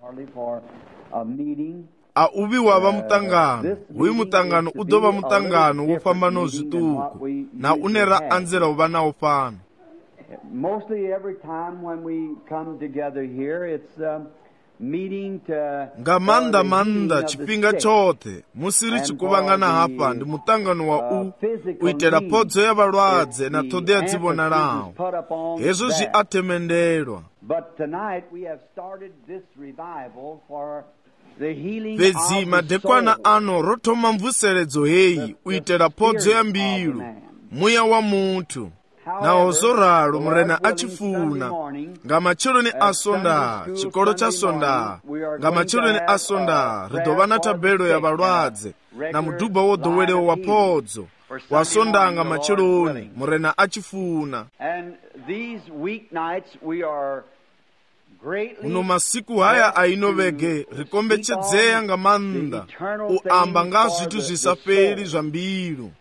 uvi wava mutangano uyu mutangano udova mutangano wofambano zvituku na unera anzela uva nawo fano. Mostly every time when we come together here, it's meeting to nga manda chipinga chothe musiri chikuvangana hapa ndi mutangano wa uitela podzo ya valwadze na thodea dzivonalawo hezwo zwi athemendelwa. But tonight we have started this revival for the healing fedzi of the madekwana soul. ano rotoma mvuseledzo heyi uitela podzo ya mbilu muya wa munthu nawo zoralo murena achifuna nga macheloni asonda chikolo cha sonda nga macheloni asonda ridova na tabelo ya valwadze na muduba wodowelewo wa podzo wasonda nga macheloni murena achifuna. And these weeknights we are uno masiku haya ainovege rikombechedzeya nga manda uamba nga zvitu zvisaperi zva mbilu.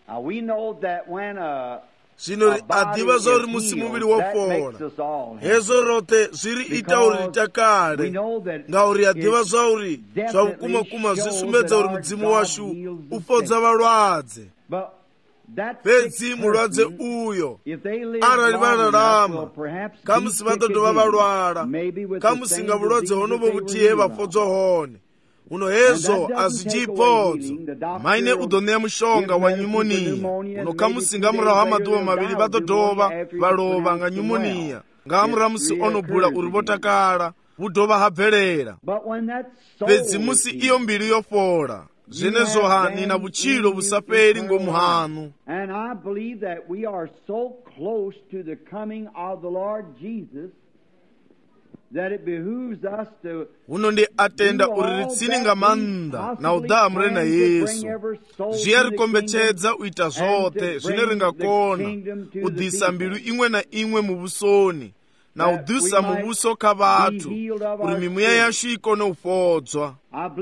Zvino adiva zvauri musi muviri wofola hezvo rote zviri ita uri ritakare ngauri adiva zvauri zvakukuma zvisumbedza uri mudzimu washu ufodza valwadze. Fedzi mulwadze uyo arali vararama kamusi vatodova valwala kamusinga vulwadze honovo vutiye vafodzwa hone uno hezvo azvichipodzo maine udoneya mushonga wa nyumoniya uno kamusinga murahu hamaduva maviri vatodova valova nga nyumoniya ngaamuramusi onobhula uri votakala vudova habvelera. Fedzi musi iyo mbilu yofola zvenezvo hani na vuchilo vusaperi ngomuhanu. And I believe that we are so close to the coming of the Lord Jesus that it behooves us to uno ndi atenda uri ritsini nga manda na udamu rena Yesu zviya rikombechedza uita zvote zvine ringakona udhisa mbilu imwe na imwe muvusoni na udhisa muvuso ka vatu uri mimuya yashu ikone ufodzwa.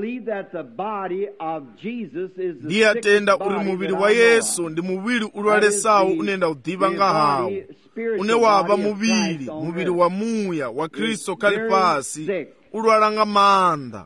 Ndiye atenda uri muviri wa Yesu ndi muviri ulwalesawo unenda udhiva nga hawo une wava muviri wa muya wa Kristo kali pasi ulwala nga manda.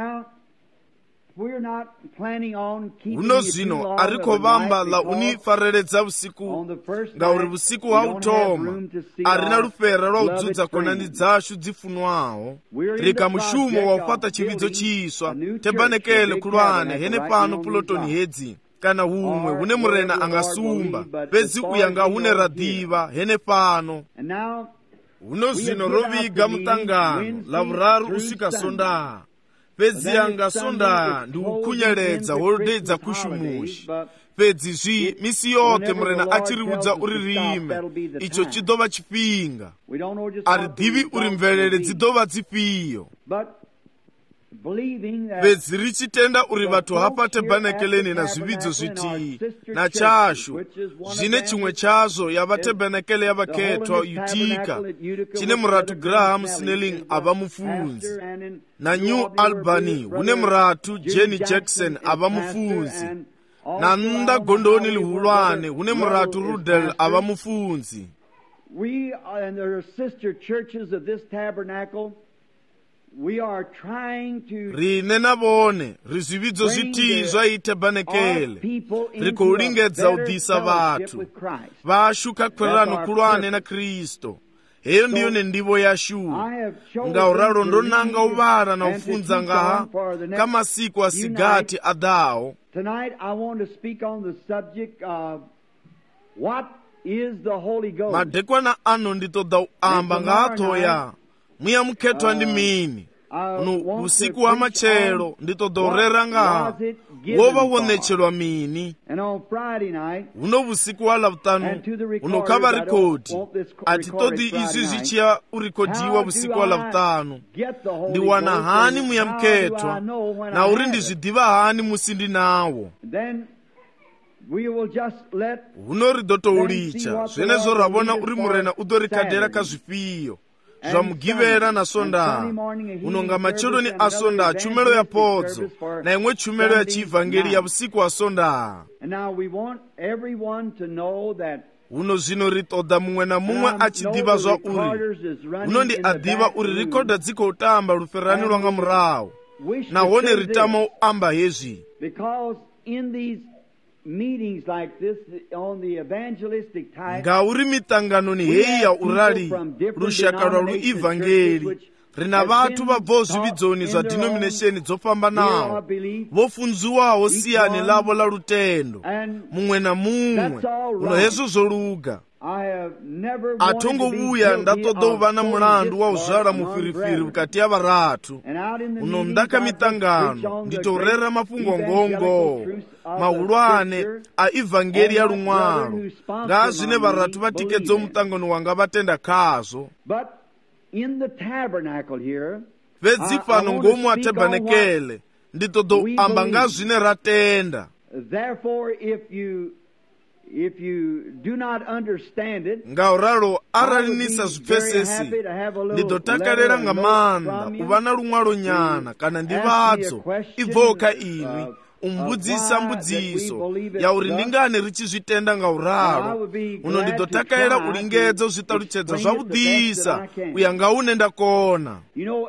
Uno zvino ariko vamba la unifareredza vusiku ngauri vusiku hautoma arina lufera lwa udzudza konani dzashu dzifunwawo rika mushumo wa ufata chividzo chiswa tebanekele kulwane hene pano pulotoni hedzi kana humwe hune murena angasumba pedzi uyanga hune radhiva hene pano. Uno zvino roviga mutangano lavuraru usvika sondaha pedzi yanga sonda ndi ukunyeledza holodedza kushumushi pedzi zvi misi yote murena achiriudza uri rime icho chidova chipinga aridhivi uri mvelele dzidova dzipiyo pedzi richitenda uri vatu hapa tebanekeleni na zvividzo zviti na chashu zvine chimwe chazvo yava tebanekele yavaketwa Utica chine muratu Graham Snelling ava mufunzi na New Albany hune muratu Jenny Jackson ava mufunzi na nda gondoni lihulwane hune muratu Rudel ava mufunzi. We and the sister churches of this tabernacle we are trying to rine navone rizvividzo zviti zvaitebanekele rikuringedza udhisa vatu vashuka kwerano kulwane na Kristo. Heyo ndiyo nendivo yashu ngauralo ndonanga uvara na ufunza ngaha kamasiku asigati adawo. Tonight I want to speak on the subject of what is the Holy Ghost. Madekwana ano nditoda uamba ngaatoya muya mukhetwa ndi mini uno usiku wa machero nditodorera ngaha wova wonechelwa mini uno usiku wa lavutanu uno kava rikodi atitodi izvi zvichiya urikodiwa usiku wa lavutanu ndiwana hani muya mukhetwa na uri ndizvidiva hani musi ndinawo. Uno ridotoulicha zvenezvo ravona uri murena udorikadhera kazvifiyo zvamugivera na sonda unonga macheloni asonda achumelo ya podzo na imwe chumelo ya chivhangeri ya usiku wa sonda. uno zvino ri ṱoḓa muṅwe na muṅwe a tshi ḓivha zwa uri uno ndi a ḓivha uri rikoda dzi khou tamba luferani lwa nga murahu, nahone ri tama u amba hezwi ngauri miṱanganoni heyi ya u rali lushaka lwa luivangeli ri na vhathu vha bvaho zwivhidzoni zwa denomination dzo fhambanaho vho funziwaho siyani ḽavho ḽa lutendo muṅwe na muṅwe. Uno hezwo zwo luga. A thongo vhuya nda ṱoḓa u vha na mulandu wa u zwala mufirifiri vhukati ha vharathu. Uno nnḓa kha miṱangano ndi tou rera mafhungo ngongo mahulwane a ivangeli ya luṅwalo nga ha zwine vharathu vha tikedzaho muṱangano wanga vha tenda khazwo. Fhedzi fhano ngomu ha tabanekele ndi ṱoḓa u amba nga zwine ra tenda. Ngauralo arali ni sa zwipfesesi ndi ḓo takalela nga maanḓa u vha na luṅwalo nyana kana ndivhadzo i bvaho kha inwi umbudzisa mbudziso ya uri ndi ngani ri tshi zwi tenda nga uralo. Uno ndi ḓo takalela u lingedza u zwi ṱalutshedza zwavhuḓisa u ya nga hune nda kona.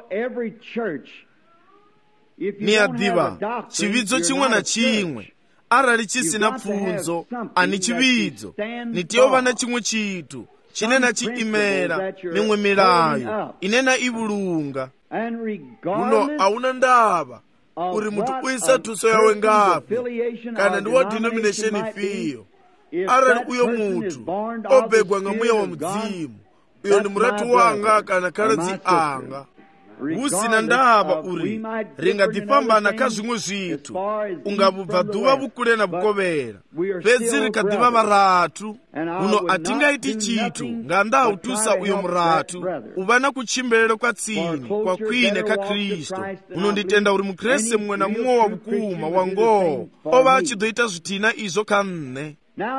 Ni a ḓivha tshividzo tshiṅwe na tshiṅwe arali tshi si na pfunzo ani tshividzo. Ni tea u vha na tshiṅwe tshithu tshine na tshi imela, miṅwe milayo ine na i vhulunga. Uno a una ndavha uri muthu u isa thuso yawe ngafhi kana ndi wa denomination ifhio. Arali uyo muthu o begwa nga muya wa mudzimu, uyo ndi murathu wanga kana khaladzi anga. Hu sina ndavha uri ri nga ḓifhambana kha zwiṅwe zwithu, u nga vhubva ḓuvha vhukule na vhukovhela, fhedzi ri kha ḓivha vharathu. Uno a thi nga iti tshithu nga nnḓa ha u thusa uyo murathu u vha na kutshimbilele kwa tsini kwa khwine kha Kristo. Uno ndi tenda uri mukreste muṅwe na muṅwe wa vhukuma wa ngoho o vha a tshi ḓo ita zwithihi na izwo kha nne.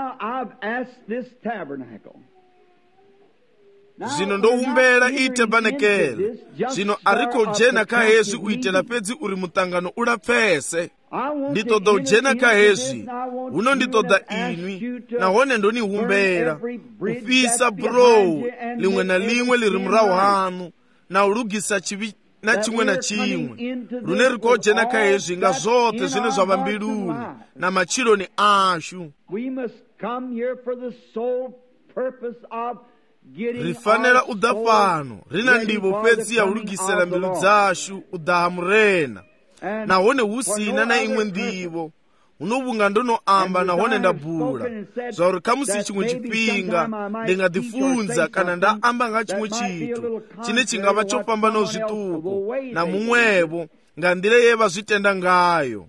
Zwino ndo humbela i tabanekele. Zwino a ri khou dzhena kha hezwi u itela fhedzi uri muṱangano u lapfese. Ndi ṱoḓa u dzhena kha hezwi, huno ndi ṱoḓa inwi, nahone ndo ni humbela u fhisa burowu liṅwe na liṅwe li ri murahu hanu na u lugisa tshivhi na tshiṅwe na tshiṅwe, lune ri khou dzhena kha hezwi nga zwoṱhe zwine zwa vha mbiluni na matshiloni ashu. Ri fanela u ḓa fhano ri na ndivho fhedzi ya u lugisela mbilu dzashu u ḓa ha murena, nahone hu sina na iṅwe ndivho. Huno vhunga ndo no amba nahone nda bula zwa uri kha musi tshiṅwe tshifhinga ndi nga ḓifunza kana nda amba nga tshiṅwe tshithu tshine tshi nga vha tsho fhambanaho zwiṱuku na muṅwevho nga nḓila ye vha zwi tenda ngayo.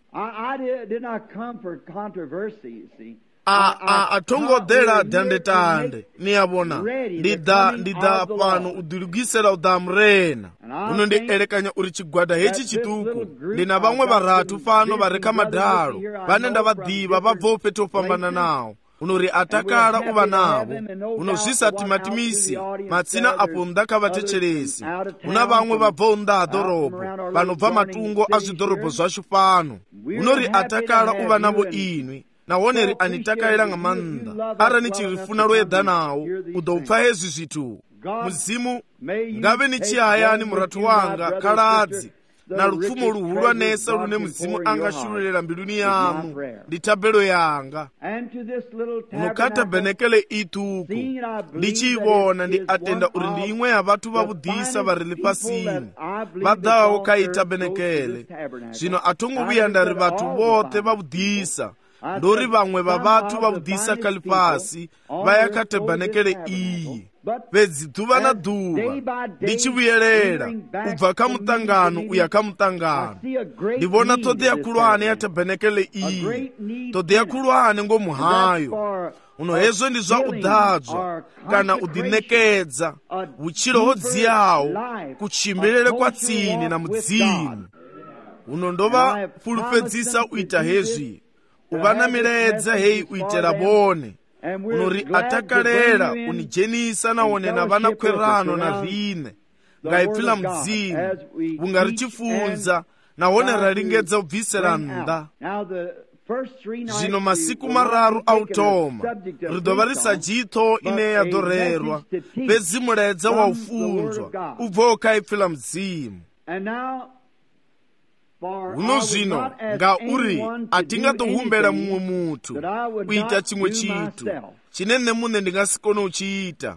A thongo ḓela dandetande, ni a vhona ndi ḓa fhano u ḓilugisela u ḓa murena. Uno ndi elekanya uri tshigwada hetshi tshiṱuku ndi na vhaṅwe vharathu fhano vha re kha madalo vhane nda vha ḓivha vha bvaho fhethu ho fhambananaho. Uno ri a takala u vha navho. Uno zwi sa timatimisi matsina afho nnḓa kha vhathetshelesi. Huna vhaṅwe vha bvaho nnḓa ha ḓorobo vhano bva matungo a zwiḓorobo zwashu fhano. Uno ri a takala u vha navho inwi, nahone ri ani takalela nga maanḓa. Arali ni tshi ri funa lwo eḓanaho u ḓo pfa hezwi zwithu. Mudzimu ngavhe ni tshi hayani murathu wanga, khaladzi na lupfumo luhulwanesa lune mudzimu anga shululela mbiluni yanu ndi thabelo yanga. Uno kha tabanekele iṱuku ndi tshi ivhona ndi atenda uri ndi iṅwe ya vhathu vhavhuḓisa vha re ḽifhasini vha ḓaho kha i tabanekele. Zwino a thongo vhuya nda ri vhathu vhoṱhe vhavhuḓisa, ndori vhaṅwe vha vhathu vhavhuḓisa kha ḽifhasi vha ya kha tabanekele iyi. Fhedzi ḓuvha na ḓuvha ndi tshi vhuyelela u bva kha muṱangano u ya kha muṱangano, ndi vhona ṱhoḓea khulwane ya tabanekele iyi, ṱhoḓea khulwane ngomu hayo. Uno hezwo ndi zwa u ḓadzwa kana u ḓinekedza vhutshilo ho dziaho, kutshimbilele kwa tsini na mudzimu. Uno ndo vha fulufhedzisa u ita hezwi, u vha na milaedza heyi u itela vhone. Uno ri a takalela u ni dzhenisa nahone na vha na khwerano na riṋe nga ipfi ḽa mudzimu, vhunga ri tshi funza nahone ra lingedza u bvisela nnḓa. zvino masiku mararu automa ridova risajito ine yadorerwa bedzi mulaedza waufunzwa ubvo ukaipfila mudzimu. Uno zvino ngauri hatingatohumbela mumwe mutu kuita chimwe chitu chine nemune ndingasikone uchiita.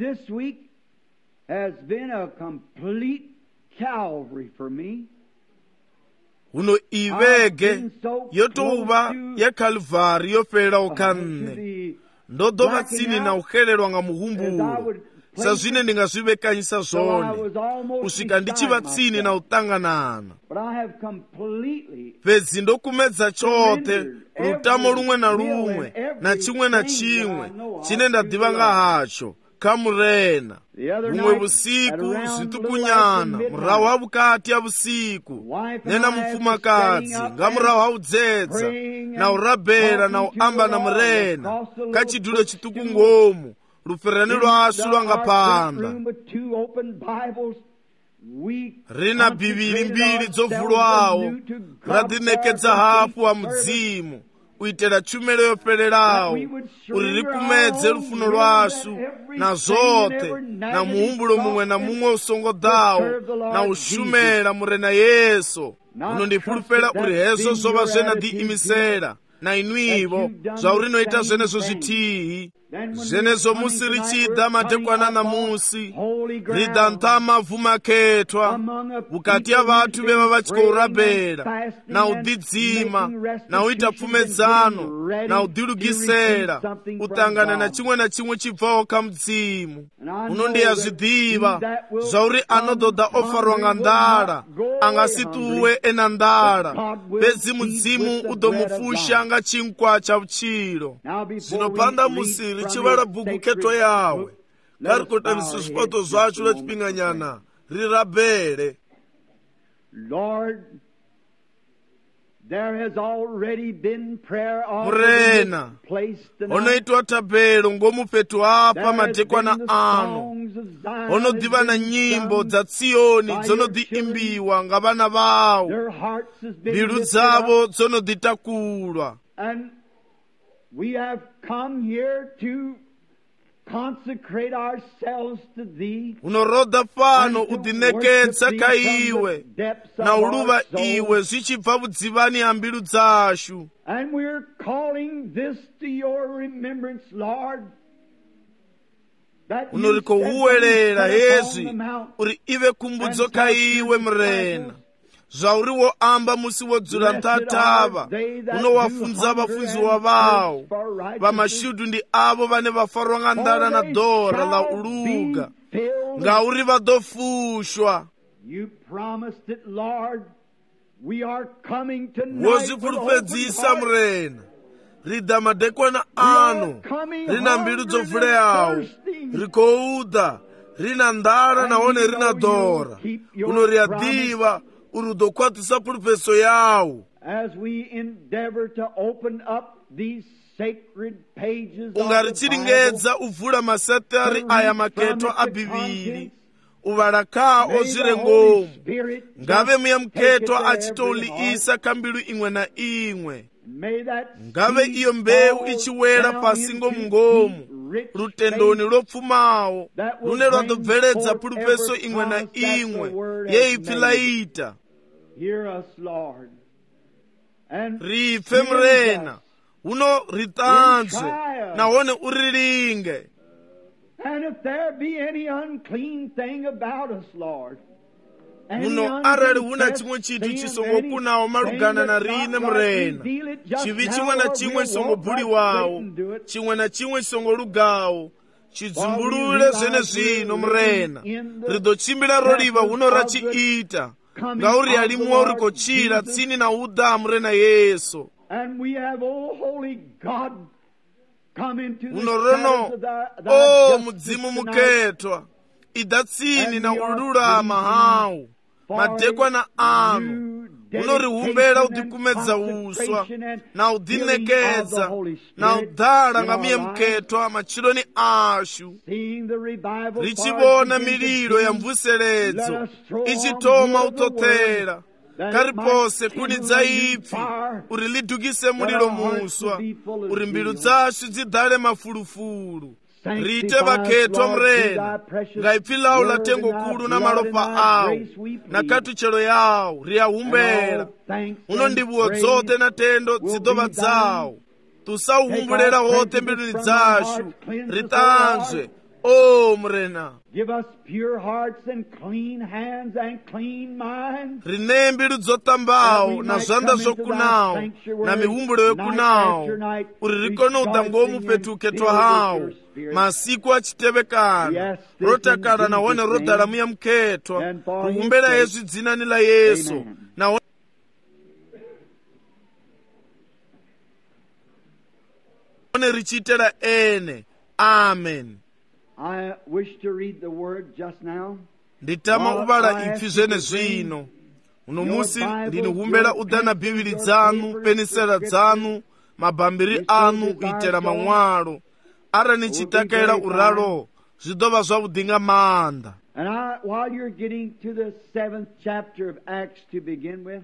Uno ivege yotouva yaKalvari yopela ukanne ndodova tsini na uhelelwa nga muhumbulo sazvine ndingazvivekanyisa zvone kusvika ndichiva tsini na utanganana. Pedzi ndokumedza chote rutamo rumwe na rumwe na chimwe na chimwe chine ndadiva nga hacho kamurena. Bumwe busiku zvitukunyana murahu wa vukati ya busiku nena mufumakadzi nga murahu wa udzedza na urabhera na uamba na murena kachidulo chituku ngomu ruferani rwasu lwanga panda rina bhibhiri mbiri dzovhulwawo radhinekedza hafu wa mudzimu uitela tshumelo yopererawo uri rikumedze rufuno rwasu na zote na muhumbulo mumwe na mumwe usongodawo na ushumela murena Yesu. Uno ndifulupela uri hezo zova zvena diimisela na inuivo zvaurinoita zvenezo zvitihi zvenezo musi richida madekwana na musi ridanta mavhu maketwa vukati ya vatu veva vachikourabhela na udidzima na uita pfumedzano na udilugisela utangana na chimwe na chimwe chibvawo kamudzimu. Uno ndiyazvidiva zvauri anododa ofarwa nga ndala angasituwe ena ndala bedzi mudzimu udomufusha nga chinkwa cha uchilo. Zvinopanda musi richivala bhuku keto yawe karikota visuzvipato zvacho lechipinganyana rirabhele. Lord, there has already been prayer murena onoitwa tabelo ngomupetu apa madekwana ano onodiva na nyimbo dza Tsioni dzonodiimbiwa nga vana vawo mbilu dzavo dzonoditakulwa. We have come here to consecrate ourselves to thee. Unoroda pano udinekedza kaiwe na uluva iwe zvichibva budzivani ya mbilu dzashu. And we're calling this to your remembrance, Lord. Unoriko uwelera hezi uri ive kumbudzo kaiwe mrena zvauriwo amba musi wodzura ntatava unowafunza vafunziwa vawo vamashudu ndi avo vane vafarwa nga ndala na dora la uluga ngauri vadofushwa. Wozvifulufedzisa mrena rida madekwana ano rina mbilu dzovhuleyawo rikouda rina ndala naone rina dora unoriadiva uri udokwatisa pulupetso yawo. Ungarichiringedza uvhula masatari aya maketwa a bhibhiri uvalaka ozvire ngomu ngave muya muketwa achitouliisa kambilu imwe na imwe ngave iyo mbeu ichiwela pasi ngomu rutendoni lopfumawo rune rwadobveledza pulupetso imwe na imwe yeipfilaita. Ripfe mrena uno ritanzwe nahone urilinge. Uno arali huna chimwe chitu chisongokunawo malugana na rine mrena chivi chimwe na chimwe chisongobhuliwawo chimwe na chimwe chisongolugawo chidzimbulule zvene zvino mrena ridochimbila roliva uno rachiita ngauri alimuwa urikochira tsini na uda mrena Yesu. Uno rono mudzimu muketwa ida tsini na ululama hawu madekwana ano unorihumbela udikumedza uswa na udinekedza na udala nga miye muketwa machiloni ashu richivona mililo ya mvuseledzo ichitoma utotela karipose kunidza ipfi uri lidukise mulilo muswa uri mbilu dzashu dzidale mafulufulu rite vakhetwa mrena ngaipfi lawo la tengo kulu na malopa awo na katuchelo yawo riyahumbela uno ndivuwo dzote na tendo dzidova dzawo tusauhumbulela wote mbiluni dzashu ritanzwe o mrena. Give us pure hearts and clean hands and clean minds. Rine mbilu dzotambawo na zanda zokunawo na mihumbulo yokunawo uri rikono utangomu petuketwa hawo masiku achitevekana rotakala nawone rodalamu ya mketwa kuhumbela Yesu dzinani la Yesu na one richitela ene. Amen. I wish to read the word just now. Nditama ubala ipfi zvene zvino. Uno musi ndinihumbela udana bibili dzanu, penisela dzanu, mabambiri anu uitela mamwalo. Ara nichitakela uralo, zvidova zvavudinga maanda. And while you're getting to the 7th chapter of Acts to begin with,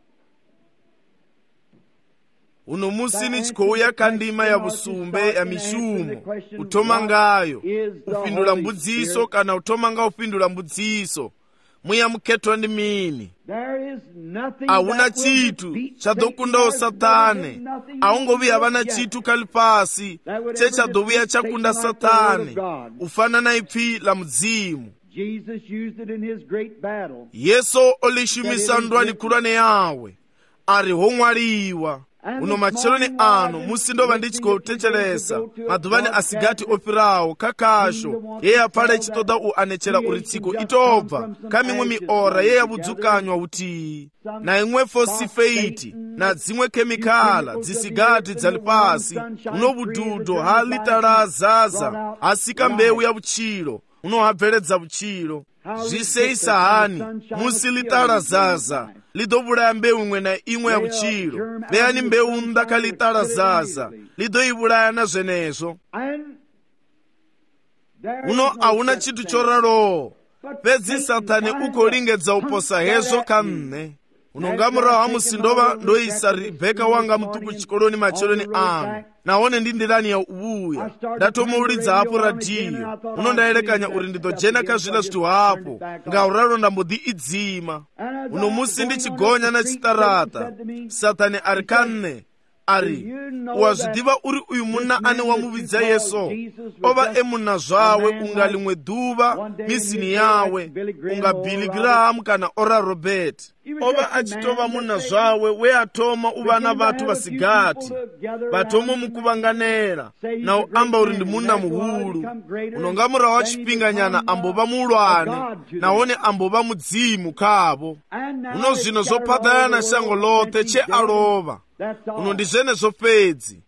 uno musi nichikouya kandima ya busumbe ya mishumo utoma ngayo ufindula mbudziso kana utoma nga ufindula mbudziso muya muketwa ndi mini. Auna chitu chadokundawo satane aungovi havana chitu kalipasi chechadoviya chakunda satane ufanana ipfi la mudzimu. Yesu olishumisa ndwani kulwane yawe ari homwaliwa. Uno macheloni ano musindova ndichikotechelesa madhuvani asigati opirawo kakasho yeya pala chitoda uanechela uritsiko itobva kamimwe miora yeya vudzukanywa uti na imwe fosifeiti na dzimwe kemikala dzisigati dzali pasi uno vududo halitala zaza asika mbewu ya vuchilo unohabveledza vuchilo zviseisa hani musi litala zaza lidovulaya mbewu imwe na imwe ya vuchilo veyani mbewu ndakalitala zaza lidoivulaya na zvenezvo. Uno auna chitu choralowo pedzi satani ukolingedza uposa hezvo kamne. Unongamurawo hamusindova ndoisa Rebeka wanga mutuku chikoloni macheloni anu naone ndindirani ya ubuya ndatomoulidza hapo radiyo uno ndaelekanya uri ndidojena kazvina zvitu hapo ngauralo ndambodi idzima. Uno musi ndichigonya na chitarata satani ari kanne ari wazvidiva uri uyu muna ane wamuvidza Yesu ova emuna zvawe unga limwe duva misini yawe unga Billy Graham kana Ora Robert ova achitova muna zvawe we atoma uvana vatu vasigati vatomo mukuvanganera na uamba uri ndi muna muhulu unongamura wa chipinganyana ambova mulwane naone ambova mudzimu kavo. Uno zvino zopatayana shango lote che alova uno ndi zvenezvo pedzi.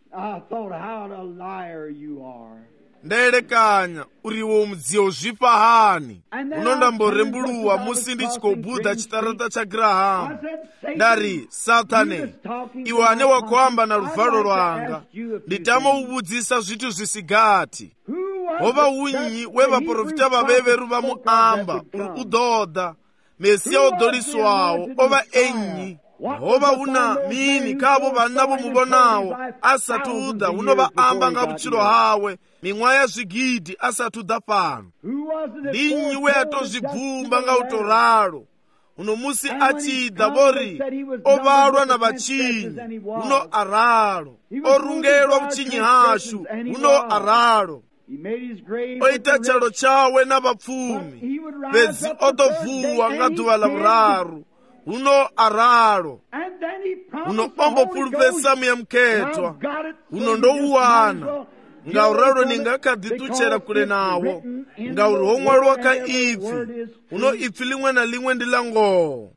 Ndaelekanya uriwo mudziyo zvipa hani uno ndamborembuluwa musi ndichikobudha chitarata cha Graham ndari satane iwe ane wakuamba na ruvhalo rwanga nditama uvudzisa zvitu zvisigati hova unyi wevaprofita vaveveru vamuamba uri udhodha mesiya udoliswawo ova enyi hova una mini kavo vanavo muvonawo asati uda unova amba nga vuchilo hawe mimwa ya zvigidi asati uda pano ndinyi we atozvibvumba nga utoralo uno musi achida vori ovalwa na vachinyi uno aralo orungelwa vuchinyi hashu uno aralo oita chalo chawe na vapfumi pedzi otovuwa nga dhuva la vuraru uno aralo uno ombopulupesa muya mketwa uno ndouwana ngauralo ningakadhituchera kule nawo ngauri homwalwa ka ipfi uno ipfi limwe na limwe ndila ngoho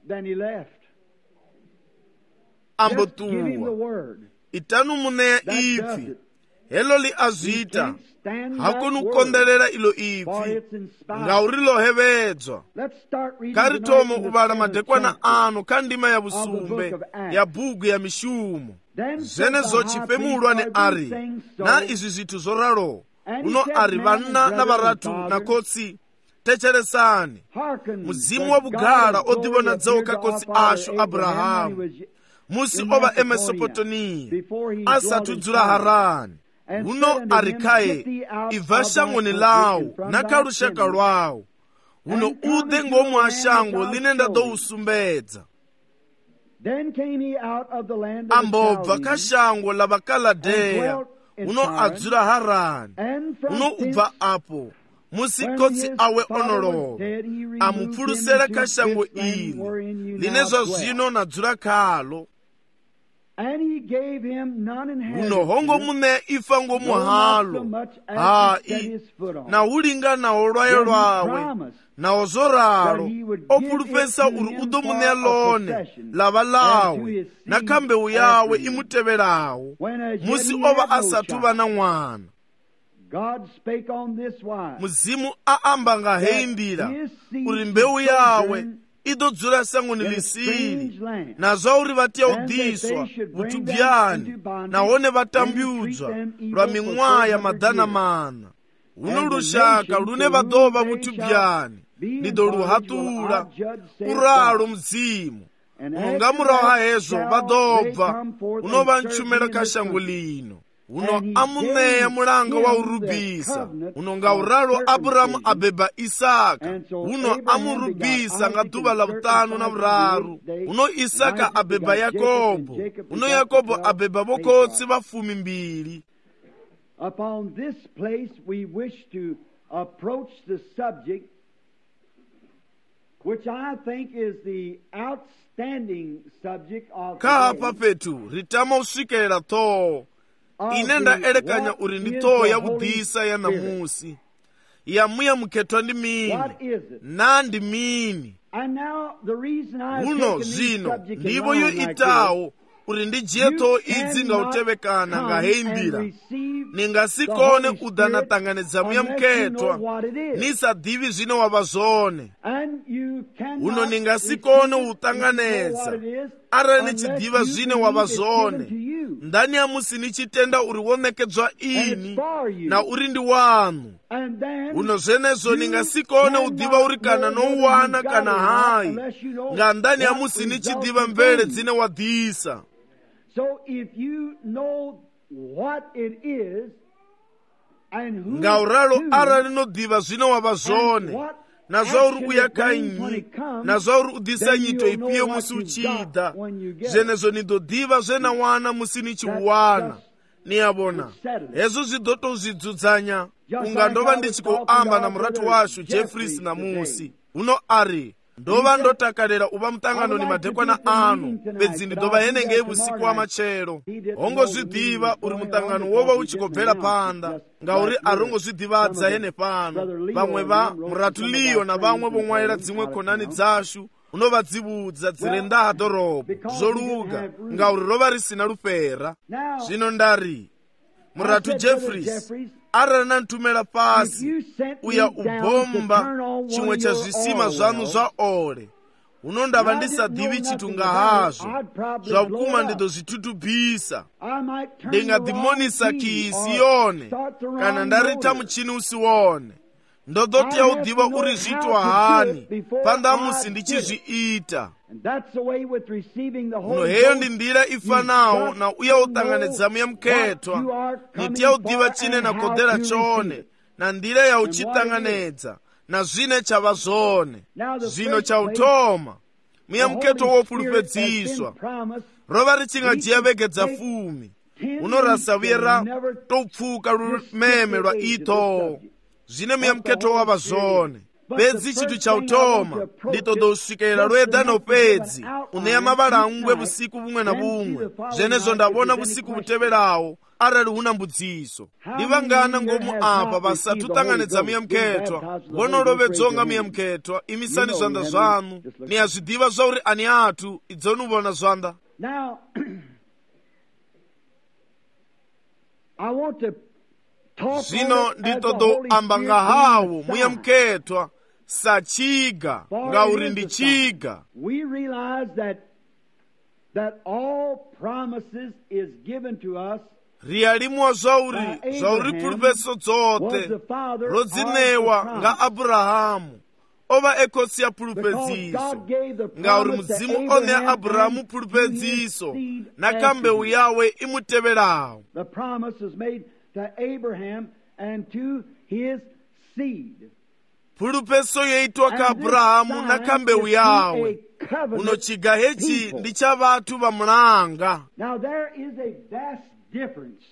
ambotuwa itanu muneya ipfi helo li azita hakunu kondelela ilo ipfi ngauri lohevedzwa. Karitomo uvala madekwana anu kandima ya busumbe ya bugu ya mishumo zvenezo chipemulwane ari na izvi zvitu zoralo uno ari vana na varatu na kotsi techeresani, muzimu wabugala odibonadzawo kakosi ashu Abrahamu musi ova eMesopotamiya asatudzula Harani. Uno arikaye ibva shangoni lawo nakalushaka lwawo. Uno ude ngomwe ashango line ndadousumbedza. Ambobva kashango lavakaladeya uno adzula Harani. Uno ubva apo musikotsi awe onolova amupfulusera kashango ili line zva zvino nadzula khalo. Uno hongo mune ifa ngomuhalo hai na ulinga nawo lwayo lwawe nawo zoralo opulupesa uri udo mune lone lava lawe na kambeu yawe imuteverawo musi ova asatu vana mwana. Muzimu aamba nga heyi ndira uri mbeu yawe idodzula sangoni lisili na zvauri vatiya udhiswa vutubvyani nahone vatambyudzwa lwa ming'waya madhana mana. Uno lushaka lune vadova vutubvyani ndidoluhatula uralo muzimu unongamurawo hahezvo vadobva unova nchumera kashango lino. Uno amuneya mulanga wa urubisa unonga uralo Aburamu abeba Isaka. Uno amurubisa nga duva la vutanu na vuraru. Uno Isaka abeba Yakobo. Uno Yakobo abeba vokotsi vafumi mbili. Upon this place we wish to approach the subject which I think is the outstanding subject of kahapa petu ritama uswikelela toho ine ndaelekanya uri nditoho ya vudhisa ya namusi yamuya mukhetwa ndi mini nandi mini. Uno zvino ndivo yo itawo uri ndijeto idzi nga utevekana nga heimbira ningasikone udanatanganidza muya mukhetwa nisadivi zvino wava zvone. Uno ningasikone utanganedza arali nichidiva zvine wava zvone ndani ya musi nichitenda uri wonekedzwa ini na uri ndi wanu. Uno zvenezvo ningasikone udiva uri kana nouwana kana hai nga ndani ya musi nichidiva mbele dzine wadhisa. So if you know what it is and who ngauralo arali nodiva zvino wava zvone na zvauri uya kanyi na zvauri udhisa nyito ipiyo musi uchida zvenezvo nindodiva zvenawana musi nichiuwana niyavona hezvo zvidotozvidzudzanya kunga ndova ndichikoamba namurati washu Jeffries namusi. Uno ari ndova ndotakarira uva mutanganoni madekwana ano bedzi ndidova henenge yevusiku wamachero. Hongozvidiva uri mutangano wova uchikobvera panda ngauri arongozvidivadza yene pano vamwe va muratu liyo na vamwe vomwaira dzimwe konani dzashu unovadzivudza dzire ndaha dhorobho zvoluga ngauri rova risina rupera. Zvino ndari muratu Jeffries arali nantumela pasi uya ubomba chimwe cha zvisima zvanu zvaole uno ndava ndisadivi chitu ngahazvo zvakuma ndidozvitutubhisa ndingadhimonisa kisi yone kana ndarita muchini usiwone ndodotiya udhiva uri zvitwa hani pandamusi ndichizviita. Uno heyo ndi ndira ifanawo na uya utanganidza muya mukhetwa nitiya udhiva chine nakodhera chone na ndira ya uchitanganedza na zvine chava zvone. Zvino chautoma muya mukhetwa wopulupedziswa rova richingajiya vege dza 10 unorasavira topfuka lumeme lwa ito zvine muya mukhetwa wava zvone. Bedzi chitu chautoma nditodosvikira lwedano pedzi uneya mavalangwe vusiku vumwe na vumwe zvenezvo ndavona vusiku vuteverawo arali huna mbudziso. Ndivangana ngomu apa vasatutanganidza muya mukhetwa vonolovedzonga muya mukhetwa imisani zvanda zvanu niyazvidiva zvauri ani atu idzonuvona zvanda. Now I want to zvino nditodoamba ngahawo muya mukhetwa sachiga ngauri ndi chiga. We realize that all promises is given to us rialimuwa zvauri pfulupeso dzote rodzinewa nga Abrahamu ova ekosi ya pfulupedziso, ngauri mudzimu onea Abrahamu pfulupedziso nakambeu yawe imuteverawo. The promise was made to Abraham and to his seed. Pfulupeso yeitwa ka Abrahamu nakambeu yawe. Uno chiga hechi ndi cha vatu va mulanga. Now there is a vast difference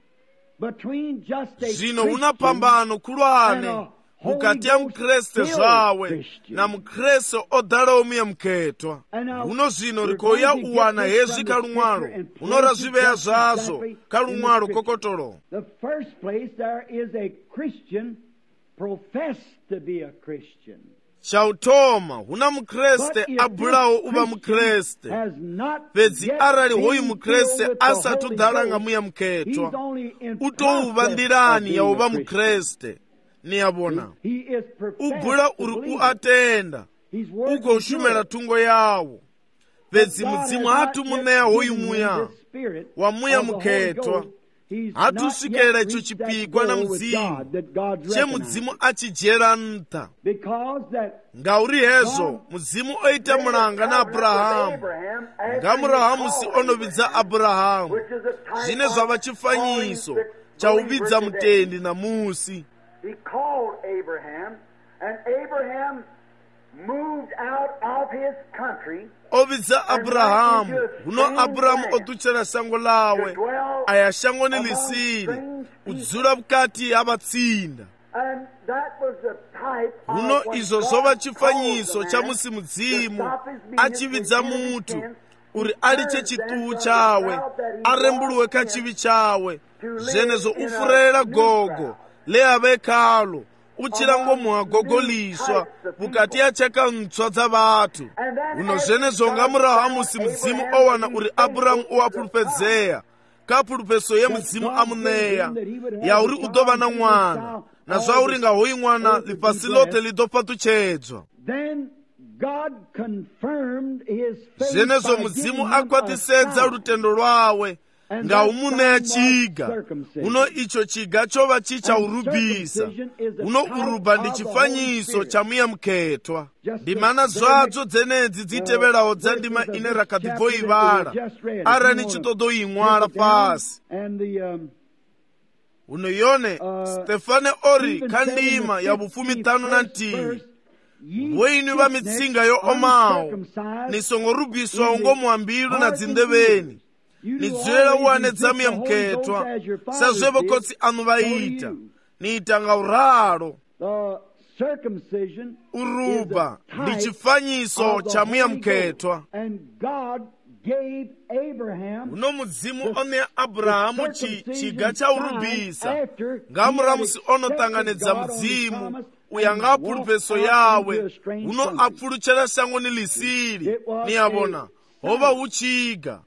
between just a Zvino una pambano kulwane mukati ya mkreste zvawe na mkreste odala omuya mketwa. Uno zvino rikoya uwana hezvi kalumwalo unora zviveya zvazo kalumwalo kokotolo. The first place there is a Christian professed to be a Christian. Chautoma huna mkreste abulawo uva mkreste, pedzi arali hoyu mkreste asatudala nga muya mketwa utouva ndirani ya uva mkreste niyabona ubula uri uatenda uko ushumela tungo yawo. Pedzi mudzimu hatumuneya hoyu muya wa muya mketwa hatusikela icho chipikwa na mudzimu che mudzimu achijera nta, ngauri hezo mudzimu oita mulanga na Abrahamu nga Abrahamu si onovidza Abrahamu zvine zvava chifanyiso chauvidza mutendi na musi. He called Abraham, and Abraham moved out of his country. Ovidza Abrahamu, uno Abrahamu otuchera shango lawe aya shango nilisiri udzula bukati abatsinda. And that was the type uno izo zova chifanyiso cha musi mudzimu achividza mutu uri aliche chituhu chawe arembuluwe kachivi chawe zvenezo ufurera gogo leave kalo uchirango muagogoliswa bukati ya chaka ntswa dza vatu. Uno zvenezo nga murahu musi mudzimu owana uri Abrahamu uapulupedzeya kapulupeso ye mudzimu amuneya yauri udova na mwana na zvauri nga hoyi mwana lipasi lote lidopatuchedzwa. Zvenezo mudzimu akwatisedza lutendo lwawe nga umuneya chiga. Uno icho chiga chova chichaurubisa. Uno uruba ndi chifanyiso cha muya mketwa. Ndimana zvadzo dzenedzi dziteverawo dza ndima ine rakadibvoivala ara nichitodo imwala pasi. Uno yone Stefane ori kandima ya bufumi 5 bweinu va mitsinga yo omawo nisongorubiswa ungo muambilu na dzindeveni nidzwela uwane dzamu ya mketwa sazvevo kotsi anu vaita niitanga uralo. Uruba ndi chifanyiso cha muya mketwa. Uno mudzimu oneya Abrahamu chiga cha urubisa nga Abrahamu si onotanganedza mudzimu uyanga apulupeso yawe uno apuluchera shango nilisiri niyabona hova uchiga.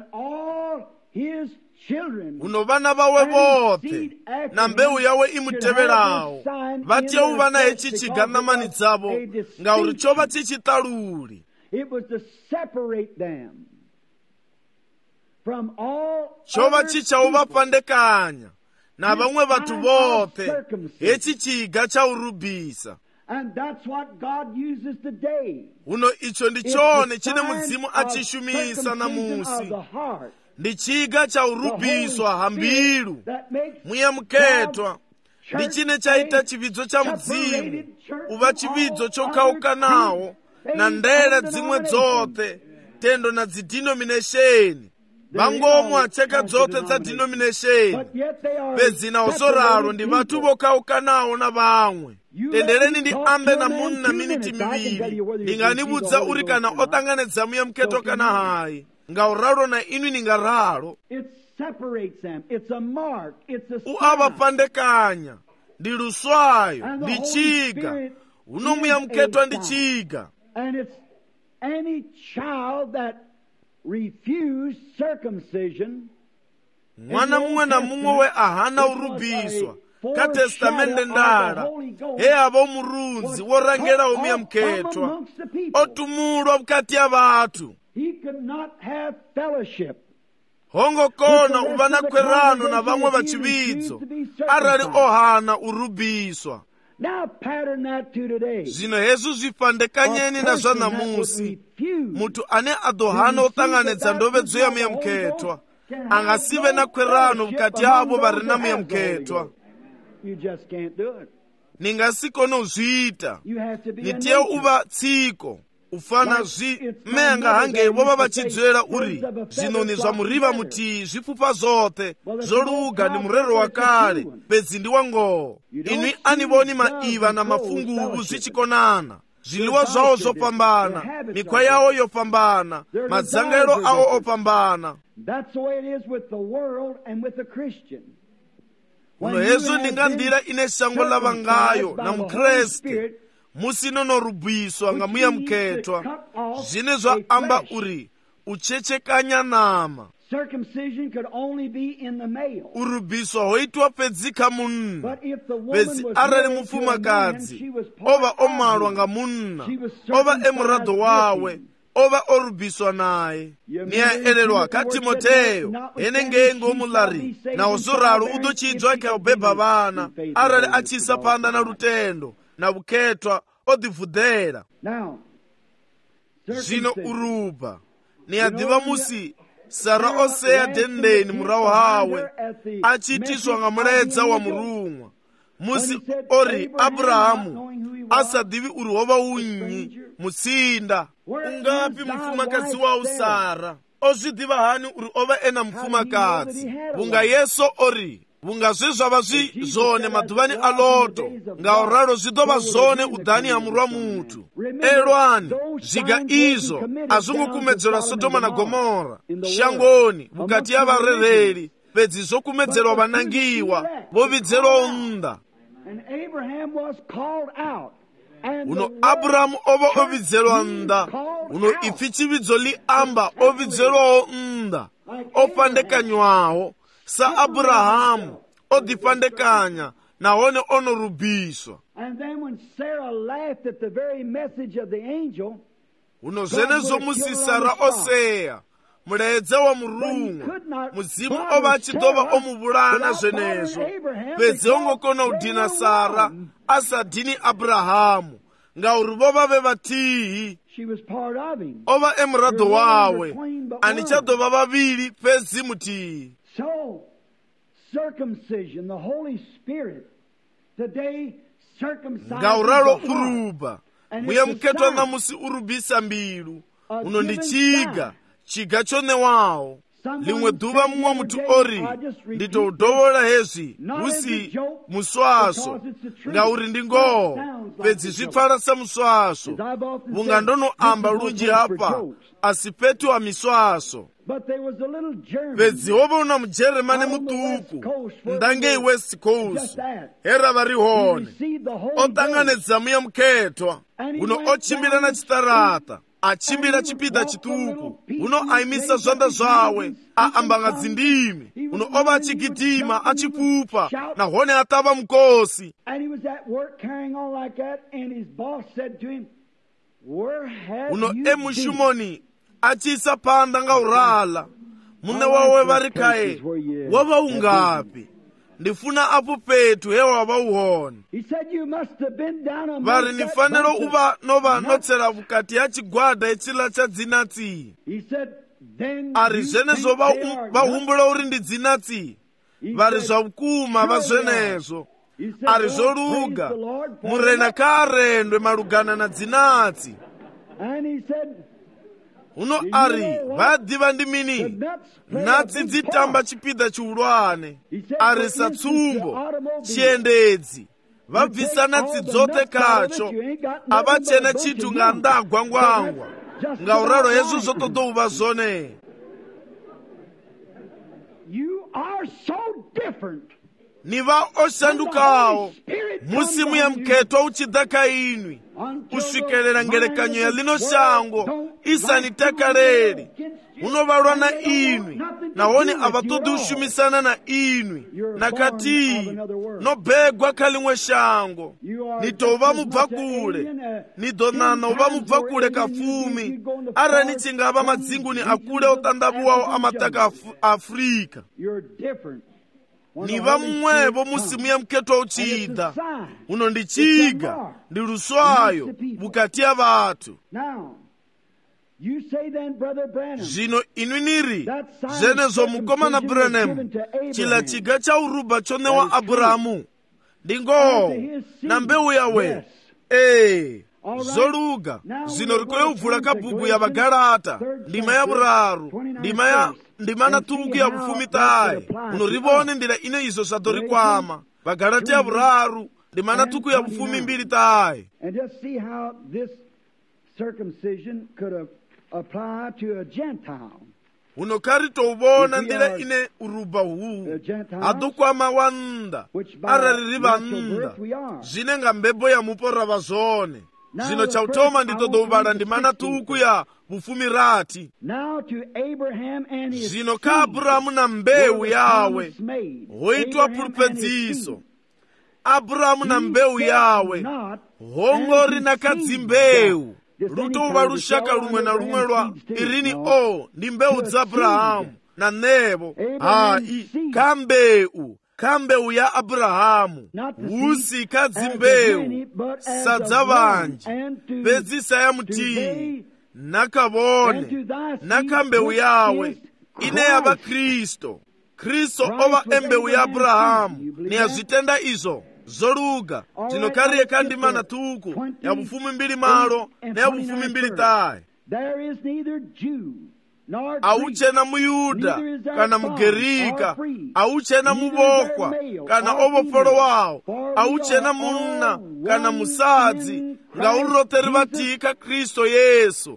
Uno vana vawe vote na mbeu yawe imuteverawo vatya uvana hechi chiga namani dzavo ngauri chova chichitaluli. Chova chichauvapandekanya na vamwe vatu vote hechi chiga chaurubisa. Uno icho ndichone chine mudzimu achishumisa na musi ndi chiga chaurubiswa hambilu muya mketwa ndi chine chaita chividzo cha mudzimu uva chividzo chokaukanawo na ndera dzimwe dzote tendo na dzidenomination vangomu acheka dzote dza denomination pedzi nawo zoralo ndi vatu vokaukanawo na vamwe. Tendereni ndi ambe na munhu na miniti miviri ndinganibudza uri kana otanganedza muya mketwa kana hayi ngauralo na inu ningaralo. Uavapandekanya ndi luswayo ndi chiga. Uno muya mketwa ndi chiga. Mwana mumwe na mumwe we ahana urubiswa ka testamende ndala he ava murunzi worangela omuya mketwa otumulwa bukati ya vatu. hongokona uva na kwerano na vamwe va chividzo arali ohana urubiswa. Zvino hezwi zvifandekanyeni na zva namusi. Mutu ane adohana utanganedza ndovedzo ya muyamuketwa angasive na kwerano vukati yavo vari na muyamuketwa. Ningasikone uzviita. Nitiye uva tsiko ufana zvimenga hange vova vachidzvera uri zvinoni zvamuriva muti zvipfupa zote zvoluga ni murero wakale bedzi ndi wangoho. Inwi anivoni maiva na mafunguvu zvichikonana. Zviliwa zvawo zvopambana, mikwa yawo yopambana, madzangalelo awo opambana. Uno hezvo ndingandira ine shango lava ngayo na mukreste musinonorubwiswa nga muyamuketwa. Zvine zvaamba uri uchechekanya nama. Urubiswa hoitwa pedzika munna. Bedzi arali mupfumakadzi ova omalwa nga munna, ova emurado wawe, ova orubiswa naye. Niyaelelwa ka Timoteyo enengengo omulari na ozoralo udochidzwa ke ubeba vana arali achisa panda na lutendo na vuketwa odivudera. Zvino uruba niyadiva musi Sara oseya dendeni murawo hawe achitiswa nga muledza wa murumwa. Musi ori Abrahamu asadivi uri hova unyi mutsinda. Ungapi mufumakazi wawo Sara ozvidiva hani uri ova ena mufumakazi. Bunga Yesu ori bunga zvezvava zvizone madhuvani aloto ngauralo zvidova zone udhani hamurwa mutu. Elwani zviga izvo hazvingokumedzerwa Sodoma na Gomora shangoni vukati yavarereri pedzi zvokumedzerwa vanangiwa vovidzerwa unda. Uno Abrahamu ova ovidzerwa nda. Uno ifi chividzo liamba ovidzerwawo nda ofandekanywawo sa Abrahamu odifandekanya nahone onorubiswa. Uno zvenezo musi Sara oseya muledza wa murumwa muzimu ova achidova omuvulana zvenezo pedzi ongokona udhina Sara asadhini Abrahamu ngauri vova vevatihi ova emurado wawe anichadova vaviri pedzi mutihi. So, circumcision, the Holy Spirit, today circumcised ngauralo uruba muyamuketwa namusi urubisa mbilu. Uno ndi chiga chonewawo. Limwe dhuva mumwe mutu ori nditoudovola hezvi husi muswaso ngauri ndi ngoho pedzi zvipfala sa muswaso vunga ndonoamba lunji hapa asi petu wa miswaso. Pedzi wova una mujeremani mutuku ndangei West Coast hera vari hone otanganedza muyamuketwa. Uno ochimbira na chitarata achimbira chipida chituku. Uno aimisa zvanda zvawe aambanga dzindimi. Uno ova achigitima achipupa nahone atava mukosi. Uno emushumoni achisa panda ngaurala. Mune wawe vari kaye wava ungapi? Ndifuna apo petu hewava uhona. Vari nifanelo uva nova notsera vukati ya chigwada echila cha dzinatsi. Ari zvenezo vahumbula uri ndi dzinatsi. Vari zvavukuma vazvenezo. Ari zvoluga murena karendwe malugana na dzinatsi. Uno ari vadiva ndi mini natsi dzitamba chipida chiulwane. Ari satsumbo chiendedzi vabvisa natsi dzote kacho avachena chitu nga ndagwangwangwa ngauralo hezvo zvotodouva zvone. You are so different niva oshandukawo musimu ya mketwa uchidhaka inwi ushikelera ngelekanyo ya lino shango isanitakareri unovalwa na inwi nawoni avatodi ushumisana na inwi nakati nobegwa kalimwe shango nitova mubva kule nidonana uva mubva kule kafumi ara nichingava madzinguni akule otandavuwawo amataka Afrika niva mmwevo musimu ya mketwa uchida uno ndichiga ndi luswayo bukati ya vatu. Zvino inwi niri zenezo mukomana Branham chila chiga cha uruba chonewa Abrahamu ndingo na mbeu yawe zoluga zino rikoyo uvula kabhuku ya Vagalata ndima ya vuraru ndima na tubuku ya vufumi taye unorivone ndira ine izo sadorikwama Vagalata ya vuraru ndima na tuku ya vufumi mbili taye. And just see how this circumcision could apply to a Gentile. Unokari tovona ndira ine uruba huu adukwama wanda arariri vanda zvinenga mbebo ya mupora vazone zino chautoma nditodovara ndimana tuku ya vufumi rati. Zino ka Abrahamu na mbeu yawe hoitwa pulpedziso. Abrahamu na mbeu yawe hongori na kadzimbeu rutova lushaka lumwe na lumwe lwa irini ndi mbeu za Abrahamu na nevo kambeu ya Abrahamu usi kadzimbeu sadza vanji pedzisa ya mutii nakavone nakambeu yawe ine yava Kristo ova embeu ya Abrahamu ni yazvitenda izo zoluga zinokariye kandi mana tuku ya vufumi mbili malo na ya vufumi mbili taye. Auchena muyuda kana mugerika auchena muvokwa kana ovopolo wawo auchena munna kana musadzi ngauroteri vatika Kristo Yesu.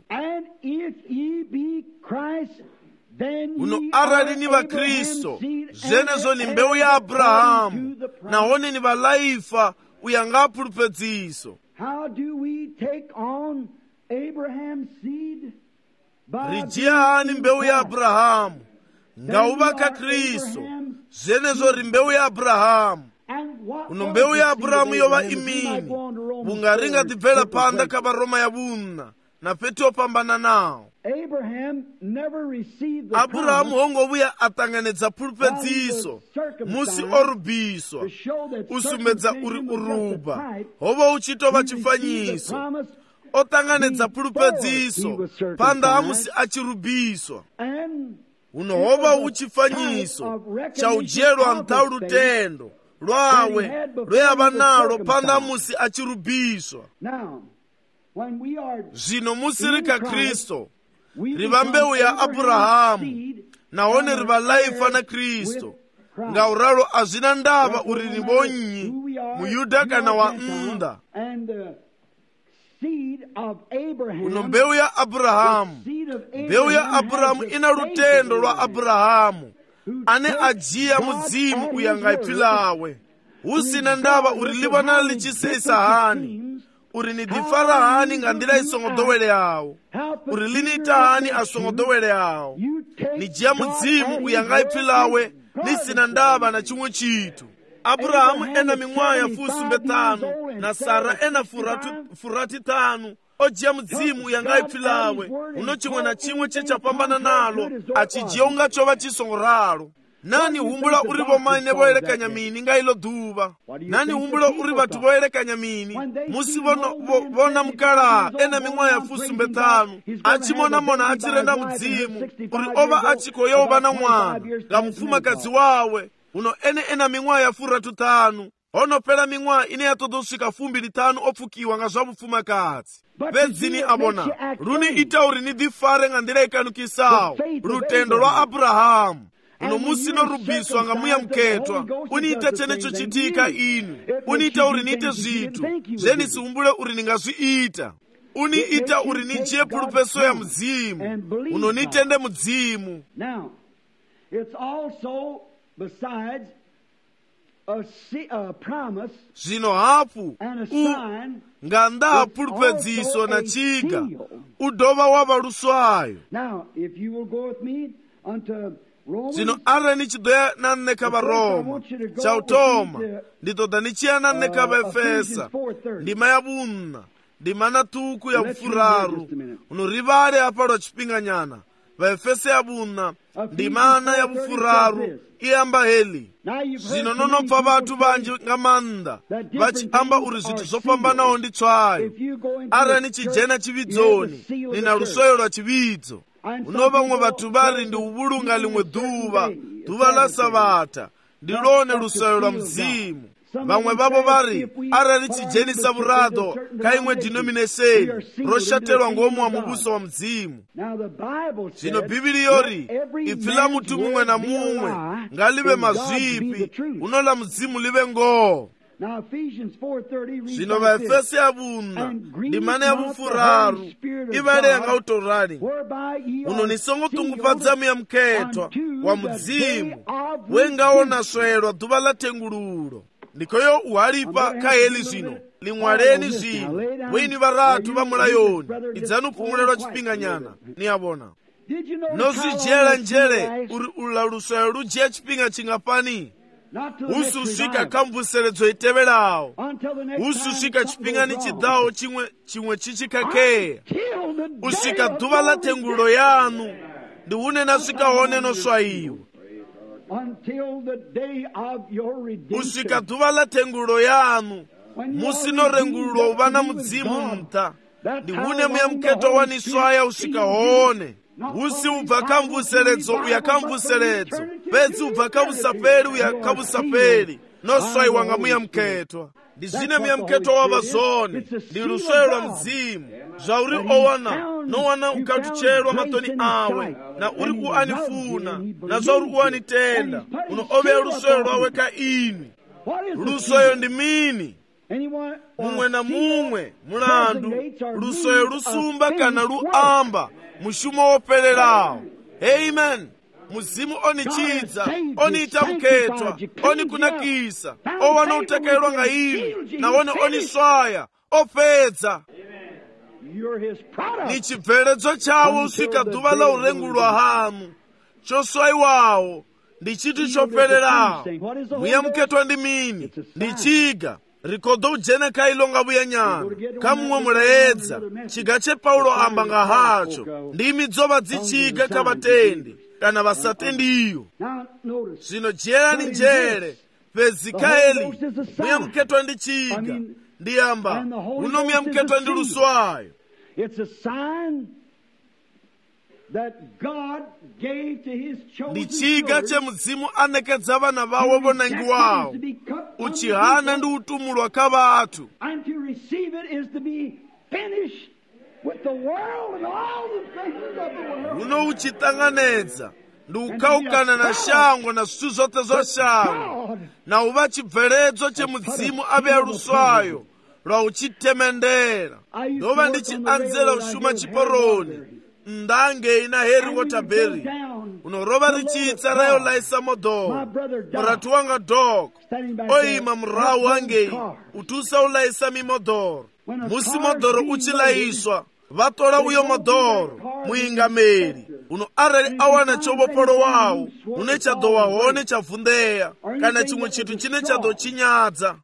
Uno arali ni vaKristo zenezo ni mbeu ya Abrahamu nahone ni valaifa uyanga pulpedziso. Rijiani mbeu ya Abrahamu ngauvaka Kristo zenezo ri mbeu ya Abrahamu. Uno mbeu ya Abrahamu yova imini bungaringa tibvela panda kavaroma ya vunna na peti opambana nawo. Abrahamu hongovuya atanganedza pulpedziso musi orubiswa usumedza uri uruba hova uchitova chifanyiso otanganedza pulpedziso panda amusi achirubiswa uno hova uchifanyiso chaudyerwa nthawi lutendo lwawe lweyava nalo panda amusi achirubiswa. Zvino musiri ka Kristo riva mbeu ya Abrahamu nahone riva laifa na Kristo ngauralo azvina ndava uri ni vonyi muyuda kana wa nda. Uno mbeu ya Abrahamu ina lutendo lwa Abrahamu ane ajiya mudzimu uyangaipilawe usina ndava uri livona lichiseisa hani uri ni difara hani ngandira isongodowele yawo uri linita hani asongodowele yawo nijiya mudzimu uyangaipilawe nisina ndava na chimwe chitu. Abrahamu ena ming'waya fusumbe 5 na Sara ena furati 5 ojiya mudzimu uyangaipilawe uno chimwe na chimwe chechapambana nalo achijiya unga chova chisongoralo. Nani humbula uri vomaine voelekanya mini ngailo duva? Nani humbula uri vatu voelekanya mini? Musi vona mukala ena ming'waya fusumbe 5 achimona achirenda mudzimu uri ova achikoya ova na mwana ngamufumakazi wawe uno ena ming'waya furatu 5 onopela ming'waya ine yatodosvika 25 opfukiwa nga zva mufumakazi. Pedzini avona runi itauri ni difare ngandira ikanukisawo lutendo lwa Abrahamu uno musi norubiswa nga muya mketwa uniite chenecho chitika inu uniita uri niite zvitu zvenisiumbule uri ningazviita uniita uri nijiye pulpeso ya mudzimu unonitende mudzimu. zvino hafu nga nda pulupedziswa na chiga udova wava luswayo. Zvino ara nichidoya nanne kava Roma chautoma nditoda nichiya nanne kava Efesa ndima ya vunna ndima na tuku ya vufuraru unorivare apa lwa chipinganyana vaefese ya vunna ndimana ya vufuraru iyamba heli. Zvino nonobva vatu vanji nga manda vachiamba uri zvithu zvofambanawo ndi tswayo. Ara nichijena chividzoni nina luswayo lwa chividzo. Uno vamwe vathu vari ndi uvulunga limwe dhuva la Sabata ndilone luswayo lwa mzimu. Vamwe vavo vari ara nichijenisa vurado ka imwe denomination roshatelwa ngomu wa mubuso wa mzimu. Zvino Bibili yori ipfila mutu mumwe na mumwe ngalive mazvipi uno la mzimu live ngoo. Zvino vaefesi ya vunna ndimana ya vufuraru ivale yanga utorani uno nisongotungufadzamu ya mketwa wa mzimu wengaona swelwa dhuva la tengululo. Ndikoyo uhalipa kaheli zvino limwaleni zvino weni varatu va mulayoni idzanupumulelwa chipinganyana niyavona nozijela njere uri ula luswayo lujiya chipinga chingapani ususvika kamvuseredzo iteverawo ususvika chipingani chidawo chimwe chichikakeya usvika dhuva la tengululo yanu ndiune nasvika one noswayiwa usvika dhuva la tengululo yanu musinorengululwa uvana mudzimu mta ndihune muya mketo waniswaya usvika hone usi ubva kamvuseredzo uya kamvuseredzo pedzi ubva kavusaperi uya kavusaperi noswayiwa nga muya mketwa ndizvine muya mketwa wava zvone ndi luswayo lwa mzimu zvauri owana nowana ukatucherwa matoni awe na uri kuanifuna na zvauri kuanitenda uno oveya luswayo lwawe ka ini. Luswayo ndi mini mumwe na mumwe mulandu luswayo lusumba kana luamba mushumo wopererawo. Amen. Muzimu onichidza oniita mketwa onikunakisa owana utekelwa nga ini nawone oniswaya opedza ni chibveredzo chawo usvika dhuva la urengulwa hanu choswayiwawo ndi chinthu chopererawo. Muya mketwa ndi mini ndi chiga rikodo ujene kailonga vuyanyana kamumwe mulaedza chiga che Paulo amba nga hacho ndi midzova dzichiga kavatendi kana vasatendiyo. Zvino jerani njere pezikaeli muya mketwa ndi chiga ndiyamba uno muya mketwa ndi luswayo. Ndi chiga che mudzimu anekedza vana vawo vonangi wawo uchihana ndi utumulwa ka vathu. Uno uchitanganedza ndi ukaukana na shango na zwithu zothe zwa shango na uva chibveredzo che mudzimu aveya luswayo lwa uchitemendera. Ndova ndichianzela ushuma chiporoni ndange ina Harry Waterbury unorova richitsa rayo laisa modoro muratu wanga dog oima murawu wangei utusa ulaisa mimodoro musi modoro uchilaiswa vatola uyo modoro muingameri uno arali awana chovopolo wawo une chadowa hone chavundeya kana chimwe chinthu chine chadochinyadza.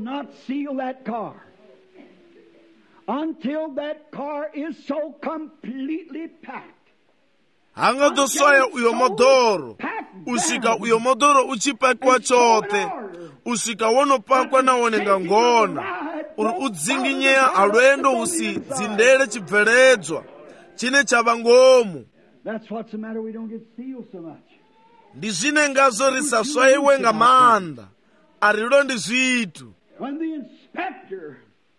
Until that car is so completely packed. Hangadoswaya uyo modoro usika uyo modoro uchipakwa chote usika wonopakwa nawonenga ngona uri udzinginyeya alwendo usidzindele chibveledzwa chine chava ngomu. That's what's the matter, we don't get sealed so much. Ndi zvine ngazo risaswayiwe nga manda arilo ndi zvitu. When the inspector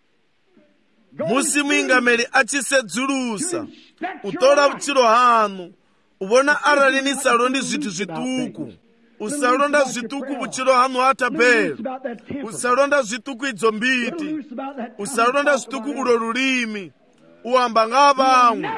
musi muingameli achisedzulusa utola vuchilo hanu uvona arali ni salo ndi zvithu zvituku usalonda zvituku vuchilo hanu hatapera usalonda zvituku idzo mbiti usalonda zvituku ulo lulimi uamba nga vamwe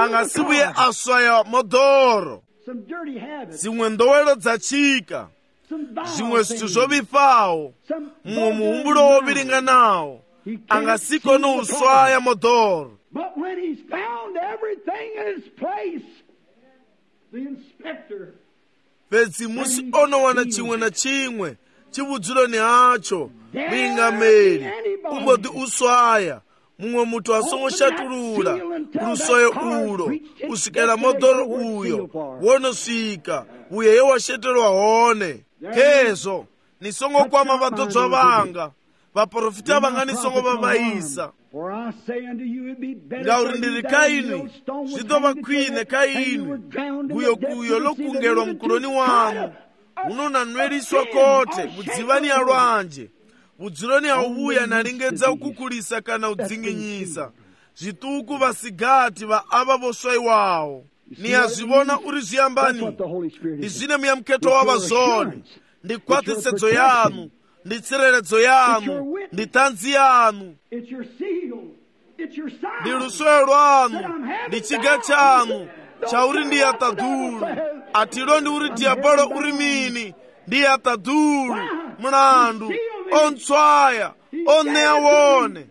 angasivuye aswaya modoro zimwe ndowelo dzachika zvimwe zvithu zvovifawo, mumwe muhumbulo woviringanawo, angasikone uswaya modoro. But when he's found everything in its place, the inspector, fedzi musi onowana chimwe na chimwe chivudzuloni hacho, muingameli umboti uswaya, mumwe mutu asongoshatulula ulusoye ulo usikela modoro uyo wonosvika uyeye washetelwa hone. Kezo nisongokwama vatodzwa vanga, vaprofita vanga nisongovavaisa. Ngauri ndiri kaini, zvitova kwine kaini, kuyo lokungelwa mkuloni wanu, unonanweliswa kote, mudzivani ya lwanje, udzuloni hauvuya nalingedza ukukulisa kana udzinginyisa, zvituku vasigati va ava voswaiwawo. Niyazvivona uri zviyambani, izvine muyamketo wavazoni, ndi kwatisedzo yanu, ndi tsireredzo yanu, ndi tanzi yanu, ndi luswero lwanu, ndi chiga chanu, chauri ndi yatadulu, atilo ndi uri diabolo uri mini, ndi yatadulu, mlandu, ontswaya, oneya wone,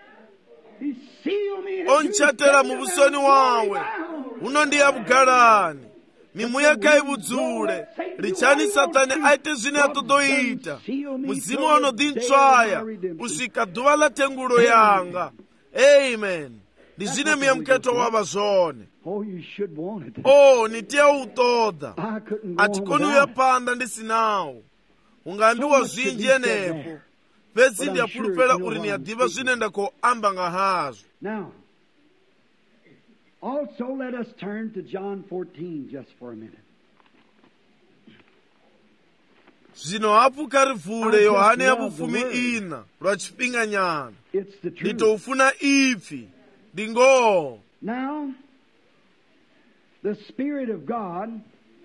onchatela mu busoni wawe, uno ndi yabugalani, mimuya kaibudzule, lichani satani aite zvine atodoita, muzimu ono dintswaya, usika duwa la tengulo yanga. Amen. Ndi zvine muyamketo wavazone. Nitiya utoda, atikoni uyapanda ndisinawo, ungambiwa zvinji enepo, fedzi ndiyapulupela uri niyadiva zvine ndako amba ngahazo. Now, also let us turn to John 14 just for a minute. Zvino hapo karivule Yohane yabufumi ina lwa chipinga nyana. Nditoufuna ipfi dingo. Now, the Spirit of God,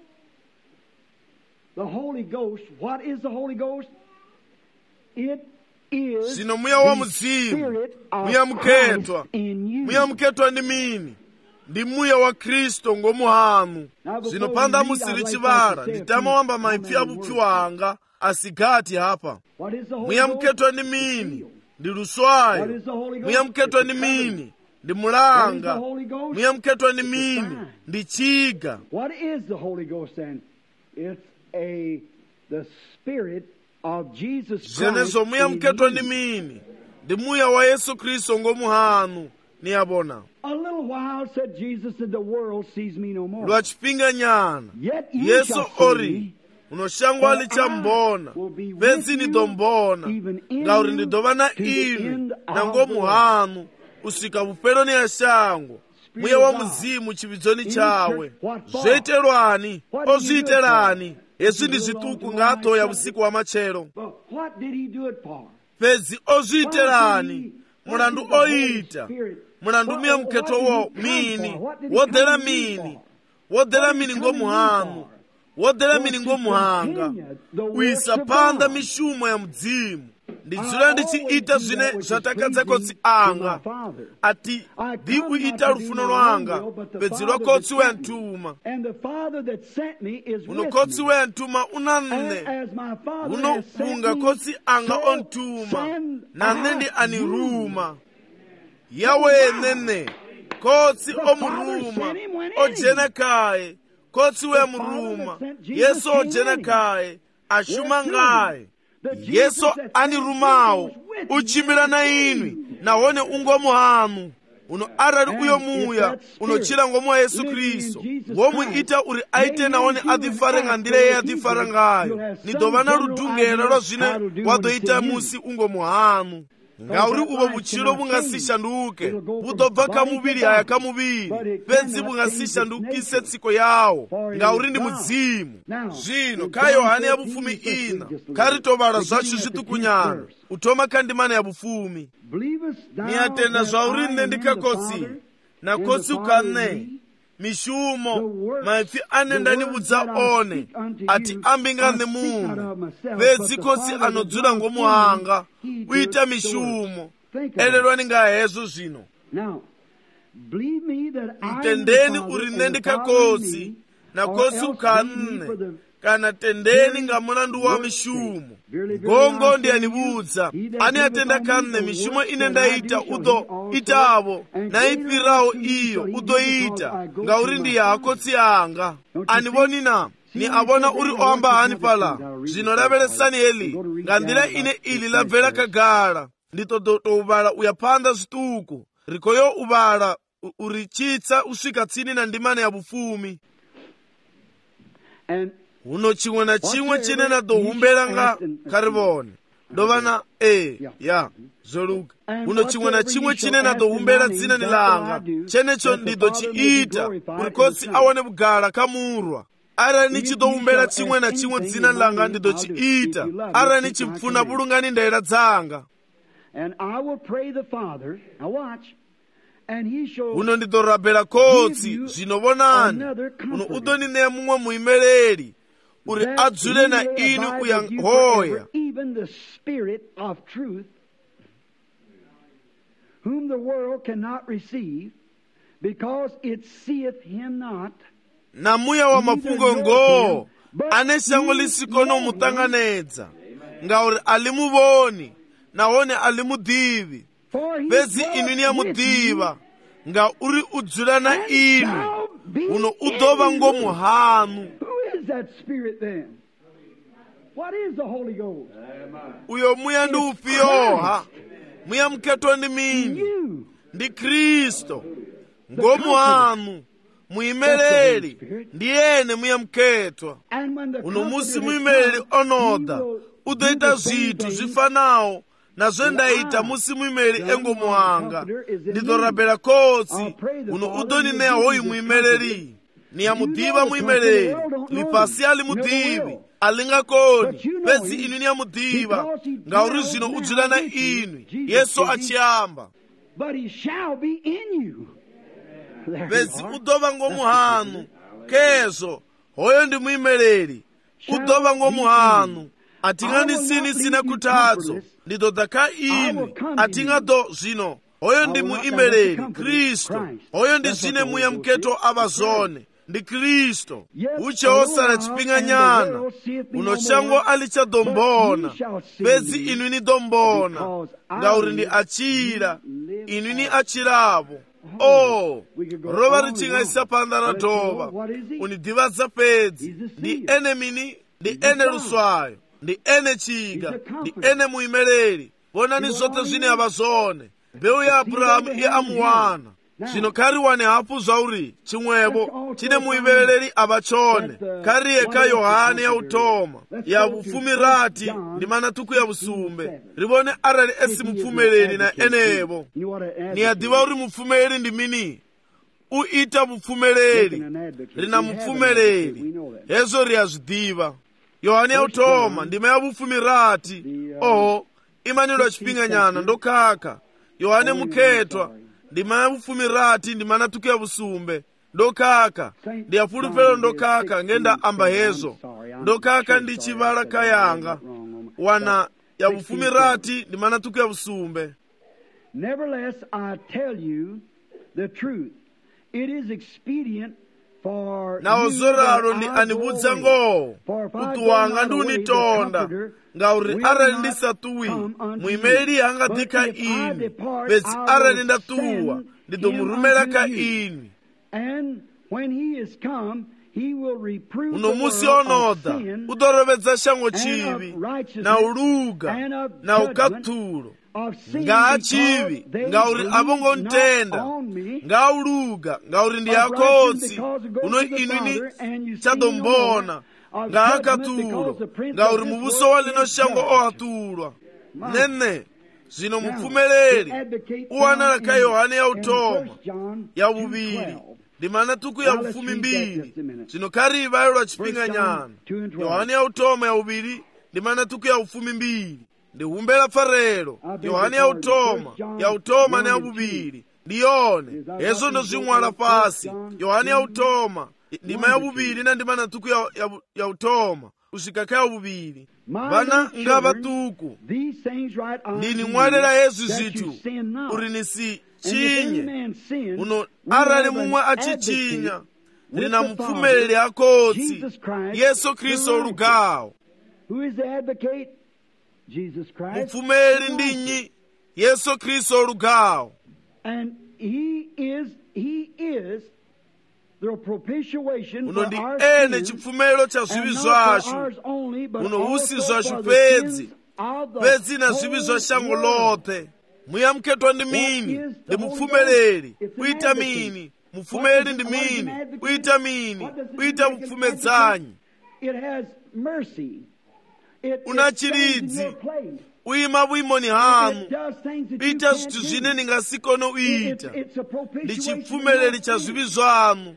the Holy Ghost, what is the Holy Ghost? It is Zvino muya wa muzimu, muya muketwa, muya muketwa ni mini, ndi muya wa Kristo ngomuhanu. Zvino panda musiri chivara, nditama wamba maipfi abupfi wanga, asigati hapa. Muya muketwa ni mini, ndi luswayo, muya muketwa ni mini, ndi mulanga, muya muketwa ni mini, ndi chiga. What is the Holy Ghost then? It's the Spirit of Jesus Christ. Zenezo muya muketwa ni mini, ndi muya wa Yesu Kristo ngomuhanu. Niyabona. A little while said Jesus, and the world sees me no more. Lwa chipinga nyana, Yesu ori, unoshangwa alichambona, penzi nidombona, ngauri ndidova na inu, na ngomuhanu, usika bupelo ni yashangwa, muya wa muzimu chibidzoni chawe, zvetelwani, ozitelani, Yesu ndi zituku ngato ya usiku wa machero. What did he do it for? Penzi ozitelani, mulandu oita, mulandu muya mketo wo mini, wodela mini ngomuhanu, wodela mini ngomuhanga, uisapanda mishumo ya mdzimu. Ndidzula ndichiita zvine zvatakadza kotsi anga, ati ndi uita lufuno lwanga, pedzi lwa kotsi wentuma. Uno kotsi wentuma unanne, uno kunga kotsi anga ontuma, nanne ndi aniruma. Yawe nene, kotsi omuruma, ojena kaye, kotsi wemuruma, Yesu ojena kaye, ashuma ngaye. Yesu anirumawo, uchimira na inwi, naone ungomuhanu, uno arari uyo muya, unochira ngomu wa Yesu Kristo, womu ita uri aite naone adifare ngandire adifare ngayo, nidovana rudungera lwa zvine wadoita musi ungomuhanu. Ngauri ubo buchiro bungasishanduke, budobva kamubiri aya kamubiri, penzi bungasishandukise tsiko yawo, ngauri ndi mudzimu. Zvino ka Yohane ya bufumi ina, karitobala zvacho zvitukunyana, utoma kandimana ya bufumi. Niyatenda zvauri nne ndikakotsi, na kotsi ukane, mishumo, maipfi anenda nibudza one, ati ambingane munhu, pedzi kotsi anodzula ngomuhanga, uita mishumo, elelwani ngahezo zvino. Mtendeni uri nne ndikakotsi, na kotsi ukane, kana tendeni nga mulandu wa mishumo. Gongo ndi anibudza ani atenda kanne mishumo ine ndaita udo itavo na ipirawo iyo udoita nga uri ndi akotsi anga. Anibonina ni abona uri oamba hani pala zvino lavelesani eli nga ndila ine ili labvela kagala nditoto ubala uyapanda zvituku rikoyo ubala urichitsa usvika tsini na ndimane ya bufumi. Uno chimwe na chimwe chine nadohumbela nga karivone ndovana ya zoluka. Uno chimwe na chimwe chine nadohumbela dzina ni langa chenecho ndidochiita uri kotsi awane bugala kamurwa. Ara nichidohumbela chimwe na chimwe dzina langa ndidochiita ara nichipfuna bulungani ndaira dzanga. Uno ndidorabela kotsi zvinovonani. Uno udonineya mumwe muimeleri uri adzule na inu uyahoya. Whom the world cannot receive because it seeth him not. Na muya wa mafungo ngo ane shango lisikono mutanganedza ngauri alimuvoni naone alimudivi bezi inu ni amudiva nga uri udzula na inu uno udova ngo muhanu. Who is that spirit then? What is the Holy Ghost? Uyo muya ndi ufiyoha muya mketwa ndi mini ndi Kristo ngo muhanu muimeleri ndiyene muya mketwa. Uno musi muimeleri onoda udoita zvitu zvifanawo nazvo ndaita musi muimeleri engo muhanga ndidorabela kotsi uno udonineya hoyu muimeleri niyamudiva muimeleri lipasi alimudivi alingakoni bezi inu niyamudiva ngauri zvino udzula na inu Yesu achiyamba. But he shall be in you. Bezi udova ngo muhanu kezo hoyo ndi muimeleri udova ngo muhanu atinganisini sina kutadzo ndidodaka inu atingado zvino hoyo ndi muimeleri Kristo hoyo ndi zvine muya mketo avazone ndi Kristo uche osala chipinganyana uno chango alichadombona bezi inu ni dombona ngauri ndi achira inu ni achiravo. Rova richingaisa panda ra dhova unidivadza pedzi ndi ene mini ndi ene ruswayo ndi ene chiga ndi ene muimeleri. Vonani zvote zvine avazone mbeu ya Abrahamu iye amuwana zvino kariwane hafu zvauri chimwevo chine muimeleri avachone kariye ka Yohane ya utoma ya bufumirati ndi manatuku ya busumbe rivone arali esi mupfumeleri na enevo niyadiva uri mupfumeleri ndi mini uita mupfumeleri rina mupfumeleri hezo riyazvidiva. Yohane ya utoma ndima ya bufumirati imanilo chipinganyana ndokaka. Yohane muketwa ndima ya bufumirati ndima natuku ya busumbe ndokaka ndiyafulufelo ndokaka ngenda amba hezo ndokaka ndi chivala kayanga wana ya bufumirati ndima natuku ya busumbe. Nevertheless I tell you the truth, it is expedient for nawo zoralo ndi anibudza ngo utuwanga ndi unitonda ngauri arali ndisatuwi muimeleri angadika ini bezi arali ndatuwa ndidomurumela ka ini. Uno musi onoda udorovedza shango chivi na uluga na ukatulo nga chivi ngauri avongo ntenda nga uluga ngauri ndi akotsi uno inwini chadombona nga akatulo ngauri mubuso walino shango ohatulwa nene zino mupfumeleri uwanala ka Yohane ya utoma ya bubiri ndimana tuku ya bufumi mbili zino kariva yolo chipinganyana. Yohane ya utoma ya bubiri ndimana tuku ya bufumi mbili ndihumbela farero. Yohane ya utoma na ya bubiri ndiyone hezo ndo zimwala pasi. Yohane ya utoma ndima ya bubiri na ndimana tuku ya utoma usikaka ya bubiri bana ngava tuku ndini mwalela yesu zitu uri nisi chinye uno arali mumwe achichinya lina mupfumeleli akodzi, Yesu Kristo olugawo. Mupfumeleli ndinyi, Yesu Kristo olugawo. And he is the propitiation uno for ndi our ene sins, chipfumelo cha zivi and not zvacho, for ours only, but uno also usizwa for the chipedzi, sins of the pedzi na whole zivi zva shango world. lote. Muyamuketwa ndi mini, ndi mupfumeleli, kuita mini, mupfumeleli ndi mini, kuita mini, kuita mupfumedzanyi. It has mercy. Una chiridzi, uyima buimoni hanu, ita zinthu zine ningasikono uita. Ndi chipfumeleli cha zivi zvanu,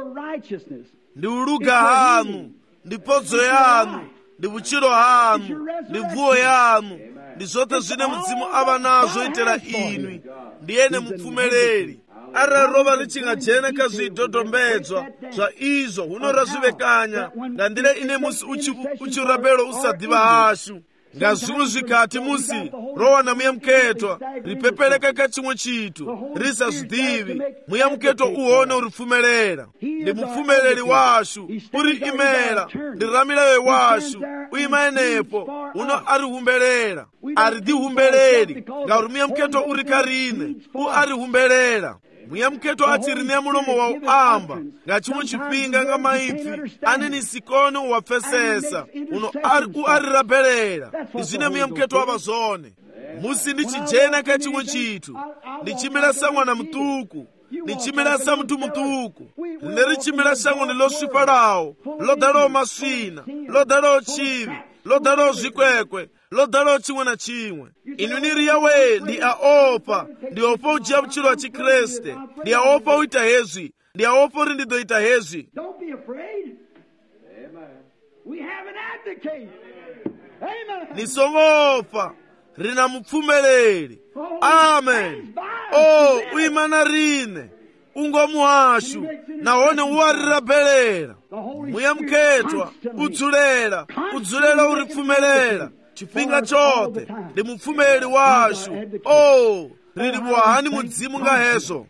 ndi uluga hanu, ndi podzo yanu, ndi buchiro hanu, ndi mvuwo yanu, ndi zote zine mudzimu ava nazo itela inwi. Ndiyene mupfumeleli. Ararova richingajena kazvidodombedzwa zva izvo unorazvivekanya ngandire ine musi uchirapelo usadiva hashu. Ngazvimu zvikati musi rowana muyamuketwa ripepeleka kachimwe chitu risazvidivi, muyamuketwa uone uripfumelera. Ndi mupfumeleli washu uri imela, ndi ramilawe washu uima enepo uno arihumbelela. Aridihumbeleri ngauri muyamuketwa uri karine arihumbelela. Muyamuketwa achirine mulomo wa uamba ngachimwe chipinga nga maipfi aneni sikone uwapfesesa uno arirapelera. Izvine muyamuketwa ava zone musi ndichijena kachimwe chitu ndichimila sang'wana mutuku, ndichimila sa mtu mutuku, ndirichimila sango ndiloswipalawo lodalawo maswina, lodalawo chivi, lodalawo zvikwekwe, lodalawo chimwe na chimwe. Inu niri yawe ndi aopa, ndi opa ujiya buchilo wa chikreste, ndi aopa uita hezwi, ndi aopa uri ndidoita hezwi. Don't be afraid. We have an advocate. Amen. Nisongopa rina mupfumeleli. Amen. Uimana rine ungomu hashu naone uwarirapelera. Muyamuketwa udzulela uripfumelela chipinga chote ndi mupfumeleli washu. Rili bwahani mudzimu nga hezo.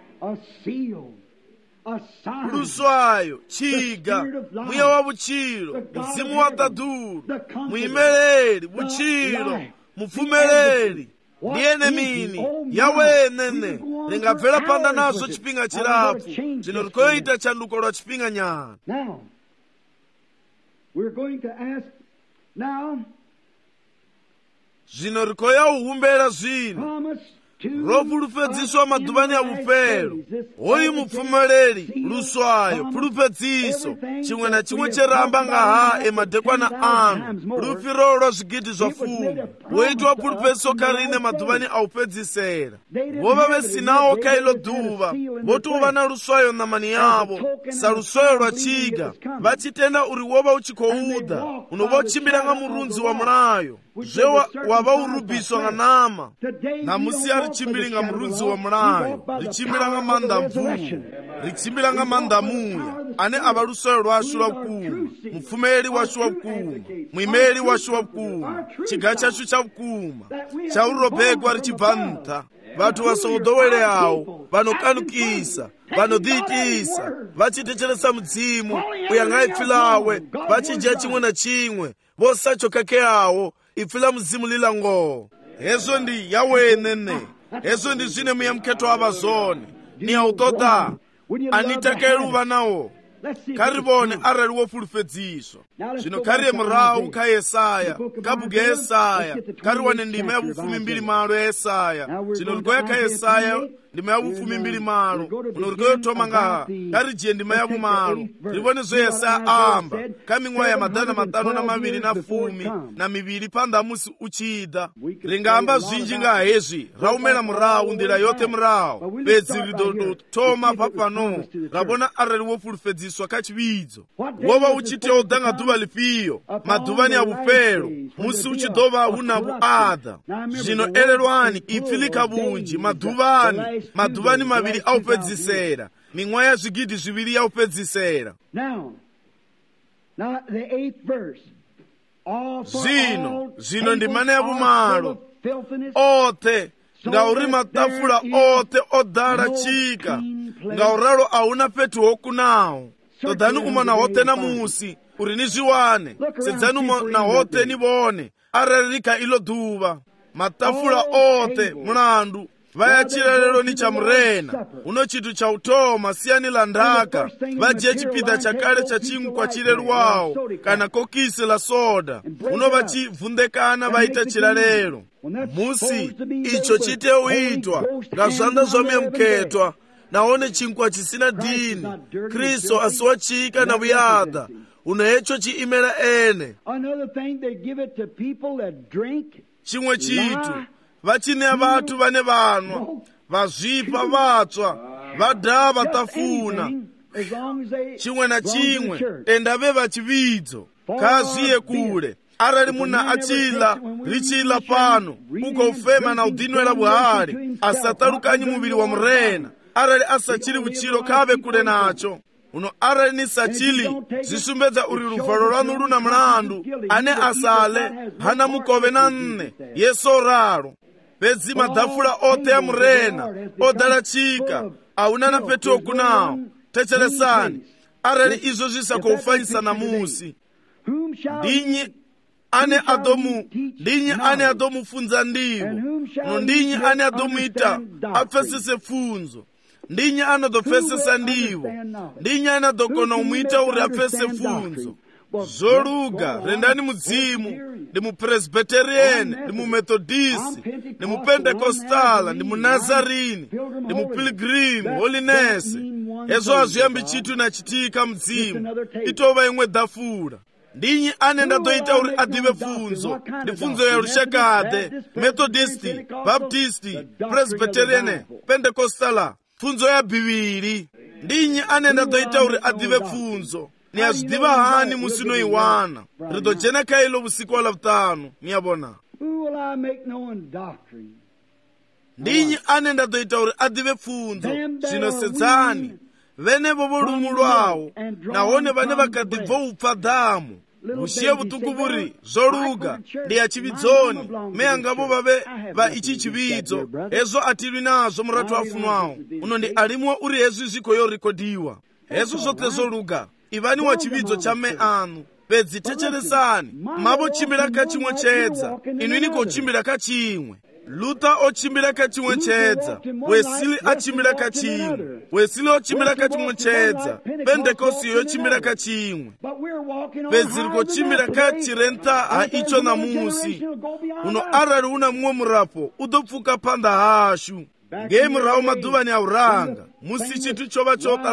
Luswayo chiga mwiya wa buchiro, mzimu wa daduru, muimeleli buchiro, mupfumeleli. Ndiyene mini yawe nene lingabvela panda nazo chipinga chirapu chino rikoita chanduko lwa chipinga nyana. Now we're going to ask now zvino rikoya uhumbera zvino ropulupedziswa madhuvani ya ufero oyi mupfumeleli luswayo pulupedziso chimwe na chimwe cheramba ngaha emadekwana anu lufiro lwa zvigidi zva fumu woitwa pulupedziso karine madhuvani aupedzisera vova vesinawo kailo dhuva votova na luswayo namani yavo sa luswayo lwa chiga vachitenda uri wova uchikouda unovochimbira nga murunzi wa mulayo zve wava urubiswa nga nama namusi arichimbiri nga murunzi wa mulayo richimbira nga manda mvuvu richimbira nga manda muya ane ava luswayo lwashu lwakuma mupfumeli washu wakuma mwimeli washu wakuma chiga chachu chavukuma chaurobhekwa richibva nta vatu vasodoweleawo vanokanukisa vanodhiitisa vachitecheresa mudzimu uya ngaipfilawe vachidya chimwe na chimwe vosachokakeawo ipfila mudzimu lila ngoo. Hezo ndi yawenene, hezo ndi zvine muyamuketwa ava zone ni autoda anitakeluva nawo karivone arali wofulufedziswa. Zvino kariye murawu ka Yesaya kabuge Yesaya kariwane ndima ya bufumi mbili malo ya Yesaya. Zvino rikoya ka Yesaya ndima ya bufumi mbili malo uno rikoya toma ngaha karijie ndima ya bumalo rivone zo Yesaya amba kaming'wa ya madana matano na maviri na fumi na miviri panda musi uchida ringamba zvinji ngaha hezvi raumela murawu ndila yote murawu bedzi ridodo toma papano rabona arali wofulufedziswa kachividzo wova uchiteodanga dhuva lipiyo madhuvani ya bufero musi uchidova una buada. Zvino elelwani ipfilika bunji madhuvani maviri aupedzisera ming'wa ya zvigidi zviviri yaupedzisera. Zvino ndimane ya bumalo ote ngauri matafula ote odala chika ngauralo ahuna fhethu ho kunaho. Ṱoḓani u mona hoṱhe na musi uri ni zwi wane. Sedzani u mona hoṱhe ni vhone arali ri kha iḽo ḓuvha. Maṱafula oṱhe mulandu vha ya tshileleloni tsha murena. Huno tshithu tsha u thoma siani ḽa ndaka vha dzhie tshipiḓa tsha kale tsha tshinkwa tshilelwaho kana kokisi ḽa soda. Huno vha tshi vunḓekana vha ita tshilalelo. Musi icho tshi tea u itwa nga zwanḓa zwa muyemukhethwa, nahone tshinkwa tshi sina dini. Kristo a si wa tshika na vhuyaḓa. Huno hetsho tshi imela ene. Tshiṅwe tshithu vha tshi ṋea vhathu vhane vanwa, vha zwifha, vhatswa, vha daha, vha ṱafuna. Tshiṅwe na tshiṅwe tenda vhe vha tshivhidzo kha zwiye kule. Arali munna a tshila ri tshila fhano u khou fema na u ḓinwela vhuhali, a sa ṱalukanyi muvhili wa murena. Arali a sa tshili vhutshilo kha vhe kule natsho. Uno arali ni sa tshili zwi sumbedza uri luvalo lwanu lu na mulandu. Ane a sa ḽe hana mukove na nṋe. Yesu o ralo. Fhedzi maḓafula oṱhe a murena o ḓala tshika, a huna na fhethu ho kunaho. Thetshelesani, arali izwo zwi sa khou fanyisa namusi, ndi nnyi ane a ḓo mu funza nḓivho? No ndi nnyi ane a ḓo mu ita a pfesese pfunzo? Ndi nnyi ane ḓo pfesesa nḓivho? Ndi nnyi ane a ḓo kona u mu ita uri a pfesese pfunzo? Zwo luga, rendani mudzimu. Ndi mupresbiterian, ndi mumethodisi, ndi mupendekostala, ndi munazarini, ndi mupilgrim, holiness. Hezwo a zwi ambi tshithu na tshithihi kha mudzimu. I tou vha iṅwe ḓafula. Ndi nnyi ane nda ḓo ita uri a ḓivhe pfunzo? Ndi pfunzo ya lushakade, methodisti, baptisti, presbiterian, pendekostala, pfunzo ya Bivhili. Ndi nnyi ane nda ḓo ita uri a ḓivhe pfunzo? Ni a zwi ḓivha hani musi no i wana? Ri ḓo dzhena kha iḽo vhusiku ha ḽavhuṱanu. Ni a vhona? Ndi nnyi ane nda ḓo ita uri a ḓivhe pfunzo? Zwino sedzani, vhenevho vho lumulwaho, nahone vhane vha kha ḓi bva u pfa ḓamu. Vhushiye vhuṱuku vhuri zwo luga, ndi ya tshivhidzoni. Me angavho vhavhe vha itshi tshivhidzo. Hezwo a tilwi nazwo murathu a funwaho. Uno ndi alimuwa uri hezwi zwi khou yo rekhodiwa. Hezwo zwoṱhe zwo luga, ivani wa tshivhidzo tsha me anu. Fhedzi thetshelesani, mavho tshimbila kha tshiṅwe tshedza, inwi ni khou tshimbila kha tshiṅwe. Luther o tshimbila kha tshiṅwe tshedza, Wesley a tshimbila kha tshiṅwe, Wesley o tshimbila kha tshiṅwe tshedza, Pentecost yo tshimbila kha tshiṅwe. Fhedzi ri khou tshimbila kha tshirentha ha itsho namusi. Uno arali hu na muṅwe murafho u ḓo pfuka phanḓa hashu. Ngei murahu maḓuvhani a u ranga, musi tshithu tsho vha tsho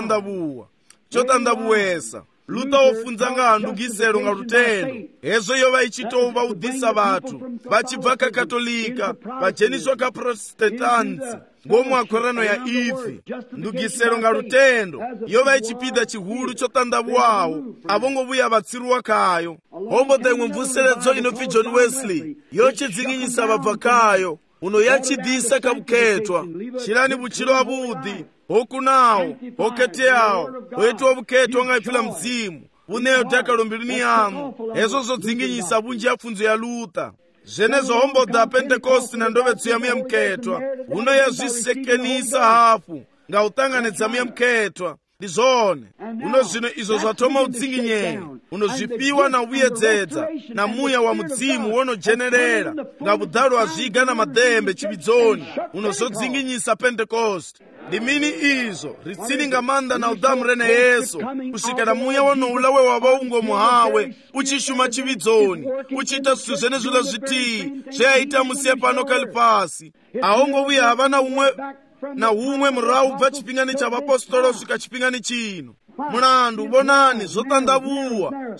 ṱanḓavhuesa, Luther o funza nga ha ndugiselo nga lutendo. Hezwo yo vha i tshi tou vha u ḓisa vhathu vha tshi bva kha katolika vha dzheniswa kha protestantsi ngomu ha khorano ya ifi. Ndugiselo nga lutendo yo vha i tshipiḓa tshihulu tsho ṱanḓavhuwaho, a vho ngo vhuya vha tsiruwa khayo. Hombo ḓa iṅwe mvuseledzo ino pfi John Wesley yo tshi dzinginyisa vhabva khayo. Uno ya tshi ḓisa kha vhukhethwa. Tshilani vhutshilo havhuḓi ho kunaho, ho khetheaho, ho itiwa vhukhethwa nga ipfi ḽa mudzimu, vhune yo dakalo mbiluni yaṋu. Hezwo zwo dzinginyisa vhunzhi ha pfunzo ya Luther. Zwenezwo hombo ḓa Pentecost na ndovedzo ya muyemukhethwa. Huno ya zwi sekenisa hafhu nga u ṱanganedza muyemukhethwa. Ndi zwone. Huno zwino izwo zwa thoma u dzinginyea. Huno zwifhiwa na u vhuyedzedza na muya wa mudzimu wono dzhenelela nga vhuḓalo ha zwiga na maḓembe tshivhidzoni. Huno zwo dzinginyisa Pentecost. Ndi mini izwo? Ri tsini nga maanḓa na u ḓa murena Yesu, u swikela muya wonouḽa we wa vha u ngomu hawe u tshi shuma tshivhidzoni, u tshi ita zwithu zwenezwiḽa zwithihi zwe a ita musi e fhano kha ḽifhasi. A ho ngo vhuya ha vha na huṅwe murahu bva tshifhingani tsha vhapostola u swika tshifhingani tshino. Mulandu, vhonani, zwo ṱanḓavhuwa,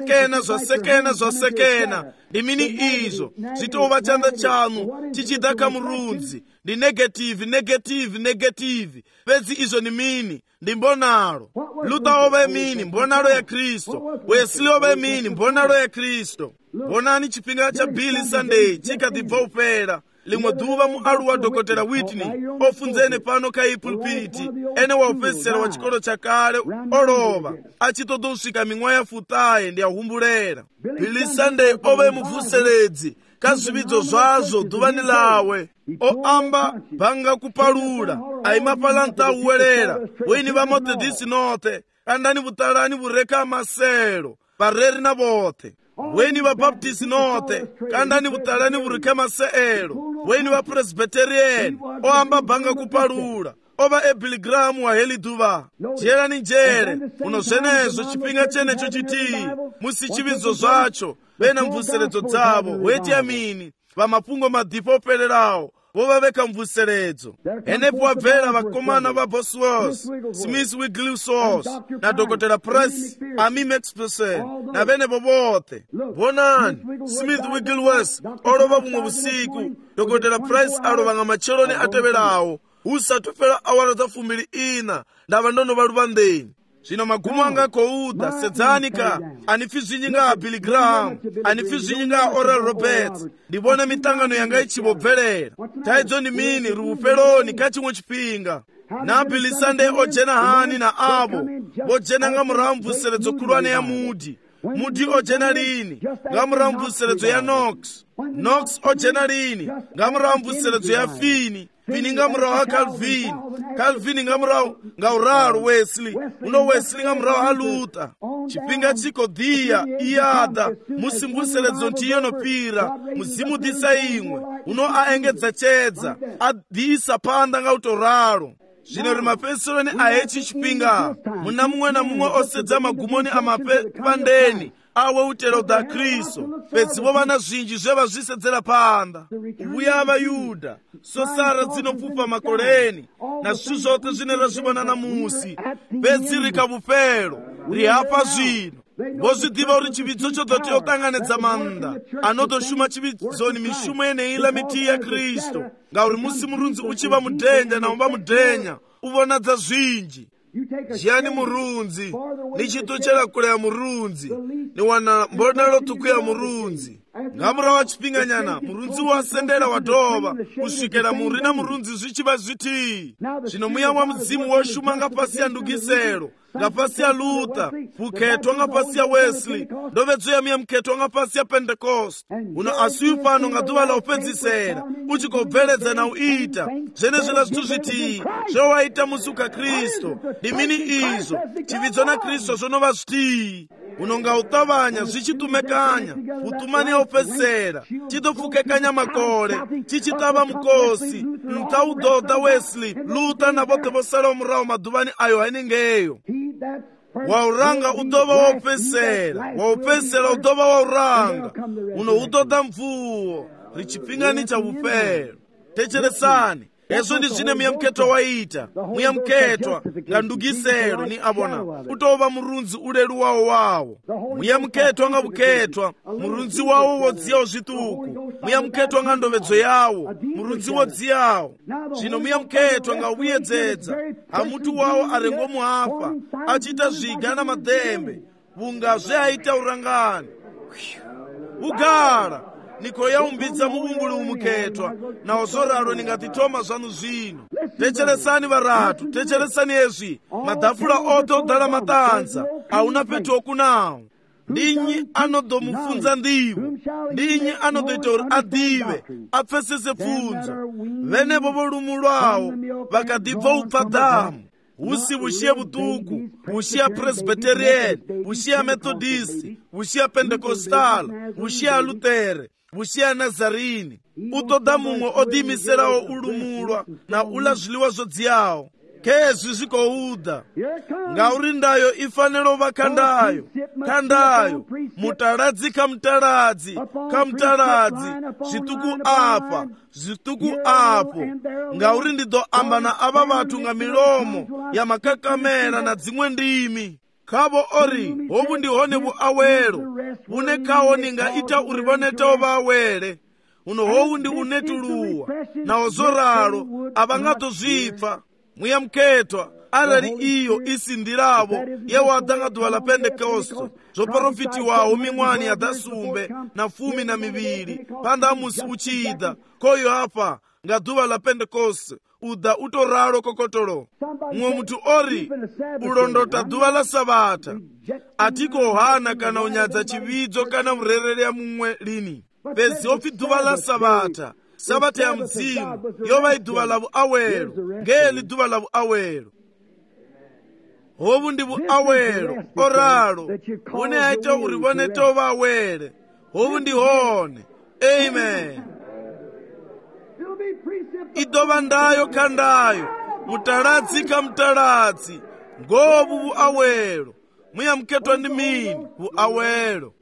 zwa sekena. Ndi mini izwo? Zwi tou vha tshanḓa tshaṋu tshi tshi ḓa kha murunzi. Ndi negative. Fhedzi izwo ni mini? Ndi mbonalo. Luther o vha mini? Mbonalo ya Kristo. Wesley o vha mini? Mbonalo ya Kristo. Vhonani tshifhinga tsha Billy Sunday tshi kha ḓi bva u fhela. Limwe ḓuvha mualuwa Dokotela Whitney o funzene fhano kha iyi pulpiti, ene wa u fhedzisela wa tshikolo tsha kale o lovha a tshi ṱoḓa u swika miṅwaha ya 49. Ndi a humbulela Billy Sunday o vha mubvuseledzi ka zvividzo zvazvo dhuvani lawe. Oamba bhanga kupalula aima palanta uwelera weni va Methodisi note kandani vutalani vureka masero vareri na vote weni va Baptist note kandani vutalani vureka maseero weni va Presbyterian. Oamba bhanga kupalula ova ebiligramu wa heli dhuva jerani njere uno zvenezvo chipinga chenecho chiti musi chividzo zvacho vena mvuseredzo dzavo weti amini vamapungo madhipo opererawo vova veka mvuseredzo. Enepo wabvera vakomana va Bosworth, Smith Wigglesworth na Dr. Price Ami Maxperson na venevo vote. Vonani, Smith Wigglesworth olova vumwe vusiku, Dr. Price alova nga macheloni ateverawo usatufera awara za 24 ndava ndono valuva ndeni. Zvino magumo anga kouda sedzanika anifizvinyinga Billy Graham anifizvinyinga Oral Roberts ndivona mitangano yanga ichivobverera taidzo ni mini ruuperoni kachimwe chipinga na Billy Sunday ojena hani na avo vojena nga muramvuseredzo kulwane ya Mudi ojena lini nga muramvuseredzo ya Knox ojena lini nga muramvuseredzo ya Fini nga murahu ha Calvin nga murahu nga uraro Wesley Wesley nga murahu ha Luther. Chipinga chiko dhiya iyada musimvuseredzo ntiyonopira muzimudisa imwe aengedza chedza adhisa panda nga utoraro. Zvino rimapesero ni ahechi chipinga muna mumwe na mumwe osedza magumoni amapandeni awe utero da Kristo pedzivo vana zvinji zveva zvisedzera panda uya vaYuda sosara dzinopfupa makoleni na zvinhu zvote zvinera zvivona namusi pedzirika vupero rihapa zvino vozvidiva uri chividzo chodoti otanganedza manda anotoshuma chividzoni mishumo yeneila miti ya Kristo ngauri musi murunzi uchiva mudhenya naumba mudhenya uvonadza zvinji. Jiani murunzi nichitochera kule ya murunzi ni wana mbonalo tuku ya murunzi ngamura wa chipinganyana murunzi wasendera wadova kusvikira murina murunzi zvichiva zviti. Zvino muya wa mudzimu woshuma nga pasi ya Ndugisero nga pasi ya Luther puketwa nga pasi ya Wesley ndovedzo ya miya mketwa nga pasi ya Pentecost asiyu pano nga dhuva la upedzisera uchikobveledza na uita zvenezvela zvitu zviti zvowaita musuka Kristo ndimini izo chividzo na Kristo zvonova zviti unonga utavanya zvichitumekanya utumani ya upedzisera chitopfukekanya makore chichitava mukosi mtaudhodha Wesley Luther na vote vosara murahu madhuvani ayo ainengeyo. Wauranga udova waupesera udova wauranga udodha mvuwo richipingani cha vupero. Techeresani Yesu ndi zvine muyamketwa waita muyamketwa nga Ndugisero ni abona utova murunzi ulelu wawo muyamketwa nga buketwa murunzi wawo wodziyawo zvituku muyamketwa nga ndovedzo yawo murunzi wodziyawo. Zvino muyamketwa nga uyedzedza amutu wawo arengo muhafa achita zviga na madhembe vunga zveaita urangani ugara niko yaumbidza muvunguli umuketwa na ozoraro ningatitoma zvanu zvino. Techeresani varatu techeresani ezvi madhafula oto odhala matanza auna petu okunawo. Ndinyi anodomufunza ndivo ndinyi anodoita uri adive apfesese pfunzo venevo volumu lwawo vakadibva ubva dhamu usi vuxiya vutuku vuxiya Presbyterian vuxiya Methodist vuxiya Pentecostal vuxiya Lutere vuxiya Nazarini utoda mumwe odiyimiserawo ulumulwa na ula zwiḽiwa zvodziyawo kezwi zvikouda ngauri ndayo ifanelo va khandayo mutaladzi kamutaladzi zvituku apo ngauri ndido amba na ava vatu nga milomo ya makakamela na dzimwe ndimi khavo ori hovu ndi hone vuawelo vune khawo ninga ita uri vonetawo va awele howu ndi unetuluwa na ozoralo avangatozvipfa muyamketwa arali iyo isindiravo yewadha nga duva la Pentekosto zoprofitiwawo ming'wani ya dasumbe na 12 panda amusi uchida koyo apa nga duva la Pentekosto uda utoralo kokotolo mwe mutu ori ulondota duva la Sabata atiko hana kana unyadza chividzo kana murerere ya mumwe lini. pezi ofi duva la sabata sabata ya mzimu yova iduva la vuawelo ngeli duva la vuawelo. Ovu ndi vuawelo oralo une aita uri vone tova awele. Ovu ndi hone. Amen. Idova ndayo kandayo mutaladzi ka mutaladzi ngovu vuawelo muyamuketwa ndi mini vuawelo.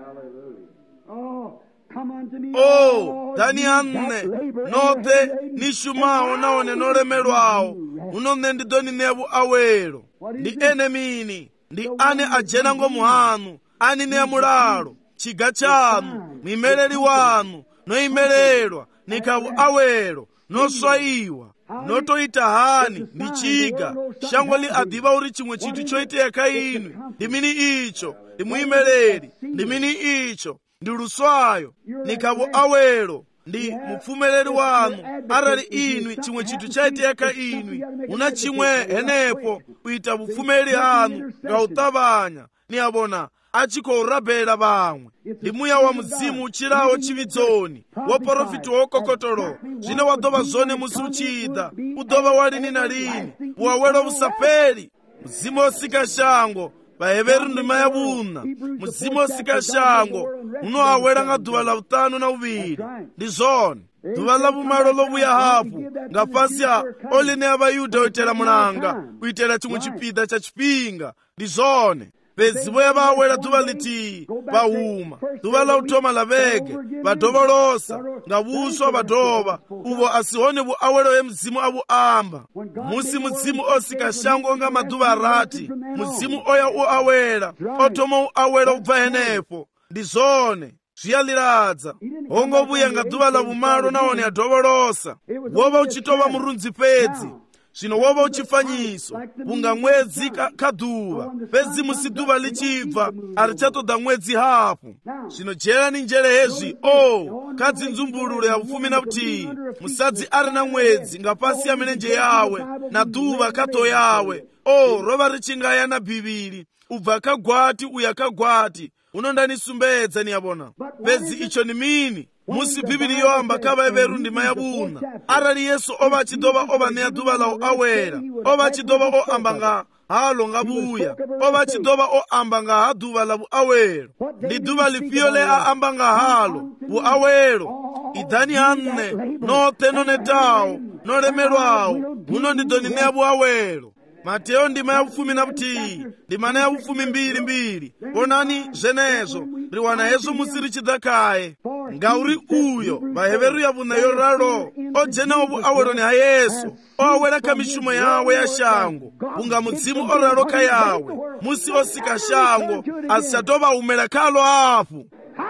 Dani anne note nishumawo naone nolemelwawo unone ndidoni nevu awelo. Ndi ene mini ndi ane ajena ngo muhanu ani ne mulalo chiga chanu mwimeleli wanu noimelelwa nikavu awelo noswaiwa notoita hani ndi chiga shangoli adiva uri chimwe chinthu choiteka inwi ndi mini icho ndi mwimeleli ndi mini icho ndi luswayo nikavu awelo ndi mupfumeleli wanu arali inwi chimwe chinthu chaiteka inwi una chimwe henepo kuita bupfumeleli hanu nga utabanya ni abona achikourabela bamwe ndi muya wa mzimu uchirawo chividzoni wa porofiti wokokotolo zvine wadova zone musi uchida udova walini na lini buawelo busapeli mzimu osika shango vaheveri ndima ya vuna muzimu osika shango unoawela nga duva la vutanu na uvili ndi zone duva la vumalo lovuya hapu nga pasi ya oline ya vayuda uitela mulanga uitela chimwe chipida cha chipinga ndi zone pezivo ya vawela duva liti vahuma duva la utoma la vege vadovolosa nga vuswa vadova uvo asihone vuawelo ye mzimu avuamba musi muzimu osika shango nga maduva arati muzimu oya uawela otoma uawela ubva henepo ndi zone zviyaliradza hongo vuya nga duva la vumalo naone adovolosa wova uchitova murunzi pedzi zvino wova uchifanyiso unga mwedzi kaduva pedzi musi duva lichibva arichatoda mwedzi hapo zvino jerani njere hezvi kadzinzumbululo ya vufumi na vutihi musadzi ari na mwedzi nga pasi ya milenje yawe na duva kato yawe rova richingaya na bhiviri ubva kagwati uya kagwati unondanisumbedza niyabona pedzi icho ni mini musi bhibili yoamba kavaeveru ndima ya vuna arali yesu ova achidova ova neya duva la uawela ova achidova oamba nga halo nga vuya ova achidova oamba nga ha duva la vuawelo ndi duva lipiyo le aamba nga halo vuawelo idhani hanne note nonetawo nolemelwawo muno ndidoni neya vuawelo. Mateo ndima ya vufumi na vutihi ndimana ya vufumi mbiri onani zvenezo riwana hezo musi richidakaye ngauri uyo vaheveru ya vuna yoralo ojenawo vuawelo ni ha yesu oawela ka mishumo yawe ya shango unga mudzimu oralo ka yawe musi osika shango asatova umela kalo afu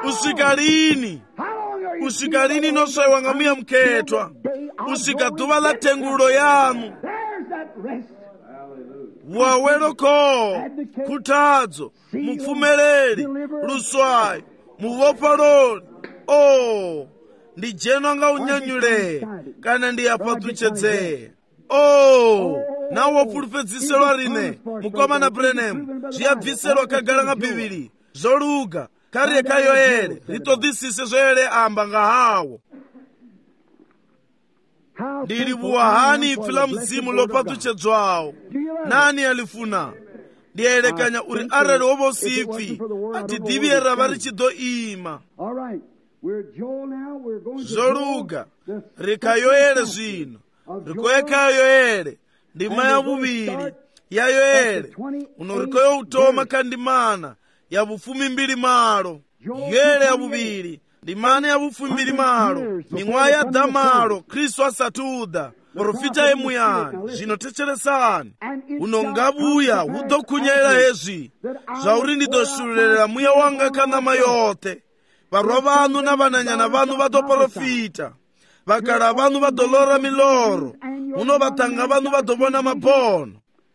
usika lini noswaiwa nga muya mketwa usika duva la tengululo yanu vuawelo ko kutadzo mupfumeleli luswayo muvopaloli ndi jeno nga unyanyule kana ndi apatuchedzeya nawo wopulupedziselwa rine mukoma na Branham zviyabviselwa kagala nga bhibili zoluga kariye kayoyele ritodhisise zoyele amba nga hawo ndili vuwahani ipfi la mzimu lopatuchedzwawo nani alifuna ndiyelekanya uri arali wovo sipfi atidiviyera vari chidoima zoluga rikayoyele zvino rikoyekayoyele ndima ya vuvili yayoyele uno rikoyo utoma kandimana ya vufumi mbili malo yele ya vuvili ndimana ya vufumi mbili malo ming'wa ya damalo Kristu asatuda profita emuyani zvino techeresani uno ngavuya udokhunyela hezvi zvauri ndidoshululela muya wanga kanama yote varwa vanu na vananyana vanu vadoprofita vakala vanu vadolora miloro uno vatanga vanu vadovona mabono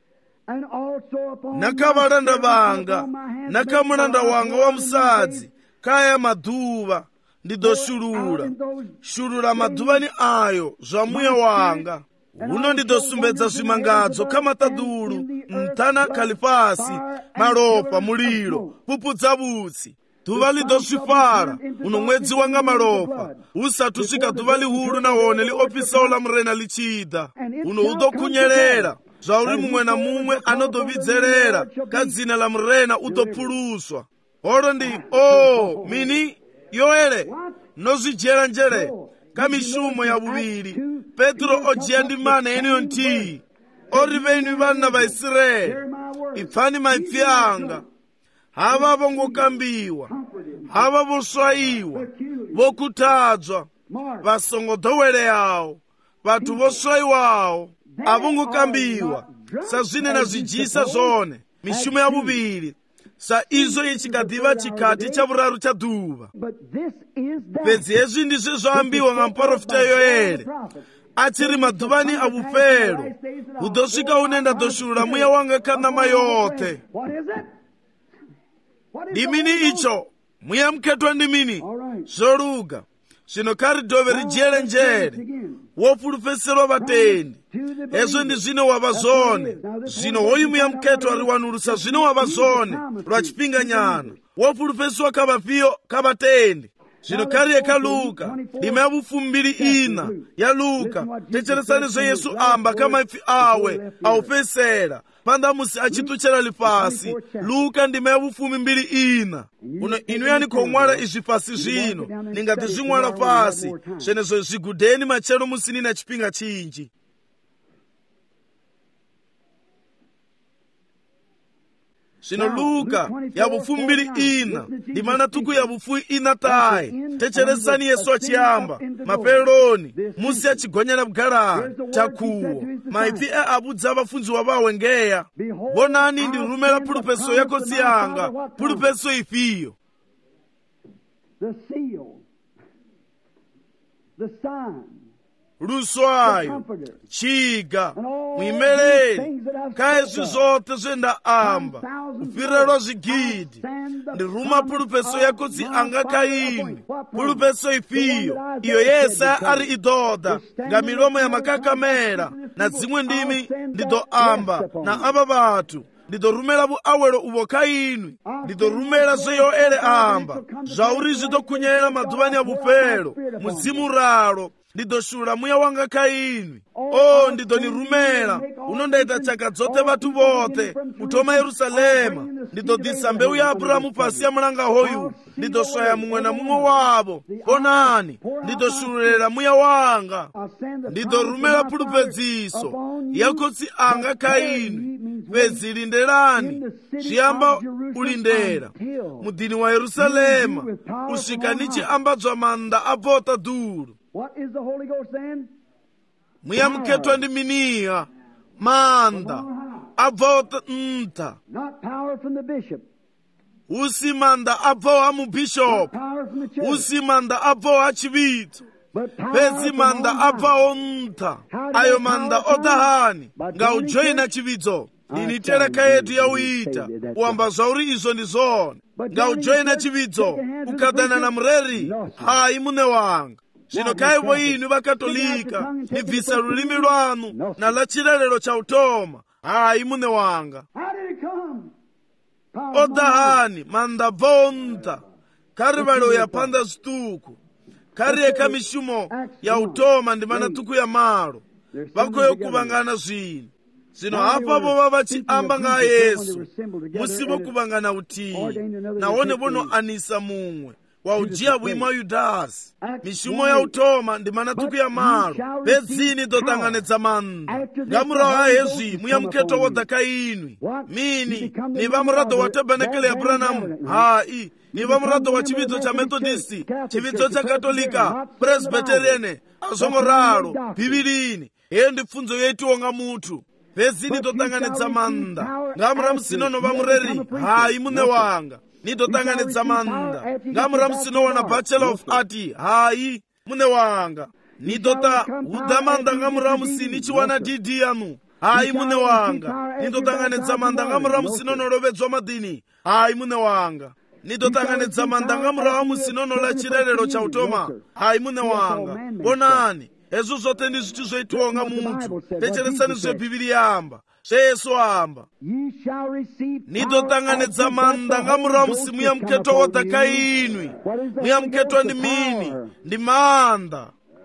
nakavalanda vanga nakamulanda wanga wa musadzi kaya madhuva ndidoshulula madhuvani ayo zva muya wanga uno ndidosumbedza zvimangadzo kamatadulu mtana kalipasi malopa mulilo pupudza vutsi duva lidoswifara uno mwedzi wanga malopa usati usvika duva lihulu nahone liopisawo la murena lichida uno udokhunyelera zvauri mumwe na mumwe anodovidzerera kadzina la murena udopfuluswa oro ndi mini yoele nozvijera njere kamishumo ya vuviri petro ojiya ndi mana eniyo ntii ori venyu vana vaisraeli ipfani maipfi anga hava vongokambiwa hava voswayiwa vokutadzwa vasongodoweleyawo vathu voswayiwawo avongokambiwa sazvinena zvidyisa zvone mishumo ya vuviri sa izvo ichikadiva chikati cha vuraru cha duva bedzi hezvi ndizvo zvaambiwa ngamuprofita yoeli achiri madhuvani avupero hudosvika unenda doshurura mweya wanga kanama yote ndimini icho mweya muketwa ndimini zvoruga zvino kari dove rijere njere wopulufeserwa vatendi hezvo ndi zvino wava zvone zvino hoyu mweya muketwa riwanurusa zvino wava zvone lwachipinganyana wopulufesiwa kavafiyo kavatendi zvino kariye kaluka ndima ya vupfumbiri ina ya luka techeresani zvo yesu amba kamaipfi awe aufesera pandamusi achituchera lipasi luka ndima ya vupfumi mbiri ina uno inu yanikhomwala izvi pasi zvino ningati zvimwala pasi zvenezvo zvigudheni machero musini na chipinga chinji zvino luka ya vupfumi mbiri ina ndimana tuku ya vupfumi ina tayi techeresani yesu achiyamba maperoni musi achigonyera bgarani chakuwo maipfi eabudza vafundziwa vawe ngeya bonani ndirumela pulupeso yakosi yanga pulupeso ifiyo luswayo chiga mwimeleli kaizvi zvote zvendaamba kupfirelwa zvigidi ndiruma pulupeso yakosi anga kaini pulupeso ifiyo iyo yese ari idhodha nga milomo ya makakamera na dzimwe ndimi ndidoamba na ava vatu ndidorumela vuawelo uvo kainwi ndidorumela zve yoele amba zvauri zvidokunyela madhuvani ya vupelo mudzimu ralo ndidoshula mweya wanga kainwi ndidonirumela unondaita chaka dzote vatu vote kutoma yerusalema ndidodisa mbeu ya aburahamu pasi ya mulanga hoyu ndidoswaya mumwe na mumwe wavo bonani ndidoshululela mweya wanga ndidorumela pulupedziso yakosi anga kainwi bedzi lindelani zviyamba ulindera mudini wa yerusalema usvika nichiambadzwa manda abvota duru. What is the Holy Ghost then? Mweya muketwa ndi miniya manda abvota nta Not power from the bishop. usi manda abvowa mubishopu usi manda abvowa chivitso bedzi manda abvawo nta ayo manda odahani ngaujoina chividzo ini tereka yetu yauita uamba zvauri izvo ndi zvone ngaujoina chividzo ukadana na mureri hayi mune wanga zvino kaivo inu vakatolika nibvisa rurimi rwanu na la chirerero chautoma hayi mune wanga odahani manda bonta karivalo yapanda zituku kariyeka mishumo ya utoma ndimana tuku ya malo vakoyo kuvangana zvino zvino hapapo vavachiamba nga yesu musivo kuvangana utiyi nahone vono anisa mumwe waujiya vuima yudhasi mishumo ya utoma ndimana tuku ya malo bedzini dotanganedza manda ngamurawo ahezvi muya muketo wodha kainwi mini ni vamurado wa tabanekele ya branamu hayi ni vamurado wa chividzo cha metodisti chividzo cha katolika presbyteriane azvongoralo bhibilini heyo ndi pfunzo yeitiwo nga mutu bedzini dotanganedza manda ngamuramusinono vamureri hayi mune wanga nidotanganedza manda ngamuramusinowana bachelor of art hayi mune wanga nidota hudha manda ngamuramusini chiwana dd yanu hayi mune wanga nidotanganedza manda ngamuramusinonolovedzwa madini hayi mune wanga nidotanganedza manda ngamuramusinonola chirerero cha utoma hayi mune wanga bonani hezvo zvote ndi zvithu zvoitiwa nga munthu techeresani zvebhibhiri yamba seyesu amba nitotanganidza manda nga murahu musi muyamukhetwa wodaka inwi. Muyamukhetwa ndi mini? Ndi manda.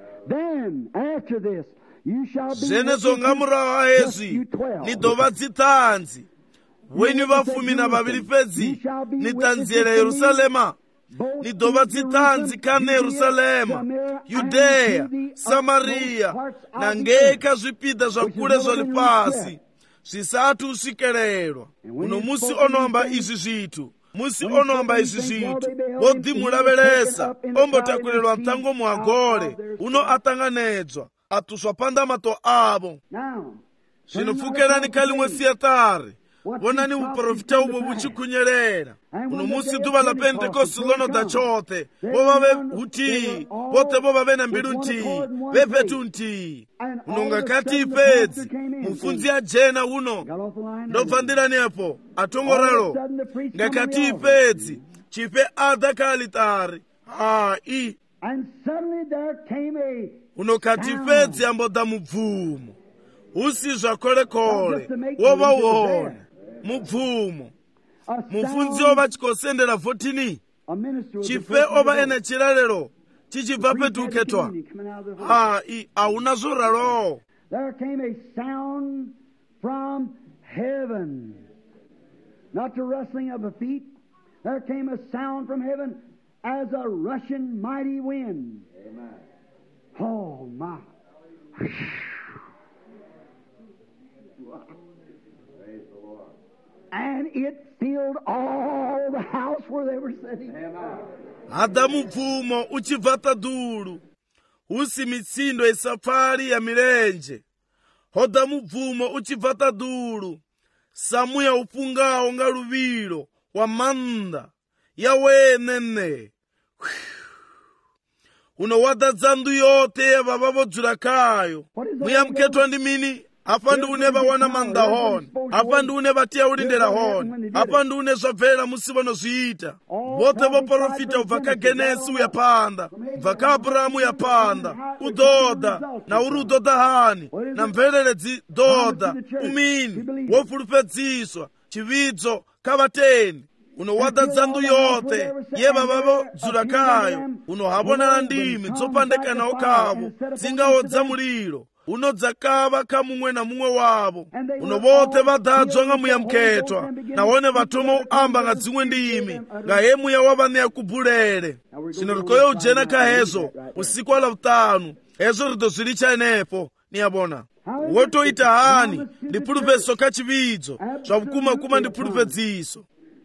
Zenezo nga murahu a hezwi nidova dzithanzi. Weni vafumi na vaviri fedzi nitanziyela Yerusalema. Nidova dzithanzi kane Yerusalema, Yudeya, Samariya na ngeka zvipida zvakule zvali pasi zvisati usvikelelwa. Uno musi onoamba izvi zvitu, musi onoamba izvi zvitu, vodimulavelesa ombotakulelwa mtango muagole uno atanganedzwa atuswa pandamato avo. Zvinofukerani kalimwe siyatari. Vonani uprofita ubo buchikunyerera. Uno musi duva la Pentekosti lonoda chote. Vovave uti, vote vovave na mbilu nti, vepetu nti. Unonga kati ipedzi, mufunzi ajena uno. Ndopfandirani epo, atongoralo. Ngakati ipedzi, chipe adaka alitari. Uno kati ipedzi amboda mubvumo. Usizva kole-kole, wova uone. Mubvumo. Mufunzi ova chikosendera votini. Chife ova ene chiralero. Chichibva petuketwa. Auna zvoralo. There came a sound from heaven. Not the rustling of the feet. There came a sound from heaven as a rushing mighty wind. Amen. Oh my. Praise the Lord. And it filled all the house where they were sitting. Adamu pfumo uchibvata dulu. Usi mitsindo isafari ya mirenje. Hodamu pfumo uchibvata dulu. Samuya upungao nga luvilo wa manda. Yawe nene. Unowada dzandu yote vavavodzula kayo. Muyamukhetwa ndi mini? Apa ndi une vawana manda honi. Apa ndi une vatia ulindela honi. Apa ndi une zvabvela musi vanozviita. Vote voprofita ubva kaGenesi uyapanda, ubva kaAbhurahamu uyapanda, udoda na uri udoda hani na mvereledzi doda umini wofulupedziswa chividzo kavateni. Unowada dzandu yote yeva vavodzula kayo. Unohavonana ndimi dzopandekanawo kavo dzingawo dza muliro. Unodzakava kamumwe na mumwe wavo. Uno vote vadadzwa nga muyamukhetwa. Nawone vatoma uamba nga dzimwe ndimi nga ye muya wavaneya kubulele. Zvino rikoyo ujena kahezo usiku wa lavutanu. Hezo rido zvili chaenepo niyabona. Wotoita hani ndipulupeso kachividzo zvavukuma ndipulupedziso.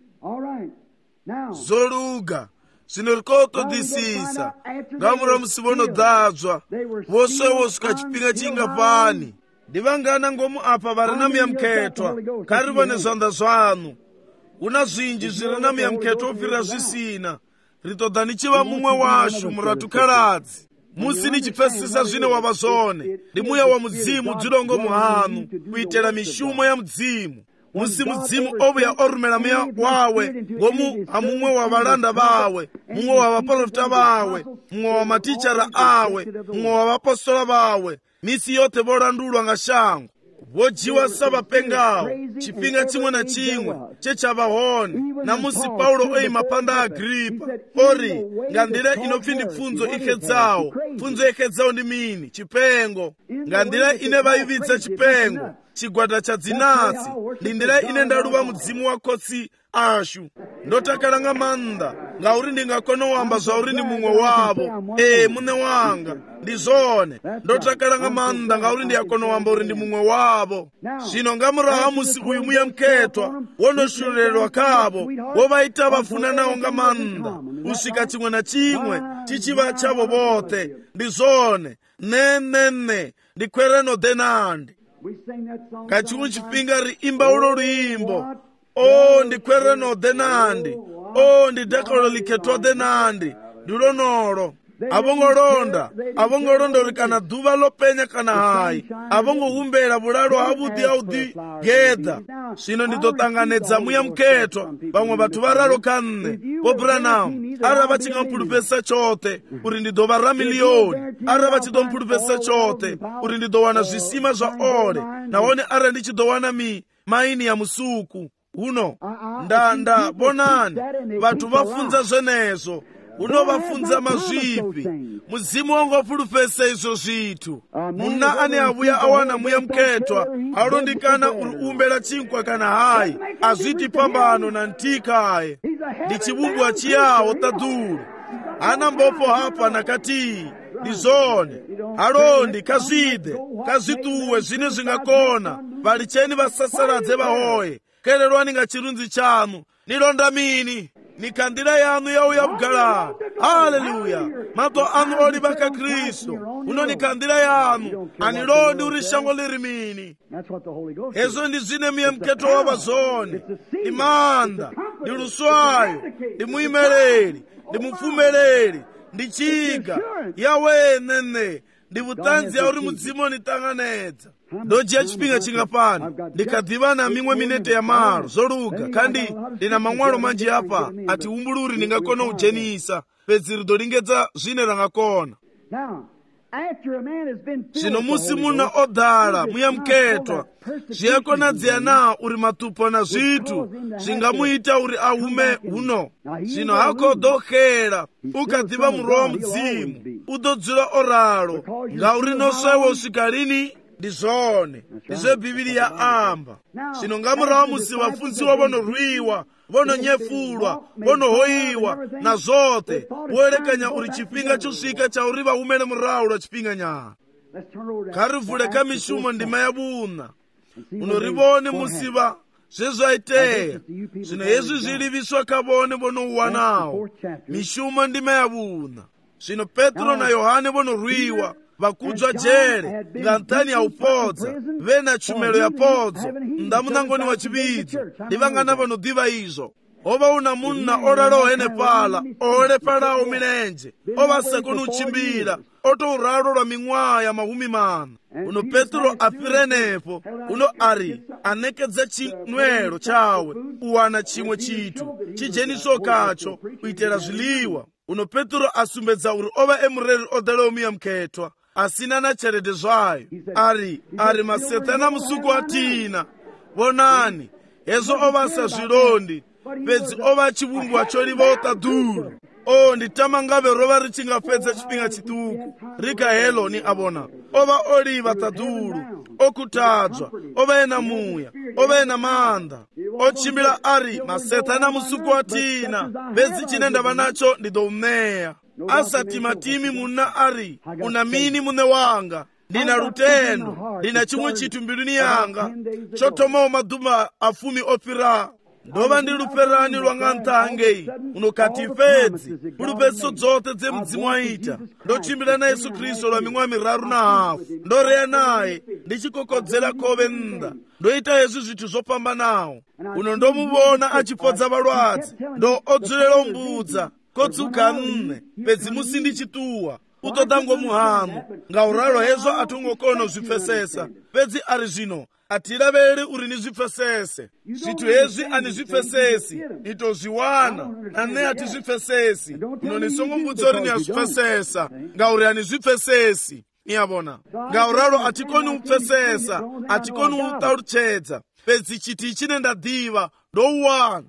Zoluga zvino rikotodisisa ngamura musivono dzadzwa vose vosvika chipinga chingapani. Ndivangana ngomu apa vari na muyamukhetwa karivo nezvanda zvanu. Una zvinji zviri na muyamukhetwa ofirira zvisina. Ritoda nichiva mumwe washu muratukaradzi. Musi nichipfesisa zvine wava zvone. Ndi muya wa mudzimu dzilongo muhanu kuitela mishumo ya mudzimu. Musi mudzimu ovuya orumela muya wawe ngomu hamumwe wa valanda vawe, mumwe wa vaprofita vawe, mumwe wa matichara awe, mumwe wa vapostola vawe. Misi yote volandulwa nga shango. Vojiwa savapengawo chipinga chimwe na chimwe chechavahoni. Na musi Paulo oima panda Agripa ori ngandira inopfi ndi pfunzo ikedzawo. Pfunzo ikedzawo ndi mini? Chipengo. Ngandira ine vaividza chipengo chigwada cha dzinasi. Ndindira ine ndaluva mudzimu wa kotsi ashu. Ndotakala nga manda ngauri ndingakona wamba zvauri ndi mumwe wavo. Mune wanga ndi zvone. Ndotakala nga manda ngauri ndiyakona wamba uri ndi mumwe wavo. Zvino ngamuraha musi uyu muyamukhetwa wonoshululelwa kavo wovaita vafuna nawo nga manda usvika chimwe na chimwe chichiva chavo vote. Ndi zvone nenene ndikwereno denandi. Kachimwe chipinga riimba ulo luimbo. Ndikwereno denandi. Ndidakalo likhetwa denandi. Ndilonolo. avongolonda uri kana dzuva lopenya kana hayi, avongohumbela vulalo havhuḓi ha u ḓigeda. Zwino ndi ḓo ṱanganedza muyamukhethwa vhaṅwe vhathu varalo kha nne vho Branham arali vha tshi nga mpulupesa tshoṱhe uri ndi ḓo vha ramiliyoni, arali vha tshi ḓo mpulupesa tshoṱhe uri ndi ḓo wana zwisima zwa ole, nahone arali ndi tshi ḓo wana maini ya musuku. Huno nda bonani vhathu vha funza zwenezwo, huno vha funza mazwifhi. Mudzimu wanga pfulufhesa izwo zwithu. Munna ane a vhuya a wana muyamukhethwa alondikana uri umbela chinkwa kana hayi, azwiti phambano na nthihi khaye. Ndi chivumbwa chiyaho ṱaḓulu, hana mbofho hapa na khathihi. Ndi zwone alondi kha zwiḓe kha zwiṱuwe zwine zwi nga kona, vhalitsheni vha sasaladze vhahoye. Kelelwani nga chirunzi chanu, ni londa mini? Ni kha nḓila yanu ya uya vhugalani. Haleluya! Maṱo anu o livha kha Kristo. Huno ni kha nḓila yanu, ani londi uri shango ḽi ri mini. Hezwo ndi zwine muyamukhethwa wa vha zwone. Ndi maanḓa, ndi luswayo, ndi muimeleli, ndi mupfumeleli, ndi tshiga yawe nene, ndi vhuṱanzi ha uri mudzimu ni ṱanganedza. Ndo dzhia tshifhinga tshingafhani, ndi kha ḓivha na miṅwe minete ya malo zwo luga, kandi ndi na maṅwalo manzhi hafha a thi humbuli uri ndi nga kona u dzhenisa, fhedzi ri ḓo lingedza zwine ra nga kona. Zwino musi munna o ḓala muyamukhethwa, zwi a konadzea na uri maṱupo na zwithu zwi nga mu ita uri a hume huno. Zwino ha khou ḓo xela, u kha ḓivha muroho wa mudzimu, u ḓo dzula o ralo, ngauri no swewa u swika lini? Ndi zwone, ndi zwe Bivhili ya amba. Zwino nga murahu musi vhafunziwa vho no rwiwa, vho no nyefulwa, vho no hoyiwa na zwoṱhe, vho elekanya uri tshifhinga tsho swika tsha uri vha humele murahu lwa tshifhinga nyana. Kha ri vule kha mishumo ndima ya vhuṋa, uno ri vhone musi zwe zwa itea. Zwino hezwi zwi livhiswa kha vhone vho no u wanaho. Mishumo ndima ya vhuṋa. Zwino Petro na Yohane vho no rwiwa, vakudzwa dzhele nga nṱhani ha u podza, vhe na tshumelo ya podzo nnḓa munangoni wa tshivhidzo. Ndi vhangana vha no ḓivha izwo. Ho vha hu na munna o lalaho henefhaḽa, o holefhalaho milenzhe, o vha sa koni u tshimbila, o tou ralo lwa miṅwaha ya mahumi mana. Uno Petro a fhira henefho, uno ari a nekedza tshinwelo tshawe u wana tshiṅwe tshithu tshi dzheniswaho khatsho u itela zwiḽiwa. Uno Petro a sumbedza uri o vha e mureri o ḓalaho muyamukhethwa, asina na tshelede zwayo. Ari maseṱana musuku a thina. Vonani, hezwo o vha sa zwilondi, fhedzi o vha tshivhumbwa tsho livhaho ṱaḓulu. O, ndi tama ngavhe ro vha ri tshi nga fhedza tshifhinga tshiṱuku ri kha heḽo ni a vhona. O vha o livha ṱaḓulu, o khuthadzwa, o vha e na muya, o vha e na maanḓa. O tshimbila ari maseṱana musuku a thina, fhedzi tshine nda vha natsho ndi ḓo u ṋea. A sa timatimi munna ari, una mini muṋe wanga? Ndi na lutendo, ndi na tshiṅwe tshithu mbiluni yanga, tsho thomaho maḓuvha a 10 o fhiraho. Ndo vha ndi luferani lwa nga nṱha hangei, uno khathihi fhedzi pfulufhedziso dzoṱhe dze mudzimu a ita. Ndo tshimbila na Yesu Kristo lwa miṅwaha 3.5. Ndo rea naye ndi tshi kokodzela khovhe nnḓa. Ndo ita hezwi zwithu zwo fhambanaho. Uno ndo mu vhona a tshi fhodza vhalwadze, ndo o dzulela u mbudza kotsuka nne, fhedzi musi ndi tshi ṱuwa u ṱoḓa ngomu haṋu. Nga u ralo hezwo a thi ngo kona u zwi pfesesa, fhedzi ari zwino a thi lavheleli uri ni zwi pfesese. Zwithu hezwi a ni zwi pfesesi, ni tou zwi wana, na nṋe a thi zwi pfesesi. Uno ni songo mbudza uri ni a zwi pfesesa, ngauri a ni zwi pfesesi. Ni a vhona, nga u ralo a thi koni u pfesesa, a thi koni u ṱalutshedza, fhedzi tshithihi tshine nda ḓivha ndo u wana.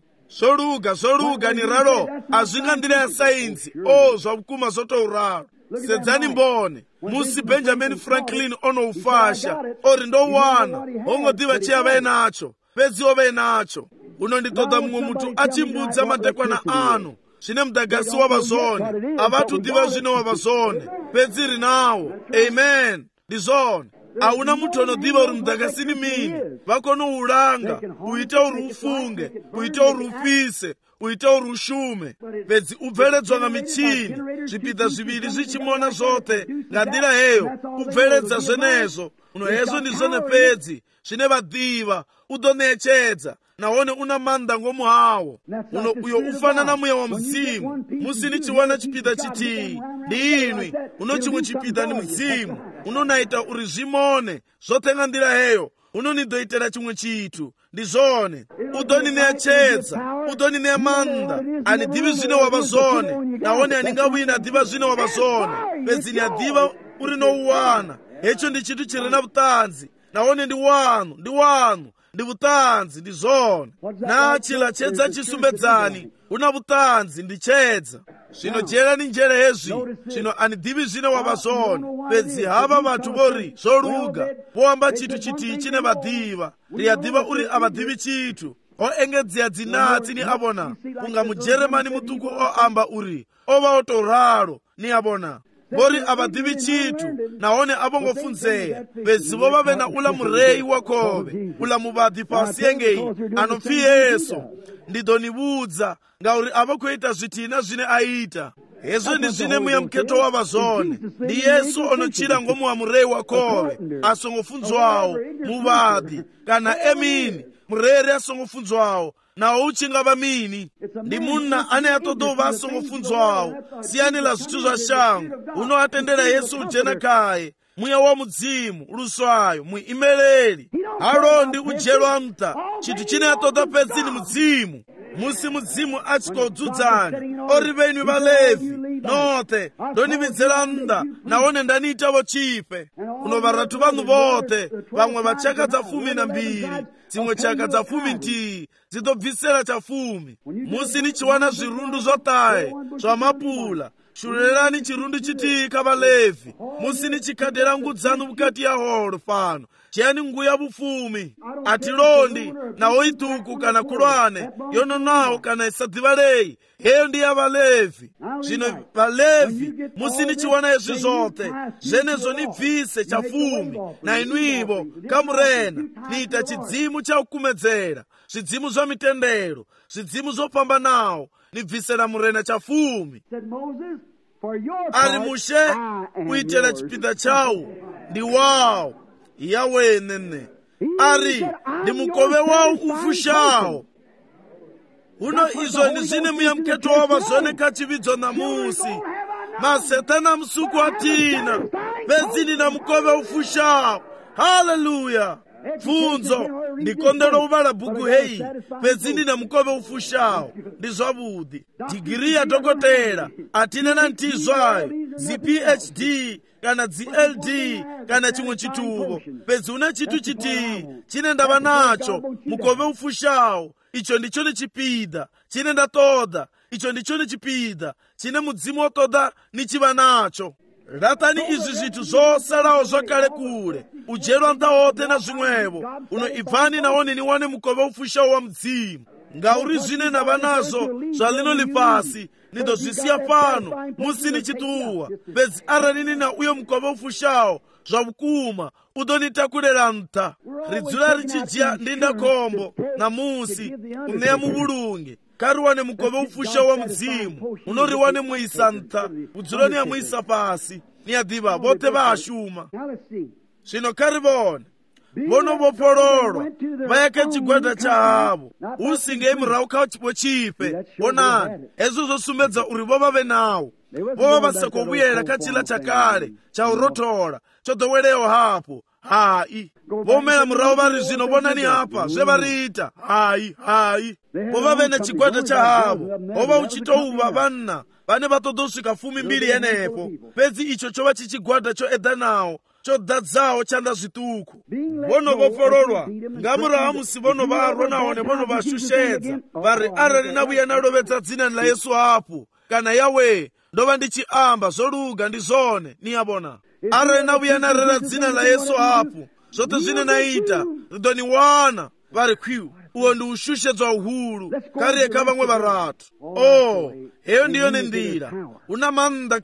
Zwo luga ni ralo, a zwi nga nḓila ya saintsi. O, zwa vhukuma zwo tou ralo. Sedzani mbone, musi Benjamin Franklin ono u fasha, ori ndo wana, ho ngo ḓivha tshi a vha e natsho, fhedzi o vha e natsho. Uno ndi ṱoḓa muṅwe muthu a tshi mbudza madekwana anu zwine muḓagasi wa vha zwone. A vhathu ḓivha zwine wa vha zwone, fhedzi ri nawo. Amen, ndi zwone. A huna muthu ono ḓivha uri muḓagasi ni mini. Vha kone u langa, u ita uri u funge, u ita uri u fhise, u ita uri u shume. Fhedzi u bveledzwa nga mitshini, zwipiḓa zwivhili zwi tshi mona zwoṱhe nga nḓila heyo, u bveledza zwenezwo. Uno hezwo ndi zwone fhedzi zwine vha ḓivha u ḓo ṋetshedza, naone una manda ngomu hawo. Uno uyo ufanana muya wa mzimu. Musini chiwana chipida chiti. Ndi inwi, uno chimwe chipida ni mzimu. Uno naita uri zvimone. Zotenga ndira heyo. Uno nidoitera chimwe chitu. Ndi zone. Udoni neachedza. Udoni neamanda. Ani divi zvino wabazone. Naone aninga wina diva zvino wabazone. Pezini adiva uri no uwana. Hecho ndi chitu chirina butanzi. Naone ndi wanu. Ndi butanzi, ndi zone. Na chila chedza chisumbedzani. Una butanzi, ndi chedza. Zvino jera ni njere hezvi. Zvino ani divi zvino wabazone. Pedzi hava vatu bori, zoruga. Poamba chitu chiti chine vadiva. Riyadiva uri avadivi chitu. O engedzia dzinatsi ni abona. Kunga mujeremani mutuku o amba uri. Ova otoraro ni abona. Bori abadivi chitu, naone abongofunzeya. Pedzi vova vena ula murei wakove. Ula mubadi pasiyengei. Anofi Yesu. Ndidonibudza. Ngauri avakuita zvitina zvine aita. Hezvo ndi zvine muya mketo wavazone. Ndi Yesu onochira ngomu wa murei wakove. Asongofunzwawo. Mubadi. Kana emini. Mureri asongofunzwawo. Nawo uchinga vamini. Ndi munna ane atodova asongofunzwawo. Siyani la zvitu zva shango. Uno atendera Yesu ujena kaye. Muya wa mudzimu, luswayo, muimeleri. Halo ndi ujelwa mta. Chitu chine atoda pedzini mudzimu. Musi mudzimu achikodzuzani. Oriveni valevi. Note, donividzela mda. Naone ndanita vochipe. Uno varatu vanu vote. Vamwe vachaka za 12. Zimwe chaka za 10. Zidobvisera cha 10. Musi ni chiwana zvirundu zotaye. Zwa mapula. Shurelani chirundu chitika valevi. Musi ni chikadera ngudzanu bukati ya horo fano. Chiani nguya bufumi. Atilondi na oituku kana kulwane. Yono nao kana isadivalei. Heyo ndi ya valevi. Zino valevi. Musi ni chiwana yesu zote. Zenezo ni vise cha 10. Na inuivo kamurena. Nita chidzimu cha ukumedzera. Zidzimu zo mitendero. Zidzimu zo pambanawo. Ni vise na murena cha 10. Ali mushe kuitela chipinda chawo. Ndi wawo. Yawe nene. Ari ndi mukove wawo ufushawo. Uno izo ni zine muya mketo wavazone kachividzo na musi. Masetana msuku atina. Pezini na mukove ufushawo. Hallelujah. Funzo. Ndikondero uvala buku hei. Pezini na mukove ufushawo. Ndizwabudi. Digiri ya dokotera. Atina na ntizwayo. ZPHD. Kana ZLD. Kana chimwe chitubo. Pezi una chitu chiti. Chine ndava nacho. Mukove ufushawo. Icho ndicho ni chipida. Chine ndatoda. Icho ndicho ni chipida. Chine mudzimu otoda ni chiva nacho. Ratani izi zitu zosalawo zvakale kule. Ujelwa ntaote na zvimwevo. Uno ibvani naone niwane mukove ufushawo wa mudzimu. Ngauri zvine ndava nazo zvalino lipasi. Nidozvisiya pano. Musini chituwa. Bedzi aranini na uyo mukove ufushawo. Zvabukuma. Udonitakulera nta. Ridzula richijia ndinda kombo. Na musi. Uneya mubulunge. Kariwane mukove ufushawo wa mudzimu. Unoriwane muisa nta. Udzuloni ya muisa pasi. Ni adiva. Bote vashuma. Shino karibone. Bono bopololwa. Vayake chigwada cha havo. Usinge imurauka chipo chipe. Bonani. Ezo zosumbedza uri bova venawo. Bova vasakobuyera kachila chakale. Cha urotola. Chodowelewo hapo. Hai. Bomela murau vari zvino bonani hapa. Zvevarita. Hai. Bova vene chigwada cha havo. Bova uchitouva vanna. Vane vatodosvika 12 yenepo. Pedzi icho chova chichigwada cho edanawo. Chodadzawo chanda zvituku. Bono vopololwa. Ngamurahamu si bono varwa naone bono vashushedza. Vari arali nabuya nalovedza dzina la Yesu hapo. Kana Yawe ndova ndichiamba zoluga ndi zone niyabona. Arali nabuya narera dzina la Yesu hapo. Zote zvine naita ridoniwana vari khwiu. Uwo ndi ushushedzwa uhulu. Kariye kavamwe varatu. Heyo ndiyo nendira. Una manda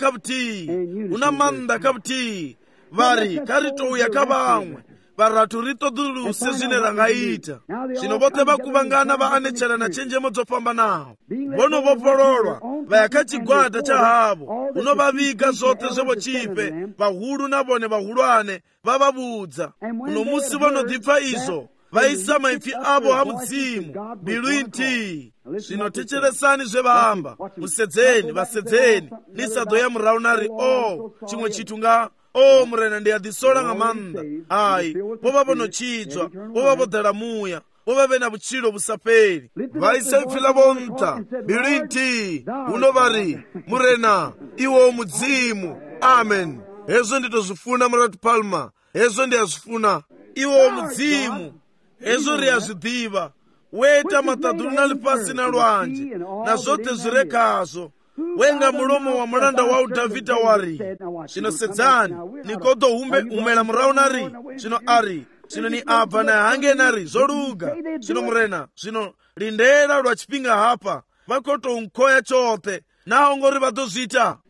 kabuti. Vari karitouya kavamwe. Varatu ritoduluse zvine rangaita. Zvino vote vakuvangana vaanechelana chenjemo dzopambanawo. Bono vopololwa. Vayakachigwada cha havo. Unovaviga zote zvevochipe. Vahulu navone vahulwane. Vavabudza. Uno musi vonodhipfa izo. vaisa maipfi avo ha mudzimu mbilu inti. Zvino techeresani zvevahamba, musedzeni, vasedzeni, nisadoya muraunari, chimwe chitu nga, murena ndiyadisola nga manda, ayi, vova vonochidzwa, vova vodala muya, vova vena vuchilo vusapeli, vaisa ipfi lavonta, mbilu inti, unovari, murena, iwo mudzimu, amen. Hezvo nditozvifuna murati Palma, hezvo ndiyazvifuna, iwo mudzimu, hezvo riyazvidiva, weta matadhuna ali pasi na lwanje, na zote zirekazo, wenga mulomo wa mulanda wa Davhidha wari. Zvino sedzani, nikodohumbe umela muraunari, zvino ari, zvino ni abva na hange nari, zoluga, zvino murena, zvino lindela lwa chipinga hapa, vakoto unkoya chote, na ongori vadozvita.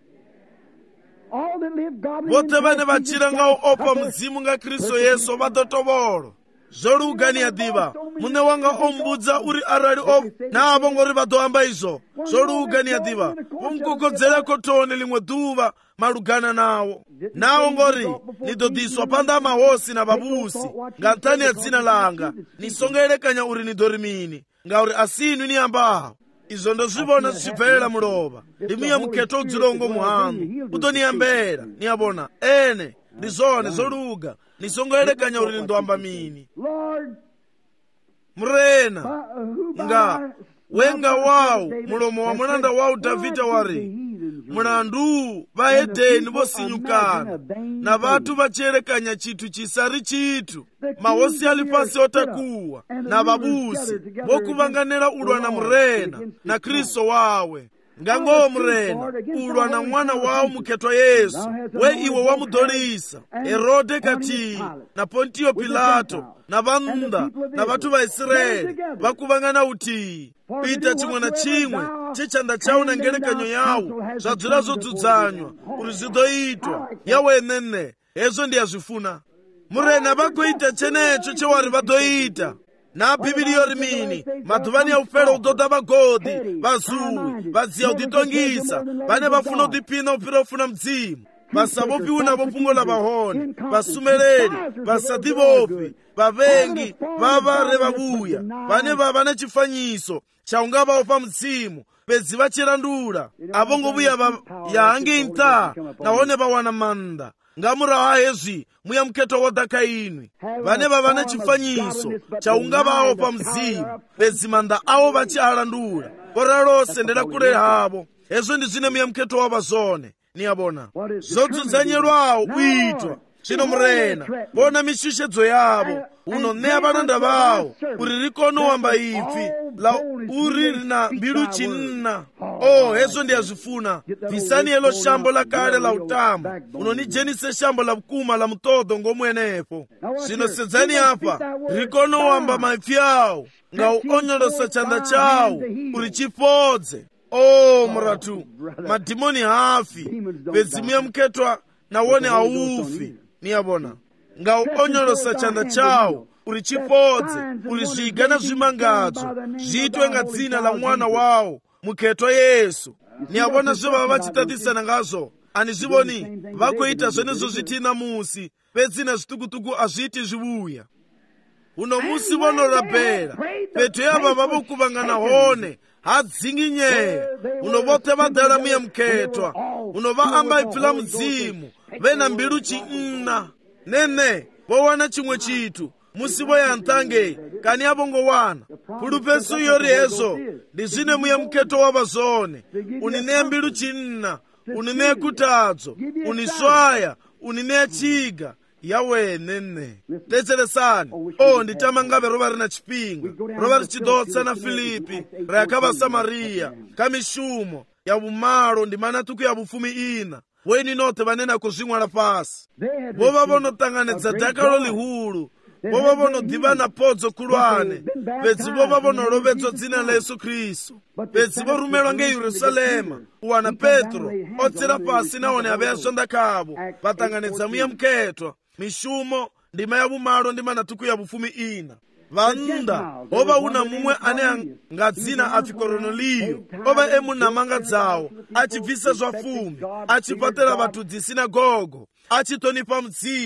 Vote vane vachira nga opa mudzimu nga Kristo Yesu vadotovolo. Zoluga ni yadiva, mune wanga ombudza uri arali navo ngori vadohamba izo. Zoluga ni yadiva, umkukodzera kotoni limwe duva malugana nawo. Nawo ngori, nidodiswa panda mahosi na babusi, ngantani ya dzina langa, nisongelekanya uri nidorimini, nga uri asinu ni ambaho. Izo ndozvibona zvichibvelela mulova, ndimiya muketo udzilongo muhangu, utoniyambera, niyabona, ene, ndizone zoluga, nisongoelekanya uri nindoamba mini. Murena, nga, wenga wawu, mulomo wa mulanda wawu Davhidha wari, mulandu vaedeni vosinyukana, na vatu vachielekanya chitu chisari chitu, mahosi ali pasi otakuwa, na vabusi, vokuvanganela ulwa na murena, na Kristo wawe. Ngango murena, ulwa na mwana wawo muketwa Yesu, we iwe wamudolisa, Herode kati, na Pontio Pilato, na vanda, na vatu va Israeli, vakuvangana uti, pita chimwe na chimwe, chichanda chawo na ngelekanyo yawo, zvadzira zodzudzanywa, uri zidoitwa, yawe nene, ezo ndiyazvifuna. Murena vakuita chenecho chewari vadoita. Na Biblia rimini, madhuvani ya ufero udoda vagodi, vazuwi, vadziya uditongisa, vane vafuna udipina upira ufuna mdzimu, vasabopi una vopungola vahoni, vasumeleli, vasadivopi, vavengi, vavare vavuya, vane vavana chifanyiso, chaunga vaopa mdzimu, pedzi vachirandula, avongo vuya yahange inta, naone vawana manda. Ngamura hezvi muya muketo wodaka inwi, vane vavane chifanyiso, chaunga vao pa mdzimu, pedzi manda awo vachialandula, kora lose ndela kule havo, hezvo ndizvine muya muketo wavazone, niyabona, zodzudzanyelwawo uitwa, zvino murena, bona mishushedzo yavo, unoneya valanda vavo, uri rikonohamba ipfi, la uri rina mbilu chinna. Hezvo ndiyazvifuna, bvisani yelo shambo la kale la utambo, unonijenise shambo la vukuma la mutodo ngomwenepo. Zvino sedzani apa, rikonohamba maipfi awo, nga uonyolosa chanda chawo, uri chipodze. Muratu, madhimoni hafi, pedzi muya muketwa nawone haufi, niyabona. Nga uonyolosa chanda chawo, uri chipodze, uri zviga na zvimangadzo, zviitwe nga dzina la mwana wawo, muketwa Yesu. Niyabona zvova vachitatisana ngazvo, anizvivoni, vakuita zvenezvo zvitina musi, pedzi na zvitukutuku azviti zvivuya. Uno musi vonorabhera, petu yava vavokuvangana hone, hadzingi nyeya, unovote vadala muya muketwa, unovaamba ipfi la mudzimu, vena mbilu chinna, nene, vowana chimwe chitu, musi voyantange, kani avongowana, pulupesu yori hezo, ndizvine muya muketo wavazone, unineya mbilu chinna, unineya kutadzo, uniswaya, unineya chiga, yawe nene. Tetselesani, nditama ngave rova rina chipinga, rova richidotsa na Filipi, rayakava Samariya, kamishumo, ya vumalo ndimanatuku ya vufumi ina, weni note vanena kuzvimwala pasi. Vova vonotanganedza dakalo lihulu, vova vonodhivana podzo kulwane, pedzi vova vonolovedzo dzina la Yesu Kristu, pedzi vorumelwa ngeYerusalema, uwana Petro, otsera pasi naone aveya zvandakavo, vatanganedza muya muketwa, mishumo, ndima ya vumalo ndimanatuku ya vufumi ina. Vanda, ova una mumwe ane ngadzina afi Korneliyo, ova emunamanga dzawo, achibvisa zvafumi, achipatela vatudzi sinagogo, achitonipa mudzimu,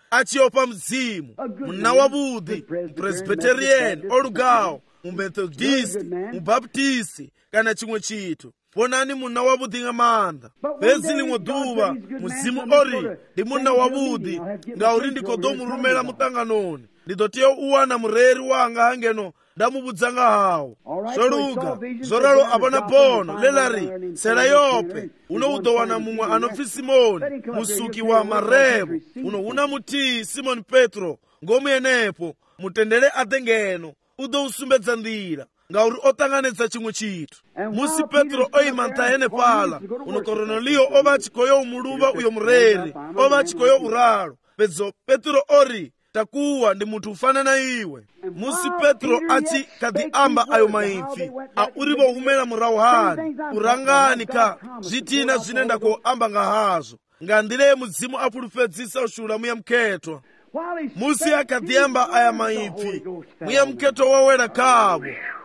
achiopa mzimu, munna wavudhi, mupresbiterian, olugawo, mumethodist, mubaptisti kana chimwe chithu. Ponani munna wavudhi nga maanda. Pezi limwe duva muzimu ori ndi munna wavudhi ngauri ndikodhomurumela mutanganoni. Ndidotiya uwana mureri wanga hangeno ndamubudzanga hawo. Soluga zoralo apana bono lelari sera yope uno udowana mumwe anofi Simoni musuki wa marevu uno una muti Simoni Petro ngomuyenepo mutendere atengeno udo usumbedza ndira ngauri otanganitsa chimwe chithu. Musi Petro oyima ntayene pala uno Kornelio ova achikoyo umuluva uyo mureri ova achikoyo uralo pedzo Petro ori takuwa ndi munthu ufanana iwe. Musi Petro achi kadiamba ayo maimfi aurivo humela murawu hani urangani ka zitina zinenda koamba nga hazo ngandile muzimu apulufedzisa ushula muya mkhetwa. Musi akadiamba aya maimfi muya mkhetwa wawera kabo.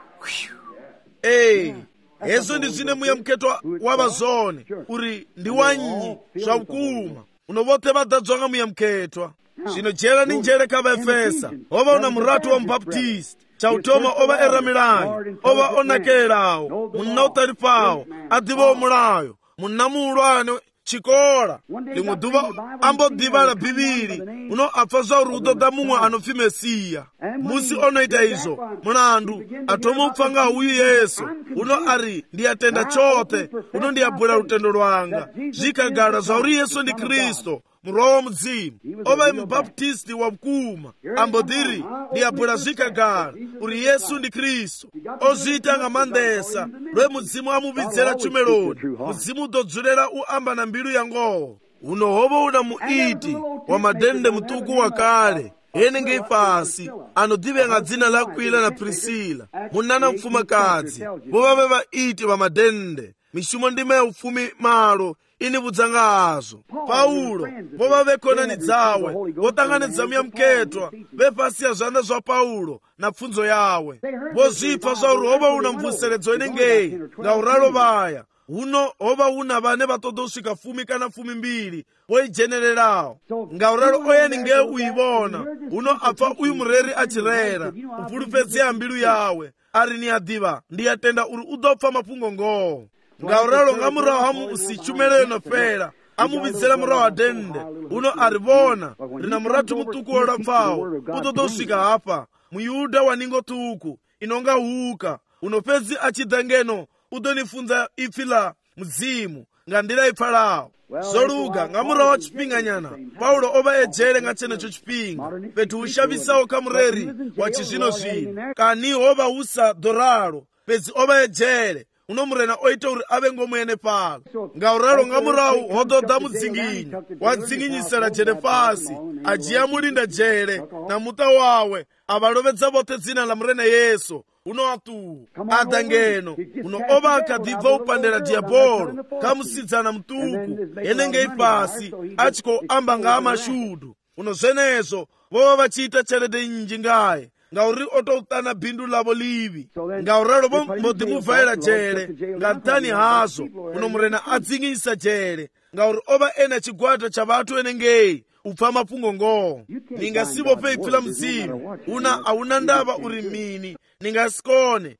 Yesu ndi zine muya mkhetwa wabazone uri ndi wanyi zvakuma unovote vadadzwanga muya mkhetwa. Zvino jera ni njere kava Efesa ova una muratu wa mbaptist chautoma ova eramilanyi ova onakelawo munna utaripawo adiva mulayo munna muulwane chikola limwe duva ambodivala bhibili uno apfa zvauri udoda mumwe anofi Mesiya. Musi onoita izvo mulandu atoma upfanga uyu Yesu uno ari ndiyatenda chote uno ndiyabwera lutendo lwanga zvikagara zvauri Yesu ndi Kristo muroho mudzimu ova mubaptisti wa mkuma ambodiri ndiyabwera zvikagara uri Yesu ndi Kristo ozita nga mandesa lwe mudzimu amuvidzera chumeloni mudzimu udodzulera uamba na mbilu yangowo uno hovo una muiti wa madende mutuku wa kale yenenge ifasi anodivenga dzina la Akwila na Prisila munana mfumakadzi vovave vaiti va madende mishumo ndime ya ufumi malo ini budzanga azo. Paulo vovave konani dzawe votanganidza muya mkhetwa vefasi ya zvanda zva Paulo na pfunzo yawe vozvipfa zvauri hova una mvuseredzo inengei ngauralo vaya uno hova una vane vatoda usvika 10 kana 12 voijenererawo ngauralo oyeni nge uivona uno apfa uyu mureri achirera upulupedzea mbilu yawe ari niyadiva ndiyatenda uri udopfa mapungo ngowo ngauralo nga murahu hamu usichumeleyo nofela amuvidzera murahu adende uno arivona rina muratu mutuku wolapfawo udoda usvika hapa muyuda waningo tuku inonga huka unopedzi achidza ngeno udonifunza ipfi la mudzimu ngandira ipfalawo zoluga nga murahu wa chipinganyana Paulo ova ejere nga chenecho chipinga petu ushavisawo kamureri wa chizvino-zvino kani hova usa doralo pedzi ova ejere unomurena oita uri ave ngomuyene pala ngauralo nga murahu hododa mudzinginyi wadzinginyisira jere fasi ajiya mulinda jere na muta wawe avalovedza vote dzina la murene Yesu uno atuwu ada ngeno uno ova akadibva upandera diabolo kamusidzana mutuku yenenge ifasi achikoamba nga amashudu uno zvenezo vova vachiita chelede nyinji ngaye ngauri otoutana bindu lavo livi ngauralo vomodimuvhaira jere nga ntani hazo uno murena adzinginyisa jere ngauri ova ena chigwada cha vatu enengei upfa mapungo ngowo ningasivope ipfila mudzimu una auna ndava uri mini ningasikone